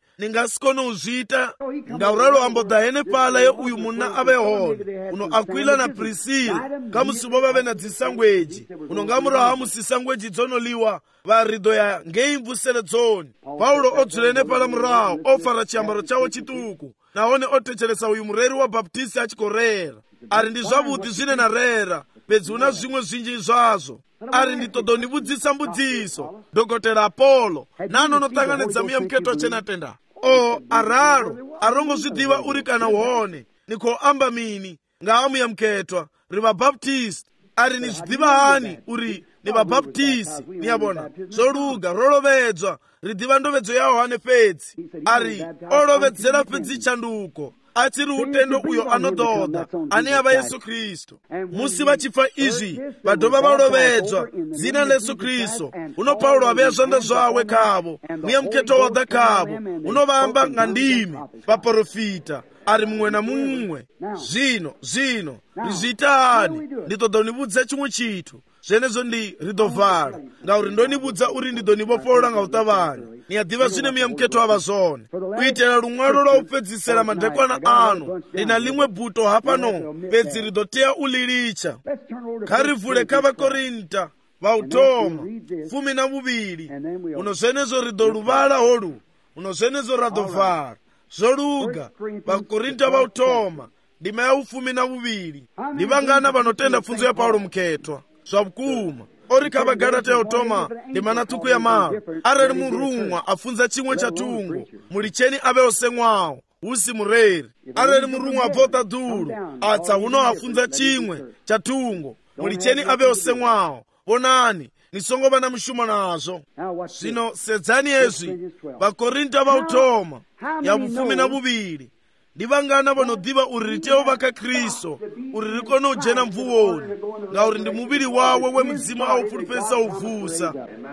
uzvita ngauralo ambodahene pala ye uyu munna ave hone uno Akwila na Prisila kamusivo vave na dzisangweji uno ngamurahu hamusisangweji dzonoliwa varido ya ngei mvuseledzoni Paulo odzulene pala murahu ofara chiambaro chawo chituku nahone otechelesa uyu mureri wa baptisti achikorera ari ndi zvavudi zvine na rera pedzi una zvimwe zvinji zvazvo ari nditodonivudzisa mbudziso Dr. Apollo nanonotanganidza muya mkhetwa chenatenda aralo arongozvidiva uri kana uone nikoamba mini ngawa muya mkhetwa ri vabaptisti ari nizvidiva hani uri ni vabaptisti niyabona zoluga rolovedzwa ridiva ndovedzo yawo hane pedzi ari olovedzera pedzi chanduko achiri utendo uyo anododa ane ava Yesu Kristu musi vachipfa izvi vadova valovedzwa dzina la Yesu Kristu uno Paulo aveya zvanda zvawe kavo muya mkhetwa wadha kavo unovamba nga ndimi vaprofita ari mumwe na mumwe zvino ndizviita hani nditoda univudza chimwe chithu zvenezo ri ḓo vala ngauri ndo ni vhudza uri ndi ḓo ni vhofholola nga u ṱavhanya. Ni a ḓivha zwine muyamuketho ava zwone. U itela luṅwalo lwa u fhedzisela madekwana anu ndi na ḽiṅwe buto hafhano fhedzi ri ḓo tea u ḽi litsha. Kha ri vule kha Vhakorinta vha u thoma 12 uno zwenezwo ri ḓo luvala holu uno zwenezwo ra ḓo vala zwo luga. Vhakorinta vha u thoma ndima ya 12. Ndi vhangana vha no tenda pfunzo ya Paulo mukhethwa zwa vhukuma. Ori kha Vhagalata ya u thoma ndima na ṱhukhu ya malo, arali murumwa a funza chimwe cha thungo mulitsheni ave o seṅwaho hu si mureri. Arali murumwa a bva u ṱaḓulu atsa huno a funza chimwe cha thungo mulitsheni ave o seṅwaho. Vonani ni songo vha na mushumo nazwo. Zwino sedzani hezwi Vhakorinta vha u thoma ya 12. Ndi vhangana vha no ḓivha uri ri tea u vha kha Kristo uri ri kone u dzhena mvuvhoni ngauri ndi muvhili wawe we mudzimu a u pfulufhedzisa u vusa.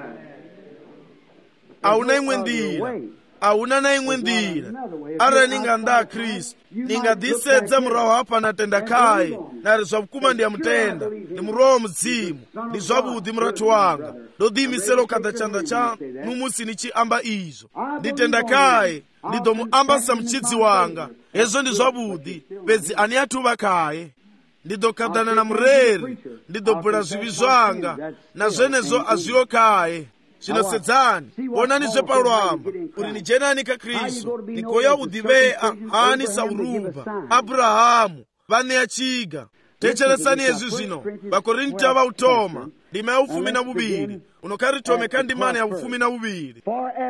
Ahuna iṅwe nḓila, ahuna na iṅwe nḓila. Arali ni nga nnḓa ha Kristo ni nga ḓisedza murahu hafha na tenda khaye na ri zwa vhukuma ndi ya mutenda, ndi muroho wa mudzimu, ndi zwavhuḓi murathu wanga. Ndo ḓiimisela u khaḓa tshanḓa tshaṋu musi ni tshi amba izwo. Ndi tenda khaye, ndi ḓo mu amba sa mutshidzi wanga. Hezwo ndi zwavhuḓi fhedzi ani athu vha khaye. Ndi ḓo khaḓana na mureri, ndi ḓo bula zwivhi zwanga na zwenezwo a zwiho khaye. Zwino sedzani, vhonani zwe Paulo amba uri ni dzhenani kha Kristo. Ni khou ya u ḓivhea hani sa uruba Abrahamu vhaṋea tshiga. Thetshelesani hezwi zwino Vhakorinta vha u thoma ndima ya 12 uno kha ri thome kha ndimani ya 12.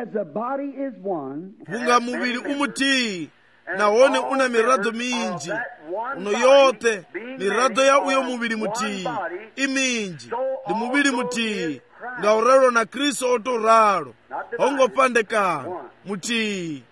Vhunga muvhili u muthihi nahone una miraḓo minzhi, uno yoṱhe miraḓo ya uyo muvhili muthihi i minzhi, ndi muvhili muthihi ngauralo na Kristo o tou ralo, ho ngo pandekana, muthihi.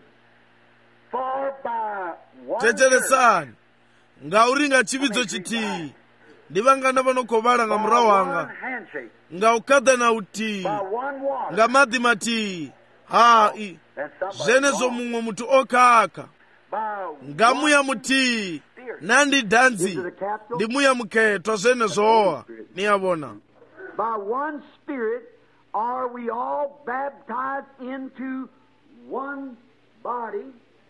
Thetshelesani, ngauri nga tshivhidzo tshithihi ndi vhangana vha no khou vhala nga murahu hanga, nga u khaḓana huthihi, nga maḓi mathihi, hai zwenezwo muṅwe muthu o khakha, nga muya muthihi na ndi danzi ndi muya mukhethwa zwenezwoha. Ni a vhona, by one Spirit are we all baptized into one body.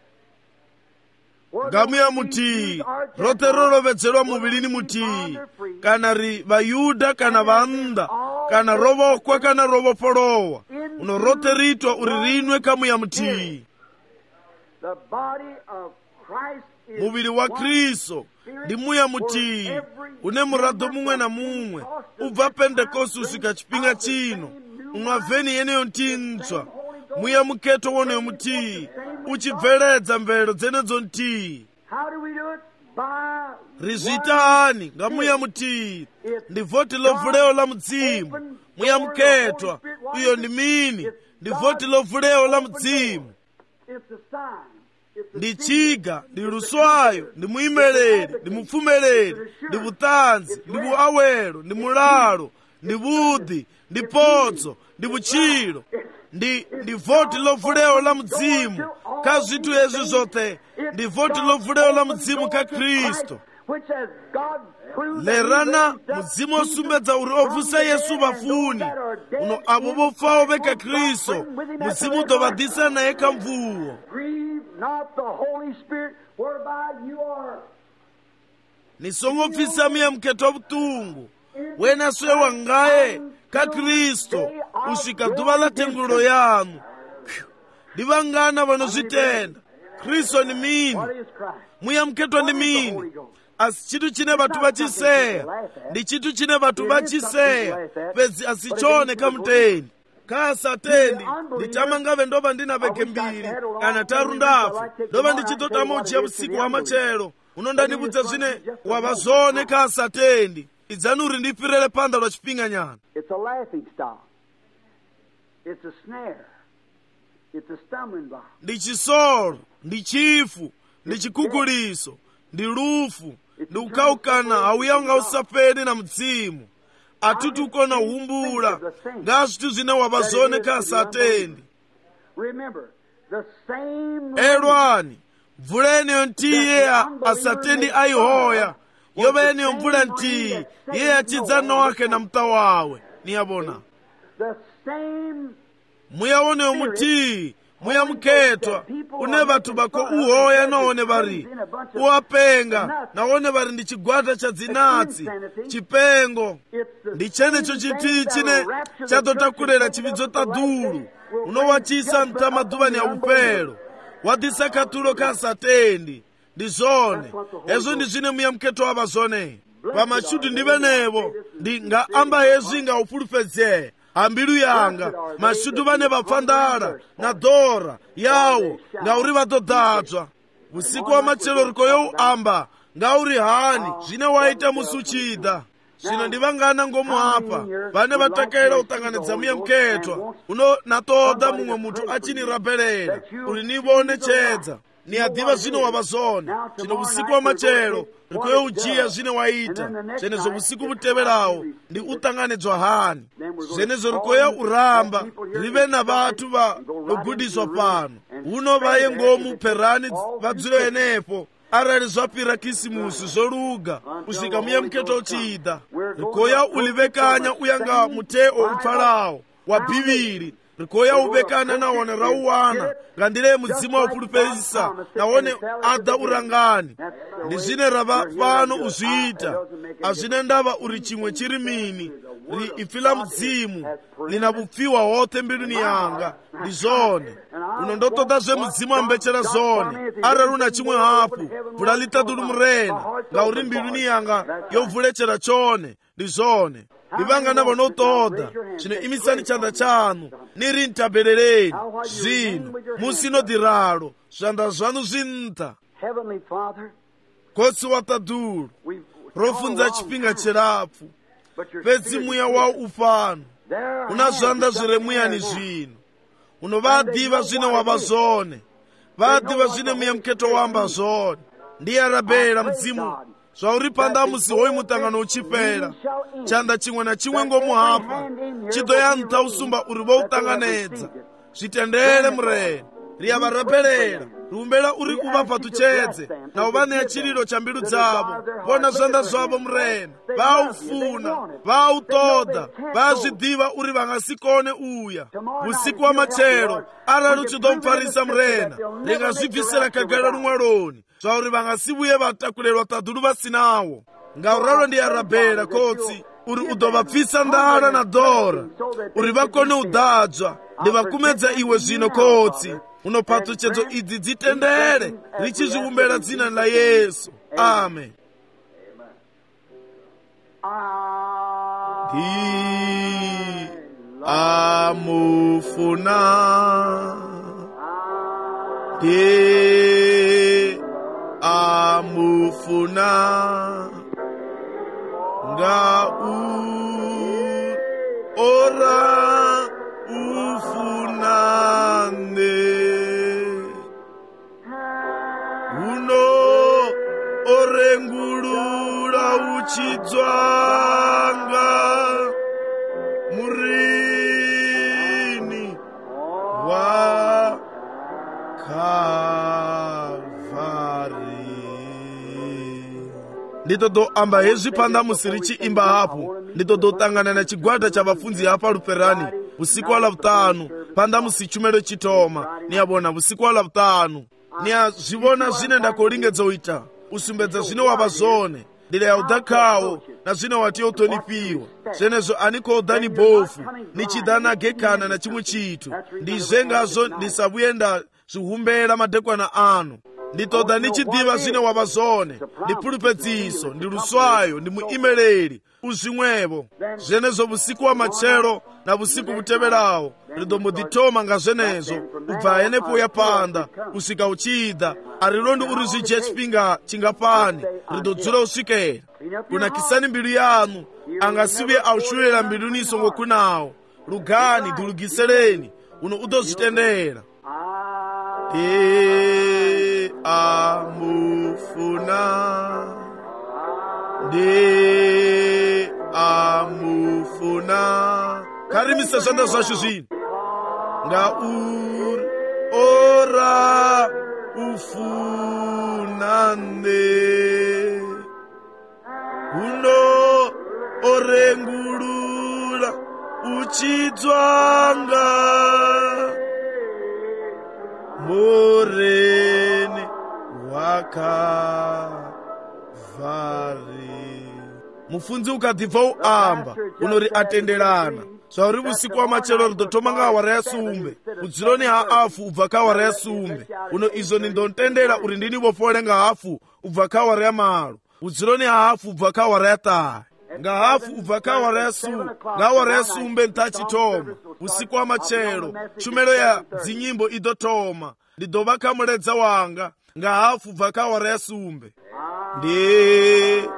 Nga muya muthihi roṱhe ro lovhedzelwa muvhilini muthihi, kana ri Vhayuda kana vhannḓa kana ro vhofhwa kana ro vhofholowa, uno roṱhe ri itwa uri ri inwe kha muya muthihi. Muvhili wa Kristo ndi muya muthihi une muraḓo muṅwe na muṅwe u bva Pentekoste u swika tshifhinga chino unwa veni yeneyo nthihi ntswa, muya mukhetho wonoyo muthihi u tshi bveledza mvelelo dzenedzo nthihi. Ri zwi ita hani? Nga muya muthihi. Ndi voti ḽo vuleho ḽa mudzimu. Muya mukhethwa uyo ndi mini? Ndi voti ḽo vuleho ḽa mudzimu. Ndi tshiga, ndi luswayo, ndi muimeleli, ndi mupfumeleli, ndi vhuṱanzi, ndi vhuawelo, ndi mulalo, ndi vhuḓi, ndi podzo, ndi vhutshilo. Ndi voti ḽo vuleho ḽa mudzimu kha zwithu hezwi zwoṱhe. Ndi voti ḽo vuleho ḽa mudzimu kha Kristo. Lerana mudzimu o sumbedza uri o vusa Yesu vhafuni, uno avo vho pfaho vhe kha Kristo mudzimu u ḓo vha ḓisa naye kha mvuwo. Ni songo pfisa muya mukhetho vhuṱungu we na swewa ngaye kha Kristo u swika ḓuvha ḽa thengululo yanu. Ndi vhangana vha no zwi tenda. Kristo ni mini? Muya mukhetho ndi mini? Asi tshithu tshine vhathu vha tshi seya, ndi tshithu tshine vhathu vha tshi seya fhedzi asi tshone kha mutendi. Kha satendi ndi tama ngavhe ndo vha ndi na vhege 2 kana 3 ndapfa, ndo vha ndi tshi ḓo tama u dzhia vhusiku ha matshelo. Uno nda ni vhudza zwine wa vha zwone kha satendi. Idzani uri ndi fhirele phanḓa lwa tshifhinga nyana. It's a laughing stock. It's a snare. It's a stumbling block. Ndi chisolo, ndi chifu, ndi chikuguliso, ndi lufu, ndi ukhaukana hauya nga usafeni na mudzimu. Athuti ukona uhumbula nga zwithu zwine wa vha zwone kha satendi. Elwani, vuleni yo nthihi ye asatendi aihoya yoveni yomvula nti iye achidza Noake na mta wawe. Niyabona muyawoneyo muti muya muketwa une vatu bako uhoya naone vari uwapenga naone vari ndi chigwata cha dzinatsi chipengo ndi chenecho chiti chine chatotakurera chividzo tadulu unowachisa mta madhuvani ya upelo wadisa katulo ka satendi ndi zone ezo ndi zine muya mketwa wava zone pamashudu ndivenevo ndi nga amba yezu inga upulufedzeye ambilu yanga mashudu vane vapfandala na dora yawo ngauri vatodadzwa usiku wa machelo rikoyo amba ngauri hani zvine waita musi uchida zvino ndivangana ngomu apa vane vatakayira utanganidza muya muketwa uno natoda mumwe mutu achinirabhelela uri nivone chedza niyadhiva zvino wava zone zvino usiku wa machelo rikoyo ujiya zvine waita zvenezo usiku vuteverawo ndi utanganidzwa hani zvenezo rikoyo uramba rive na vatu vanogudiswa pano uno vaye ngomu perani vadziro yenepo arali zvapira kisimusi zoluga kusvika muya muketwa uchida rikoya ulivekanya uyanga muteo upfalawo wa bhiviri rikoya uvekana nawone rauwana ngandile mudzimu waupulupelisa nawone ada urangani ndi zvine rava pano uzviita azvine ndava uri chimwe chiri mini ifila mudzimu lina vupfiwa hote mbiluni yanga ndi zone uno ndotoda zve mudzimu ambechera zone arali una chimwe hafu vula litadulu murena ngauri mbiluni yanga yovulechera chone ndi zone ndivangana vanotoda zvino imisani chanda chanu niri ntabeleleni zvino musino diralo zvanda zvanu zvinta kosi watadulu rofunza chipinga cherapfu pedzi muya wa ufano una zvanda zvire muyani zvino unovadhiva zvine wava zone vadhiva zvine muya muketwa wamba zone ndiye arabhela mudzimu zvauri panda musi hoyi mutangano uchipera chanda chimwe na chimwe ngomu hapa chidoyanta usumba uri voutanganedza zvitendere mureni riyavaraphelela riumbela uri kuvapa tuchedze navo vaneya chililo cha mbilu dzavo vona zvanda zvavo murena vaufuna vautoda vazvidhiva uri vangasikone uya usiku wa machelo arali uchidomupfarisa murena ringazvibvisira kagara rumwaloni zvauri vangasivuye vatakulelwa tadulu vasinawo ngauralo ndiyarabhela kotsi uri udovapfisa ndala na dora uri vakone udadzwa ndivakumedza iwe zvino kotsi unopatu chedzo idzi dzitendere richizviumbela dzina la Yesu amen ndi amufuna ndi amufuna nga ora ufunane uno orengulula uchidzwanga murini wa nditodo amba hezvi panda musiri chiimba hapo nditodo tangana na chigwada cha vafundzi hapa luperani usiku wa lavutanu panda musi chumelo chitoma niyabona usiku wa lavutanu niyazvivona zvine ndakolingedza uita usumbedza zvine wava zone ndile ya udakawo na zvine wati yotonipiwa zvenezvo anikoda ni bofu nichida gekana na chimwe chitu ndizvengazo ndisavuye ndazvihumbela madekwana ano nditoda nichidhiva zvine wava zone ndipulupedziso ndi luswayo ndi muimeleri uzvimwevo zvenezvo usiku wa machelo na usiku kuteverawo ridomboditoma nga zvenezvo ubva yenepo yapanda usvika uchida arilondi uri zvidye chipinga chingapani ridodzura usvikera kunakisani mbilu yanu angasive aushulera mbiluni isongo kunawo lugani dulugisereni uno udozvitendera amufuna ndi amufuna karimise zvanda zvacho zvino ngauri ora ufunane orengulula uchidzwanga mureni wakavari. Mufunzi ukadhibva uamba unori atenderana zvauri usiku wamachero ridotoma ngahwara yasumbe udzironi haafu ubva kahwara yasumbe uno izo nindotendera uri ndini vofore ngahafu ubva kahwara yamalo udzironi haafu ubva kahwara yataha ngahafu ubva kahwara yasumbe ntachitoma usiku wamachero shumero ya dzinyimbo idotoma ndidova kamuredza wanga ngahafu ubva kahwara yasumbe ndi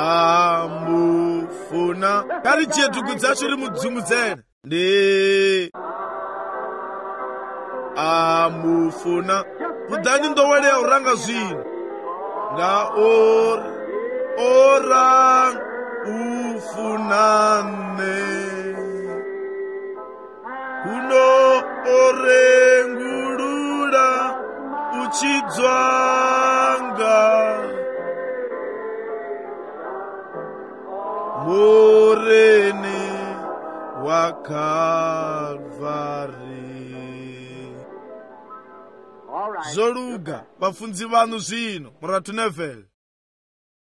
amufuna kari chetuku dzacho rimudzungudzene ndi amufuna kudhani ndowele ya uranga zvino nga orang ufunane kuno orengulula uchidzwanga mureni wakalvari. Zoluga vafunzi vanu zvino muratu Neville.